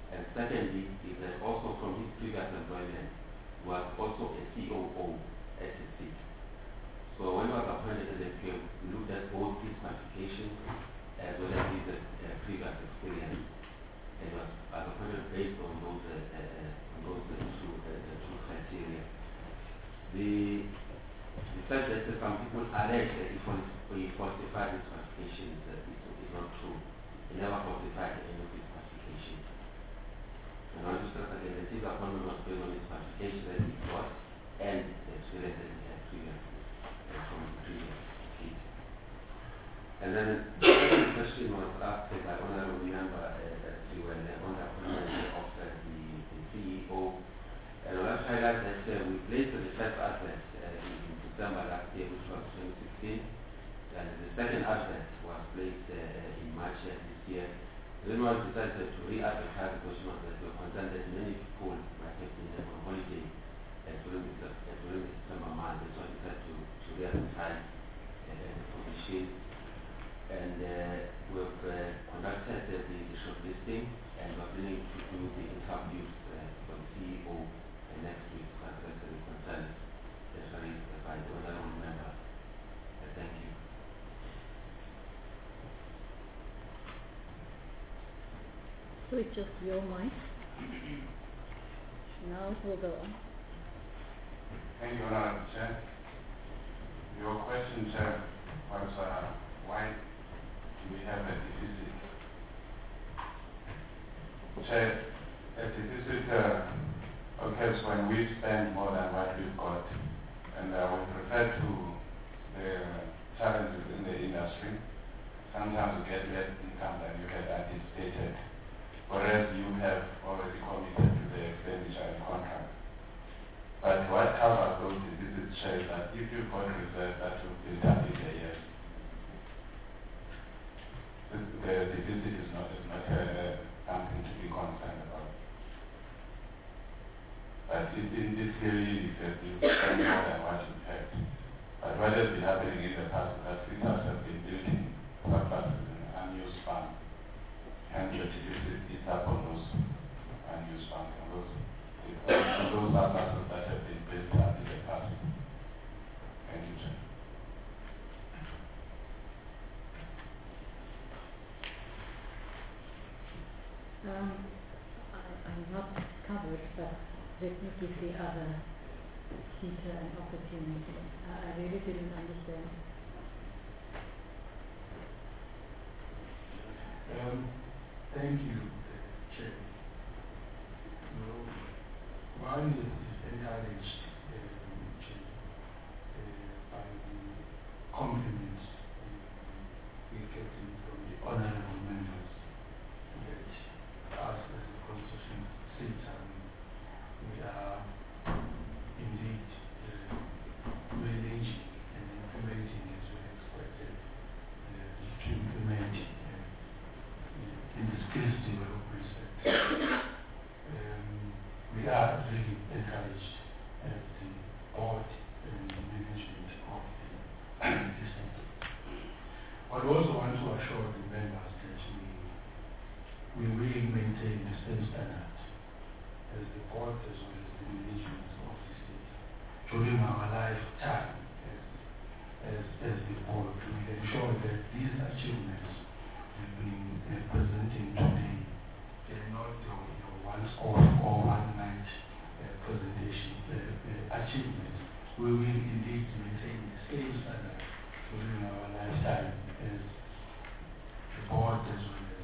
And secondly, is that also from his previous employment, was also a C O O at the seat. So when he was appointed as a P M, we looked at both his qualifications as well as his uh, previous experience. And was, was appointed based on those, uh, uh, on those uh, two, uh, uh, two criteria. The, the fact that uh, some people allege that he falsified his qualifications uh, is, is not true. He never falsified any of his qualifications. And I just stress again that his appointment was based on his qualifications that he got and the experience that he had previously uh, from the previous case. And then the second question was asked by Honorable Member uh, that you were on the appointment of uh, the, the C E O. And I want to highlight that uh, we placed the first advert uh, in, in December last year, which was twenty sixteen. And the second advert was placed uh, in March uh, this year. Then we decided to re-advertise because was that we were concerned that many people might have been uh, on holiday uh, during, the, uh, during the December month. So we decided to, to re-advertise uh, the position. And uh, we've uh, conducted uh, the, the shortlisting and we're planning to do the interviews uh, for the C E O uh, next week to address the concerns as raised by the honorable member. Uh, thank you. Switch off your mic. Now it will go on. Thank you, Honorable Chair. Your question, Chair, was uh, why do we have a deficit? Chair, a deficit uh, occurs when we spend more than what we've got, and uh, we refer to the challenges in the industry. Sometimes we get less income than you had anticipated, whereas you have already committed to the expenditure and contract. But what covers those deficits shows that if you've got reserves that will build up in the years, the, the deficit is not, is not uh, something to be concerned about. But it, it, it clearly says you spend more than what you have. But what has been happening in the past is that fitters have been building surpluses in unused funds. And your deficit is up on those unused funds and those, on those surpluses that have been built up in the past. Thank you, Chair. Um, I, I'm not covered, but let me give the other speaker an opportunity. I, I really didn't understand. Um, thank you, uh, Chair. No, one is encouraged um, uh, by the compliments uh, we get from the honorable members that us as a constitution sector, we are indeed uh, managing and implementing as we expected uh, to implement uh, in the skills development sector. Um, we are really encouraged as the board and the management of the, the sector. But we also want to assure the members that we we will maintain the same standard as the board as well as the management of the state. During our lifetime as, as, as the board, we ensure that these achievements we've been uh, presenting today are not your, your once-off or one-night uh, presentation uh, uh, achievements. We will indeed maintain the same standard during our lifetime as the board as well as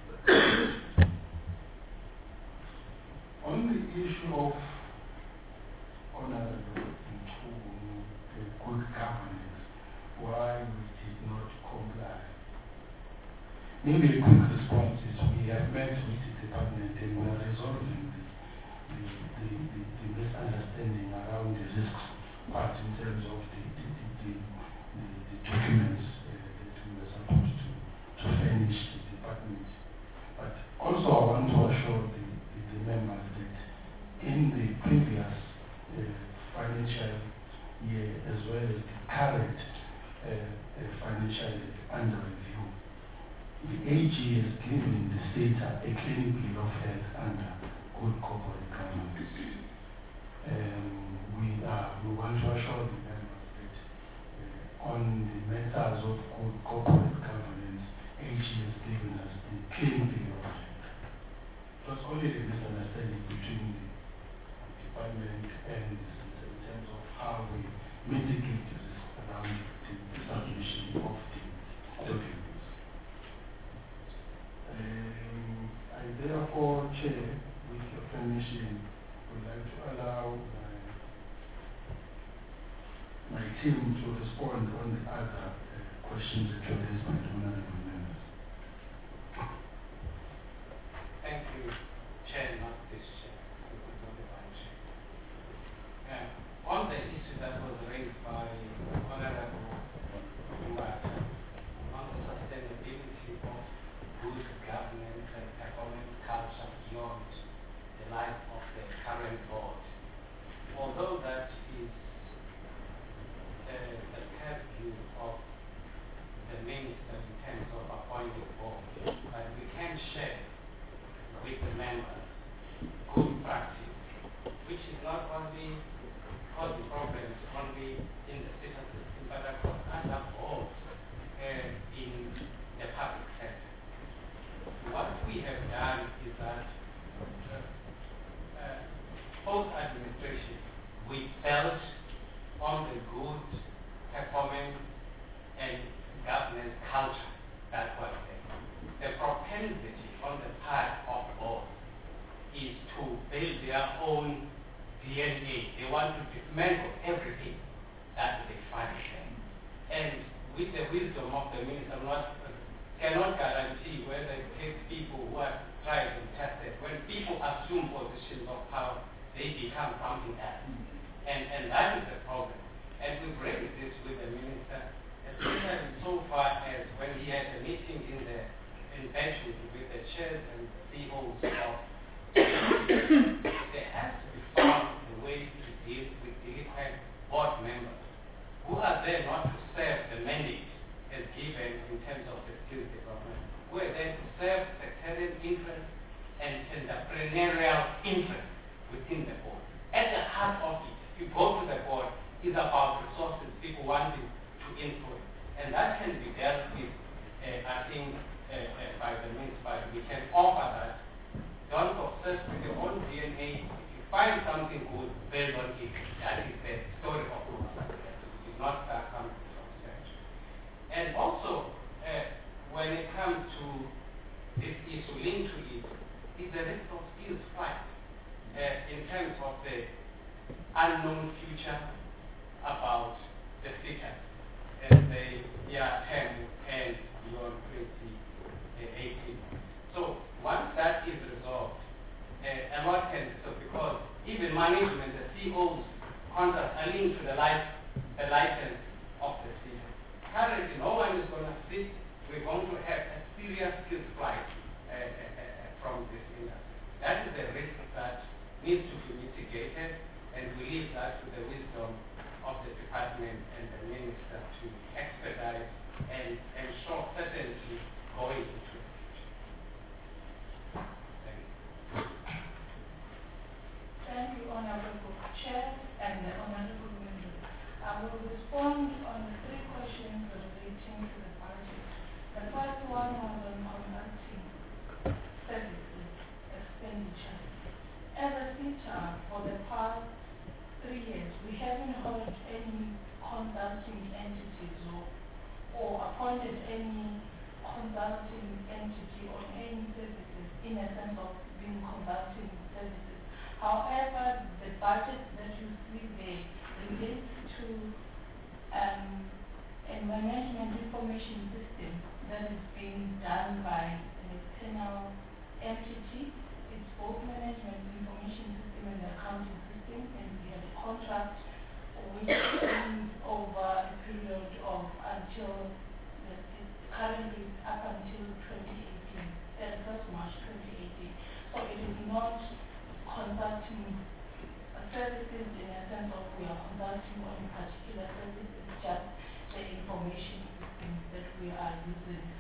on the issue of honorable uh, good governance, why we did not comply. Maybe a quick response is we have met with the department and we are resolving the, the, the, the, the misunderstanding around the risks part in terms of the, the, the, the, the, the documents uh, that we were supposed to, to furnish the department. But also I want to assure the, the, the members that in the previous uh, financial year as well as the current uh, uh, financial year under review, the A G has given the state a clean bill of health under good corporate governance. Um, we, are, we want to assure the members that uh, on the matters of good corporate governance, A G has given us the clean bill of health. It was only the misunderstanding between the department and the center in terms of how we mitigate the risk around the submission of the documents. Um, I therefore, Chair, with your permission, would like to allow my, my team to respond on the other uh, questions that were raised by the honorable members. Thank you, Chair, not this Chair, because of the vice Chair. Uh, on the issue that was raised by Honorable Umata on the sustainability of good governance and performance culture beyond the life of the current board. Although that is uh, the purview of the minister in terms of appointing board, but we can share with the members good practice, which is not only causing problems only in the city system, but across other boards uh, in the public sector. What we have done is that uh, uh, both administrations, we felt on the good performance and governance culture that was there. The propensity on the part of both is to build their own D N A. They want to dismantle everything that they find there. And with the wisdom of the minister, not, cannot guarantee whether it takes people who are tried and tested. When people assume positions of power, they become something else. And, and that is the problem. And we've raised this with the minister, especially so far as when he had a meeting in the in Bedford with the chairs and C E Os of there has to be found a way to deal with delinquent board members who are there not to serve the mandate as given in terms of the skills development, who are there to serve sectarian interests and entrepreneurial interests within the board. At the heart of it, if you go to the board, is about resources, people wanting to influence. And that can be dealt with, uh, I think, uh, uh, by the means, by we can offer that. Don't obsess with your own D N A. If you find something good, build on it. That is the story of our success. It is not that something from scratch. And also, uh, when it comes to this issue linked to it, is the risk of skills flight uh, in terms of the unknown future about the future as they yeah, term and beyond twenty eighteen. So once that is resolved, uh, a lot can so because even management, the C E Os contracts are linked to the life, the license of the city. Currently, no one is going to sit. We're going to have a serious skills flight uh, uh, uh, from this industry. That is the risk that needs to be mitigated, and we leave that to the wisdom of the department and the minister to expedite and ensure certainty going into the future. Thank you. Thank you, Honorable Chair and the Honorable Members. I will respond on the three questions relating to the budget. The first one was on conducting services expenditure. As a teacher, for the past three years, we haven't heard any consulting entities or, or appointed any consulting entity on any services in a sense of being consulting services. However, the budget that you see there relates to um, a management information system that is being done by an external entity. It's both management information system and accounting system, and we have a contract which runs over a period of until the, currently up until twenty eighteen, thirty-first March twenty eighteen. So it is not consulting services in a sense of we are consulting on a particular service, it's just the information system that we are using for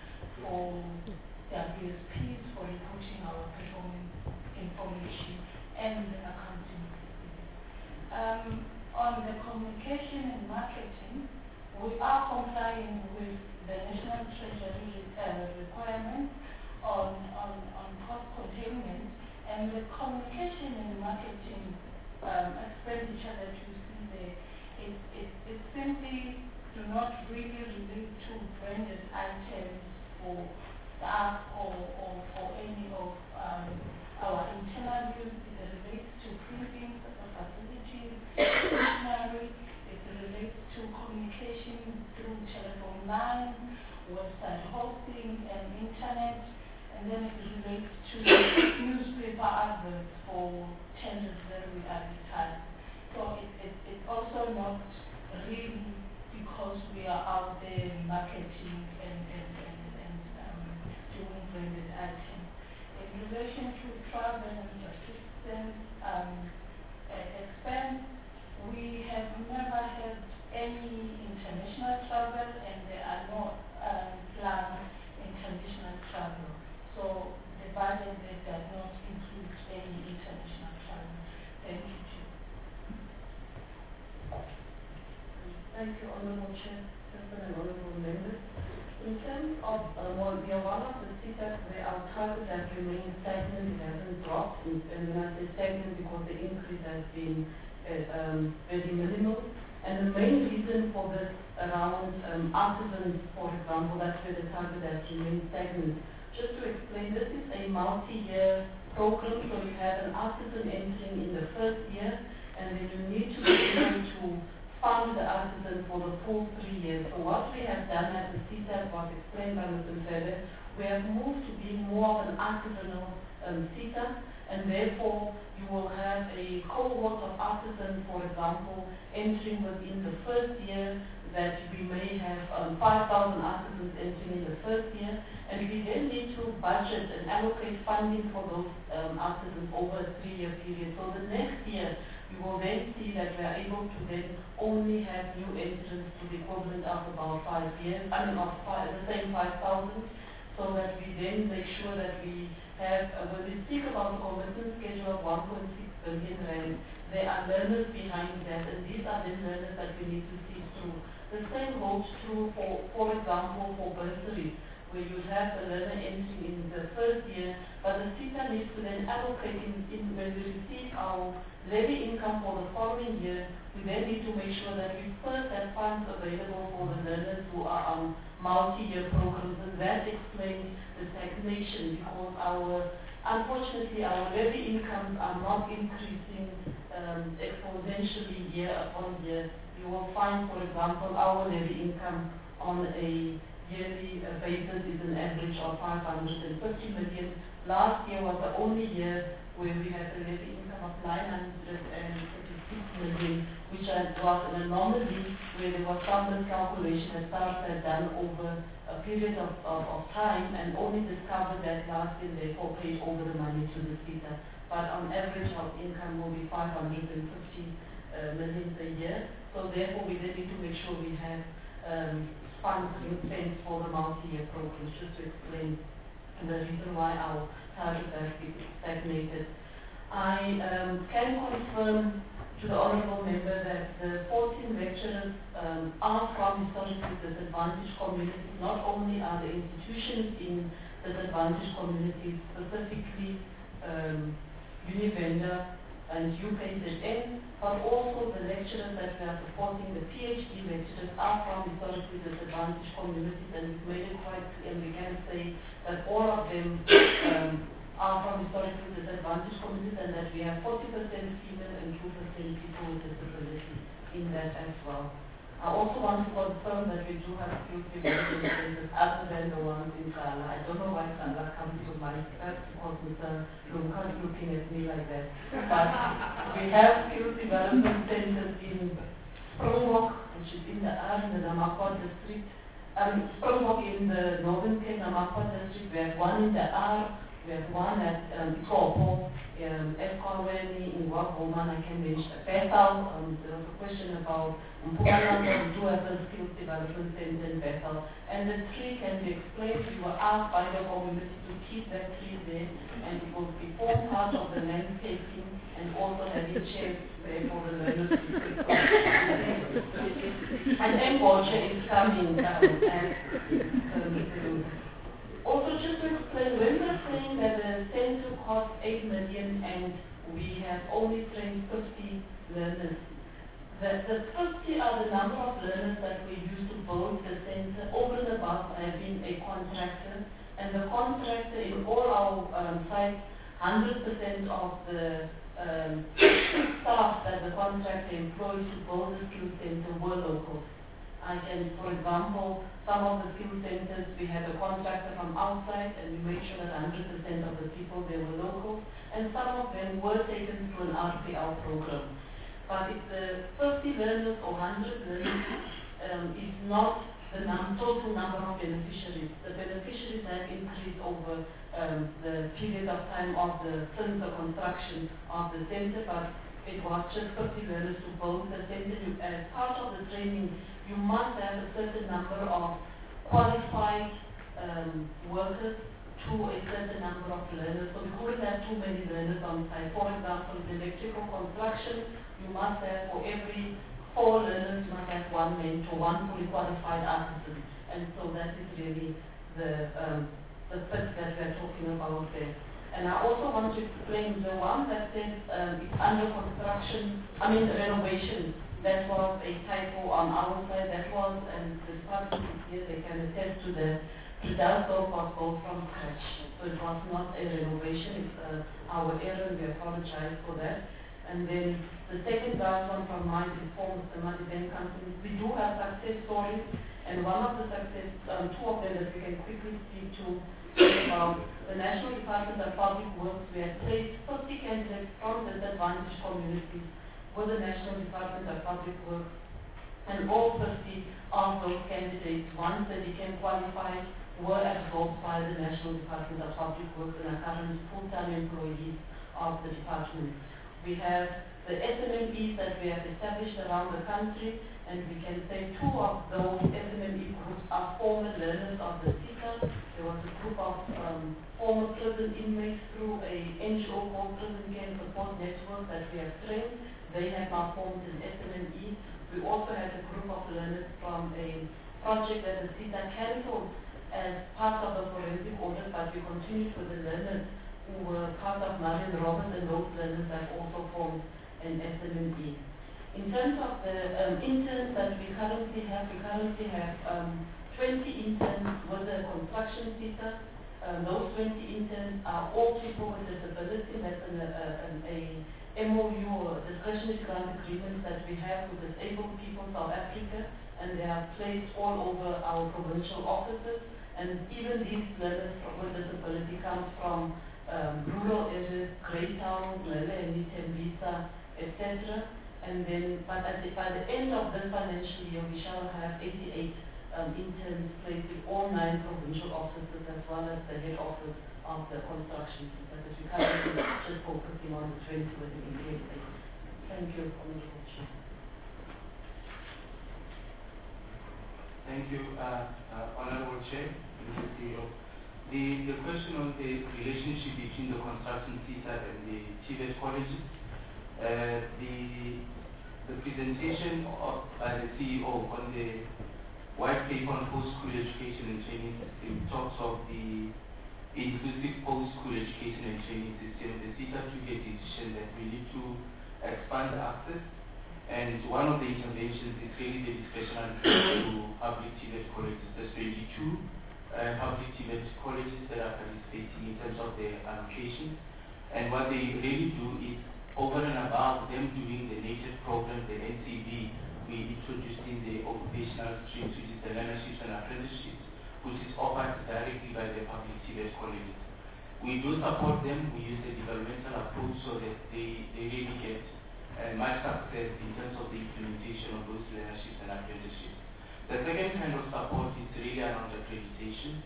for W S Ps for reporting our performance information and accounting system. Um, on the communication and marketing, we are complying with the National Treasury uh, requirements on, on, on cost containment, and the communication and marketing um, expenditure that you see there, it, it, it simply do not really relate to branded items for staff or, or for any of um, our internal use. It relates to printing facilities, stationery. It relates to communication through telephone lines, website hosting, and internet. And then it relates to newspaper adverts for tenders that we advertise. So it, it, it's also not really because we are out there marketing and, and, and, and um, doing branded items. In relation to travel and assistance um, uh, expense, we have never had any international travel, and there are no um, planned international travel. So the budget there does not include any international travel. Thank you, Chair. Thank you, Honourable Chairperson and Honourable Members. In terms of, uh, well, we are one of the C T A Cs where our target has remained stagnant, it hasn't dropped. And, and when I say stagnant, because the increase has been uh, um, very minimal. And the main reason for this around um, artisans, for example, that's where the target has remained stagnant. Just to explain, this is a multi-year program, so you have an artisan entering in the first year, and then you need to be able to fund the artisan for the full three years. So what we have done as the C T A C was explained by Mister Mfele, we have moved to be more of an artisanal um, C T A C, and therefore you will have a cohort of artisans, for example, entering within the first year, that we may have um, five thousand artisans entering in the first year, and we then need to budget and allocate funding for those um, artisans over a three-year period. So the next year, we will then see that we are able to then only have new entrants to the equivalent of about five years, I mean of five, the same five thousand, so that we then make sure that we have, uh, when we speak about the commitment schedule of one point six billion rand, there are learners behind that, and these are the learners that we need to see through. The same holds true for, for example, for bursaries, where you have the learner entering in the first year, but the C T A needs to then allocate in, in when we receive our levy income for the following year, we then need to make sure that we first have funds available for the learners who are on multi-year programs, and that explains the stagnation, because our, unfortunately, our levy incomes are not increasing um, exponentially year upon year. You will find, for example, our levy income on a yearly uh, basis is an average of five hundred fifty million. Last year was the only year where we had a levy income of nine hundred thirty-six million, which was an anomaly where there was some miscalculation that staff had done over a period of, of, of time, and only discovered that last year, therefore paid over the money to the C T A. But on average, our income will be five hundred fifty uh, million a year. So therefore, we then need to make sure we have um, funds being spent for the multi-year programs, just to explain the reason why our target has been stagnated. I um, can confirm to the Honourable Member that the fourteen lecturers um, are from historically disadvantaged communities. Not only are the institutions in disadvantaged communities, specifically um, Univenda and U K Z N, but also the lecturers that we are supporting, the PhD lecturers, are from historically disadvantaged communities, and we've made it quite clear, and we can say that all of them um, are from historically disadvantaged communities, and that we have forty percent female and two percent people with disability in that as well. I also want to confirm that we do have skills development centers other than the ones in Sala. I don't know why Sala comes to mind, perhaps because Mister Lumka is looking at me like that. But we have skills development centers in Springbok, which is in the R, in the Namakwa district. Um, Springbok in the Northern Cape, Namakwa district. We have one in the R, We have one at um, Ikopo, um, Eskolweni, in Wagoman, I can mention Bethel. Um, there was a question about Mpumalanga. We do have a skills development center in Bethel. And the tree can be explained. We were asked by the community to keep that tree there, and it will be form part of the landscaping and also having chairs there for the learners to sit on. And Embocha is coming um, and um, also, just to explain, when we're saying that the center costs eight million and we have only trained fifty learners, the, the fifty are the number of learners that we use to build the center over and above having a contractor. And the contractor in all our um, sites, one hundred percent of the um, staff that the contractor employs to build the skill center were local. I can, for example, some of the skill centers, we had a contractor from outside and we made sure that one hundred percent of the people there were local, and some of them were taken through an R P L program. But if the fifty learners or one hundred learners um, is not the num total number of beneficiaries, the beneficiaries have increased over um, the period of time of the since the construction of the center, but it was just fifty learners to build the center. As part of the training, you must have a certain number of qualified um, workers to a certain number of learners. So we couldn't have too many learners on site. For example, in electrical construction, you must have, for every four learners, you must have one mentor, one fully qualified artisan. And so that is really the, um, the fit that we are talking about there. And I also want to explain the one that says um, it's under construction, I mean renovation. That was a typo on our side. That was, and the department is here, they can attest to the Tridalco was built from scratch. So it was not a renovation, it's uh, our error, and we apologize for that. And then the second last one from my informed Mister Event companies, we do have success stories, and one of the success, um, two of them that we can quickly speak to is about the National Department of Public Works. We have placed fifty candidates from disadvantaged communities with the National Department of Public Works, and all fifty of those candidates, once they became qualified, were absorbed by the National Department of Public Works and are current full-time employees of the department. We have the S M M Es that we have established around the country, and we can say two of those S M M E groups are former learners of the SETA. There was a group of um, former prison inmates through a N G O called Prison Care Support Network that we have trained. They have now formed an S M M E. We also had a group of learners from a project that the SETA cancelled as part of the forensic audit, but we continued with the learners who were part of Marion Roberts, and those learners have also formed an S M M E. In terms of the um, interns that we currently have, we currently have um, twenty interns with the construction SETA. Um, those twenty interns are all people with disability. That's an, uh, an, a M O U or discretionary grant agreements that we have with disabled people in South Africa, and they are placed all over our provincial offices. And even these learners with disability come from um, rural areas, Greytown, Lele, Tembisa, et cetera. And then, but at the, by the end of this financial year, we shall have eighty-eight um, interns placed in all nine provincial offices, as well as the head office of the construction sector, because we currently just focusing on the twenty with the immediate basis. Thank you, Honorable Chair. Thank you, uh, uh, Honorable Chair, Mister C E O. The, the question on the relationship between the construction SETA and the T V E T colleges, uh, the, the presentation of, by the C E O on the white paper on post-school education and training system talks of the inclusive post-school education and training system. The SETA took a decision that we need to expand access, and one of the interventions is really the discretionary to public T V E T colleges. There's twenty-two uh, public T V E T colleges that are participating in terms of their allocation, and what they really do is, over and above them doing the native program, the N C V, we introduced in the occupational streams, which is the learnerships and apprenticeships, which is offered directly by the public T V E T colleges. We do support them. We use the developmental approach so that they, they really get uh, much success in terms of the implementation of those learnerships and apprenticeships. The second kind of support is really around accreditation.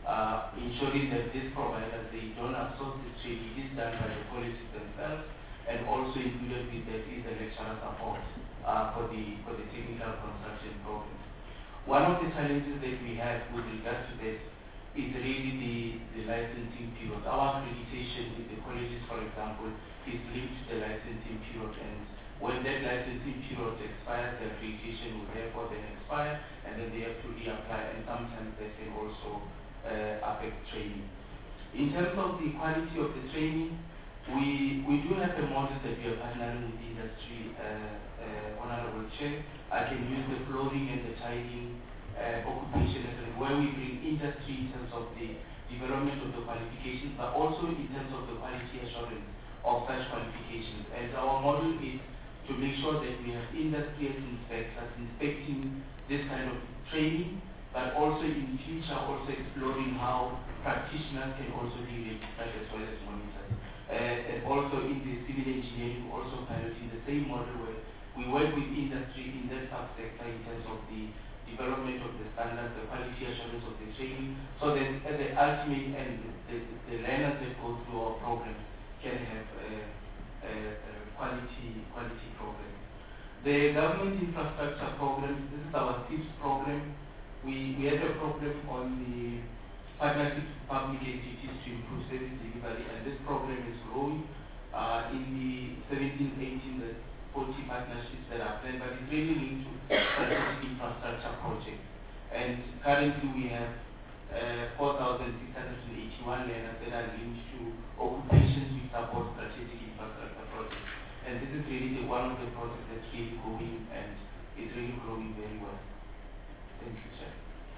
uh, ensuring that these providers, they don't outsource this training. It is done by the colleges themselves, and also included with that is the lecturer support uh, for the for the technical construction programs. One of the challenges that we have with regards to that is really the, the licensing period. Our accreditation with the colleges, for example, is linked to the licensing period, and when that licensing period expires, the accreditation will therefore then expire, and then they have to reapply, and sometimes that can also uh, affect training. In terms of the quality of the training, we we do have a model that we are partnering with industry, uh, uh, Honorable Chair. I can use the flooring and the tiling uh, occupation as well, where we bring industry in terms of the development of the qualifications, but also in terms of the quality assurance of such qualifications. And our model is to make sure that we have industry as inspectors inspecting this kind of training, but also in future also exploring how practitioners can also be registered as well as monitors. Uh, and also in the civil engineering, also piloting the same model where we work with industry in that subsector in terms of the development of the standards, the quality assurance of the training, so that at the ultimate end, the, the learners that go through our program can have a, a, a quality quality program. The government infrastructure program, this is our fifth program. We, we had a program on the partnership with public entities to improve service delivery, and this program is growing. Uh, in the seventeen eighteen, the forty partnerships that are planned, but it's really linked to strategic infrastructure projects. And currently we have uh, four thousand six hundred eighty-one learners that are linked to occupations which support strategic infrastructure projects. And this is really the, one of the projects that's really growing, and it's really growing very well. Thank you, Chair.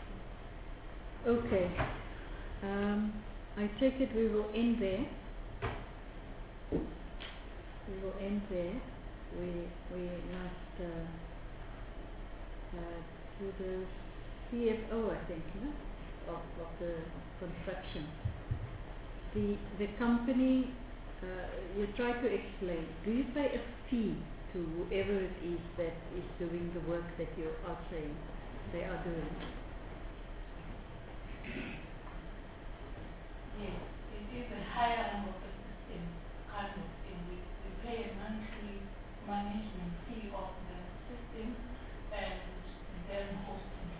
Okay. Um, I take it we will end there. We will end there. We we must uh, uh, do the C F O, I think, no? of of the construction. The the company, uh, you try to explain. Do you pay a fee to whoever it is that is doing the work that you are saying they are doing? Yes, it is a higher end of the system, kind of thing. We, we pay a monthly management fee of the system and then hosting.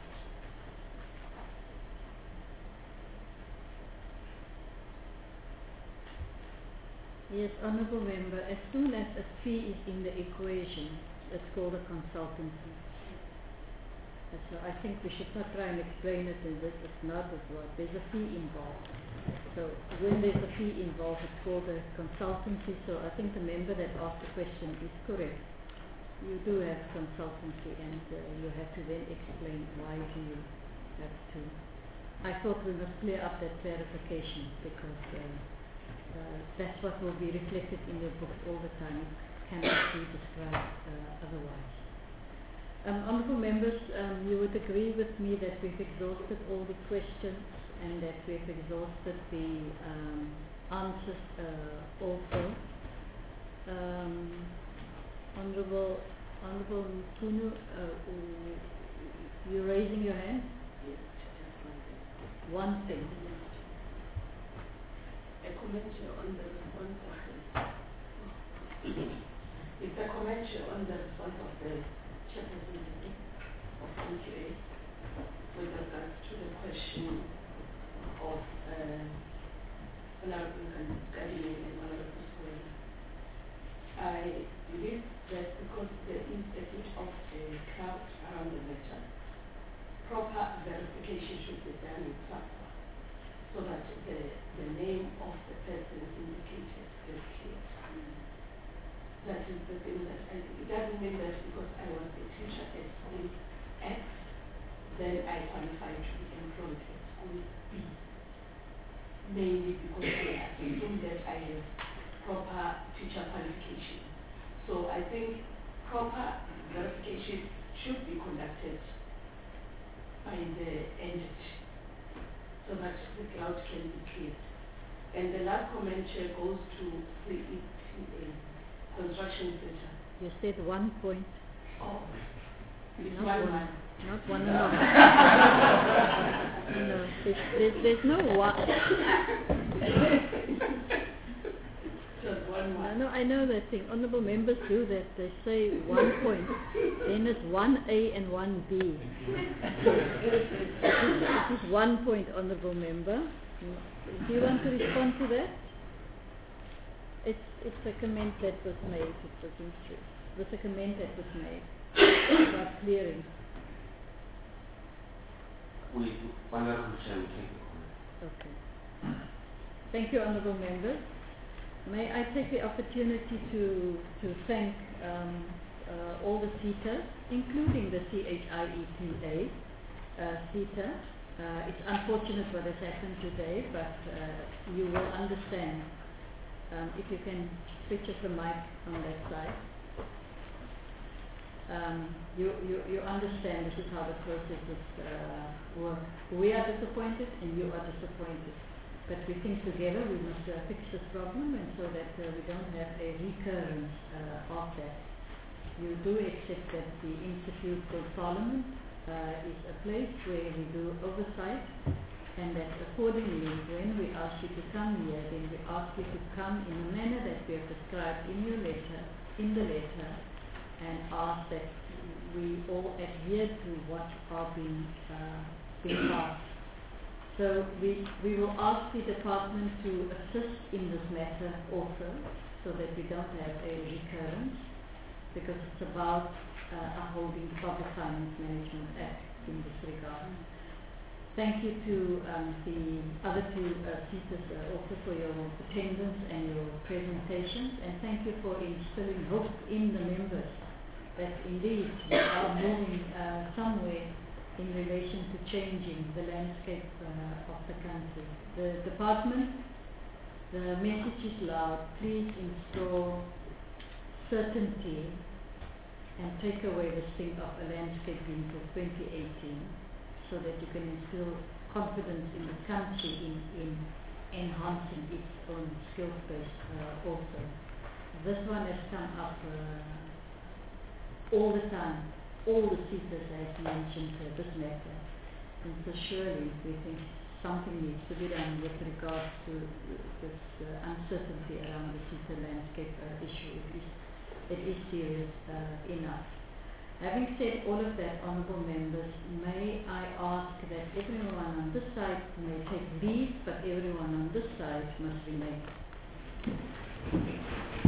Yes, Honourable Member, as soon as a fee is in the equation, it's called a consultancy. And so I think we should not try and explain it in this, it's not as well. There's a fee involved. So when there's a fee involved, it's called a consultancy. So I think the member that asked the question is correct. You do have consultancy, and uh, you have to then explain why do you have to. I thought we must clear up that clarification, because uh, uh, that's what will be reflected in your books all the time. It cannot be described uh, otherwise. Um, honourable members, um, you would agree with me that we've exhausted all the questions and that we've exhausted the um, answers uh, also. Um, Honourable Honourable Mkunu, uh, you're raising your hand? Yes, just one thing. One thing. A comment on the response of the it's a comment on the response of the chairperson of N Q A with regards to the question of uh, Honourable Kadile and Honourable Square. I believe that because there is a bit of a cloud around the matter, proper verification should be done in SAPA so that the, the name of the person indicated is clear. Mm. That is the thing that I, it doesn't mean that because I was a teacher at school X, then I qualify to be employed at school B. Mainly because they assume that I have proper teacher qualification. So I think proper verification should be conducted by the entity so that the cloud can be cleared. And the last comment here goes to the E T A, Construction Center. You said one point. Oh, it's Not one one. one. Not one and a half. No, there's, there's, there's no one. Just one No, one. no, I know that thing. Honourable members do that. They say one point. Then it's one A and one B. This is one point, Honourable Member. Do you want to respond to that? It's it's a comment that was made. It wasn't true. It was a comment that was made about clearing. We, Honourable Chair, we take the comment. Okay. Thank you, Honourable Members. May I take the opportunity to to thank um, uh, all the CETA, including the C H I E T A uh, CETA. Uh, it's unfortunate what has happened today, but uh, you will understand. Um, if you can switch off the mic on that side. Um, you, you, you understand this is how the processes uh, work. We are disappointed and you are disappointed. But we think together we must uh, fix this problem, and so that uh, we don't have a recurrence uh, of that. You do accept that the Institute for Parliament uh, is a place where we do oversight, and that accordingly when we ask you to come here, then we ask you to come in a manner that we have described in your letter, in the letter, and ask that we all adhere to what are being, uh, being passed. So we, we will ask the department to assist in this matter also, so that we don't have a recurrence, because it's about uh, upholding the Public Finance Management Act in this regard. Thank you to um, the other two uh, speakers uh, also for your attendance and your presentations, and thank you for instilling hope in the members that indeed we are moving uh, somewhere in relation to changing the landscape uh, of the country. The department, the message is loud. Please install certainty and take away the sting of a landscape bill for twenty eighteen, so that you can instill confidence in the country in, in enhancing its own skill base uh, also. This one has come up uh, all the time. All the speakers have mentioned uh, this matter, and so surely we think something needs to be done with regards to uh, this uh, uncertainty around the CETA landscape uh, issue. It is, it is serious uh, enough. Having said all of that, honourable members, may I ask that everyone on this side may take leave, but everyone on this side must remain.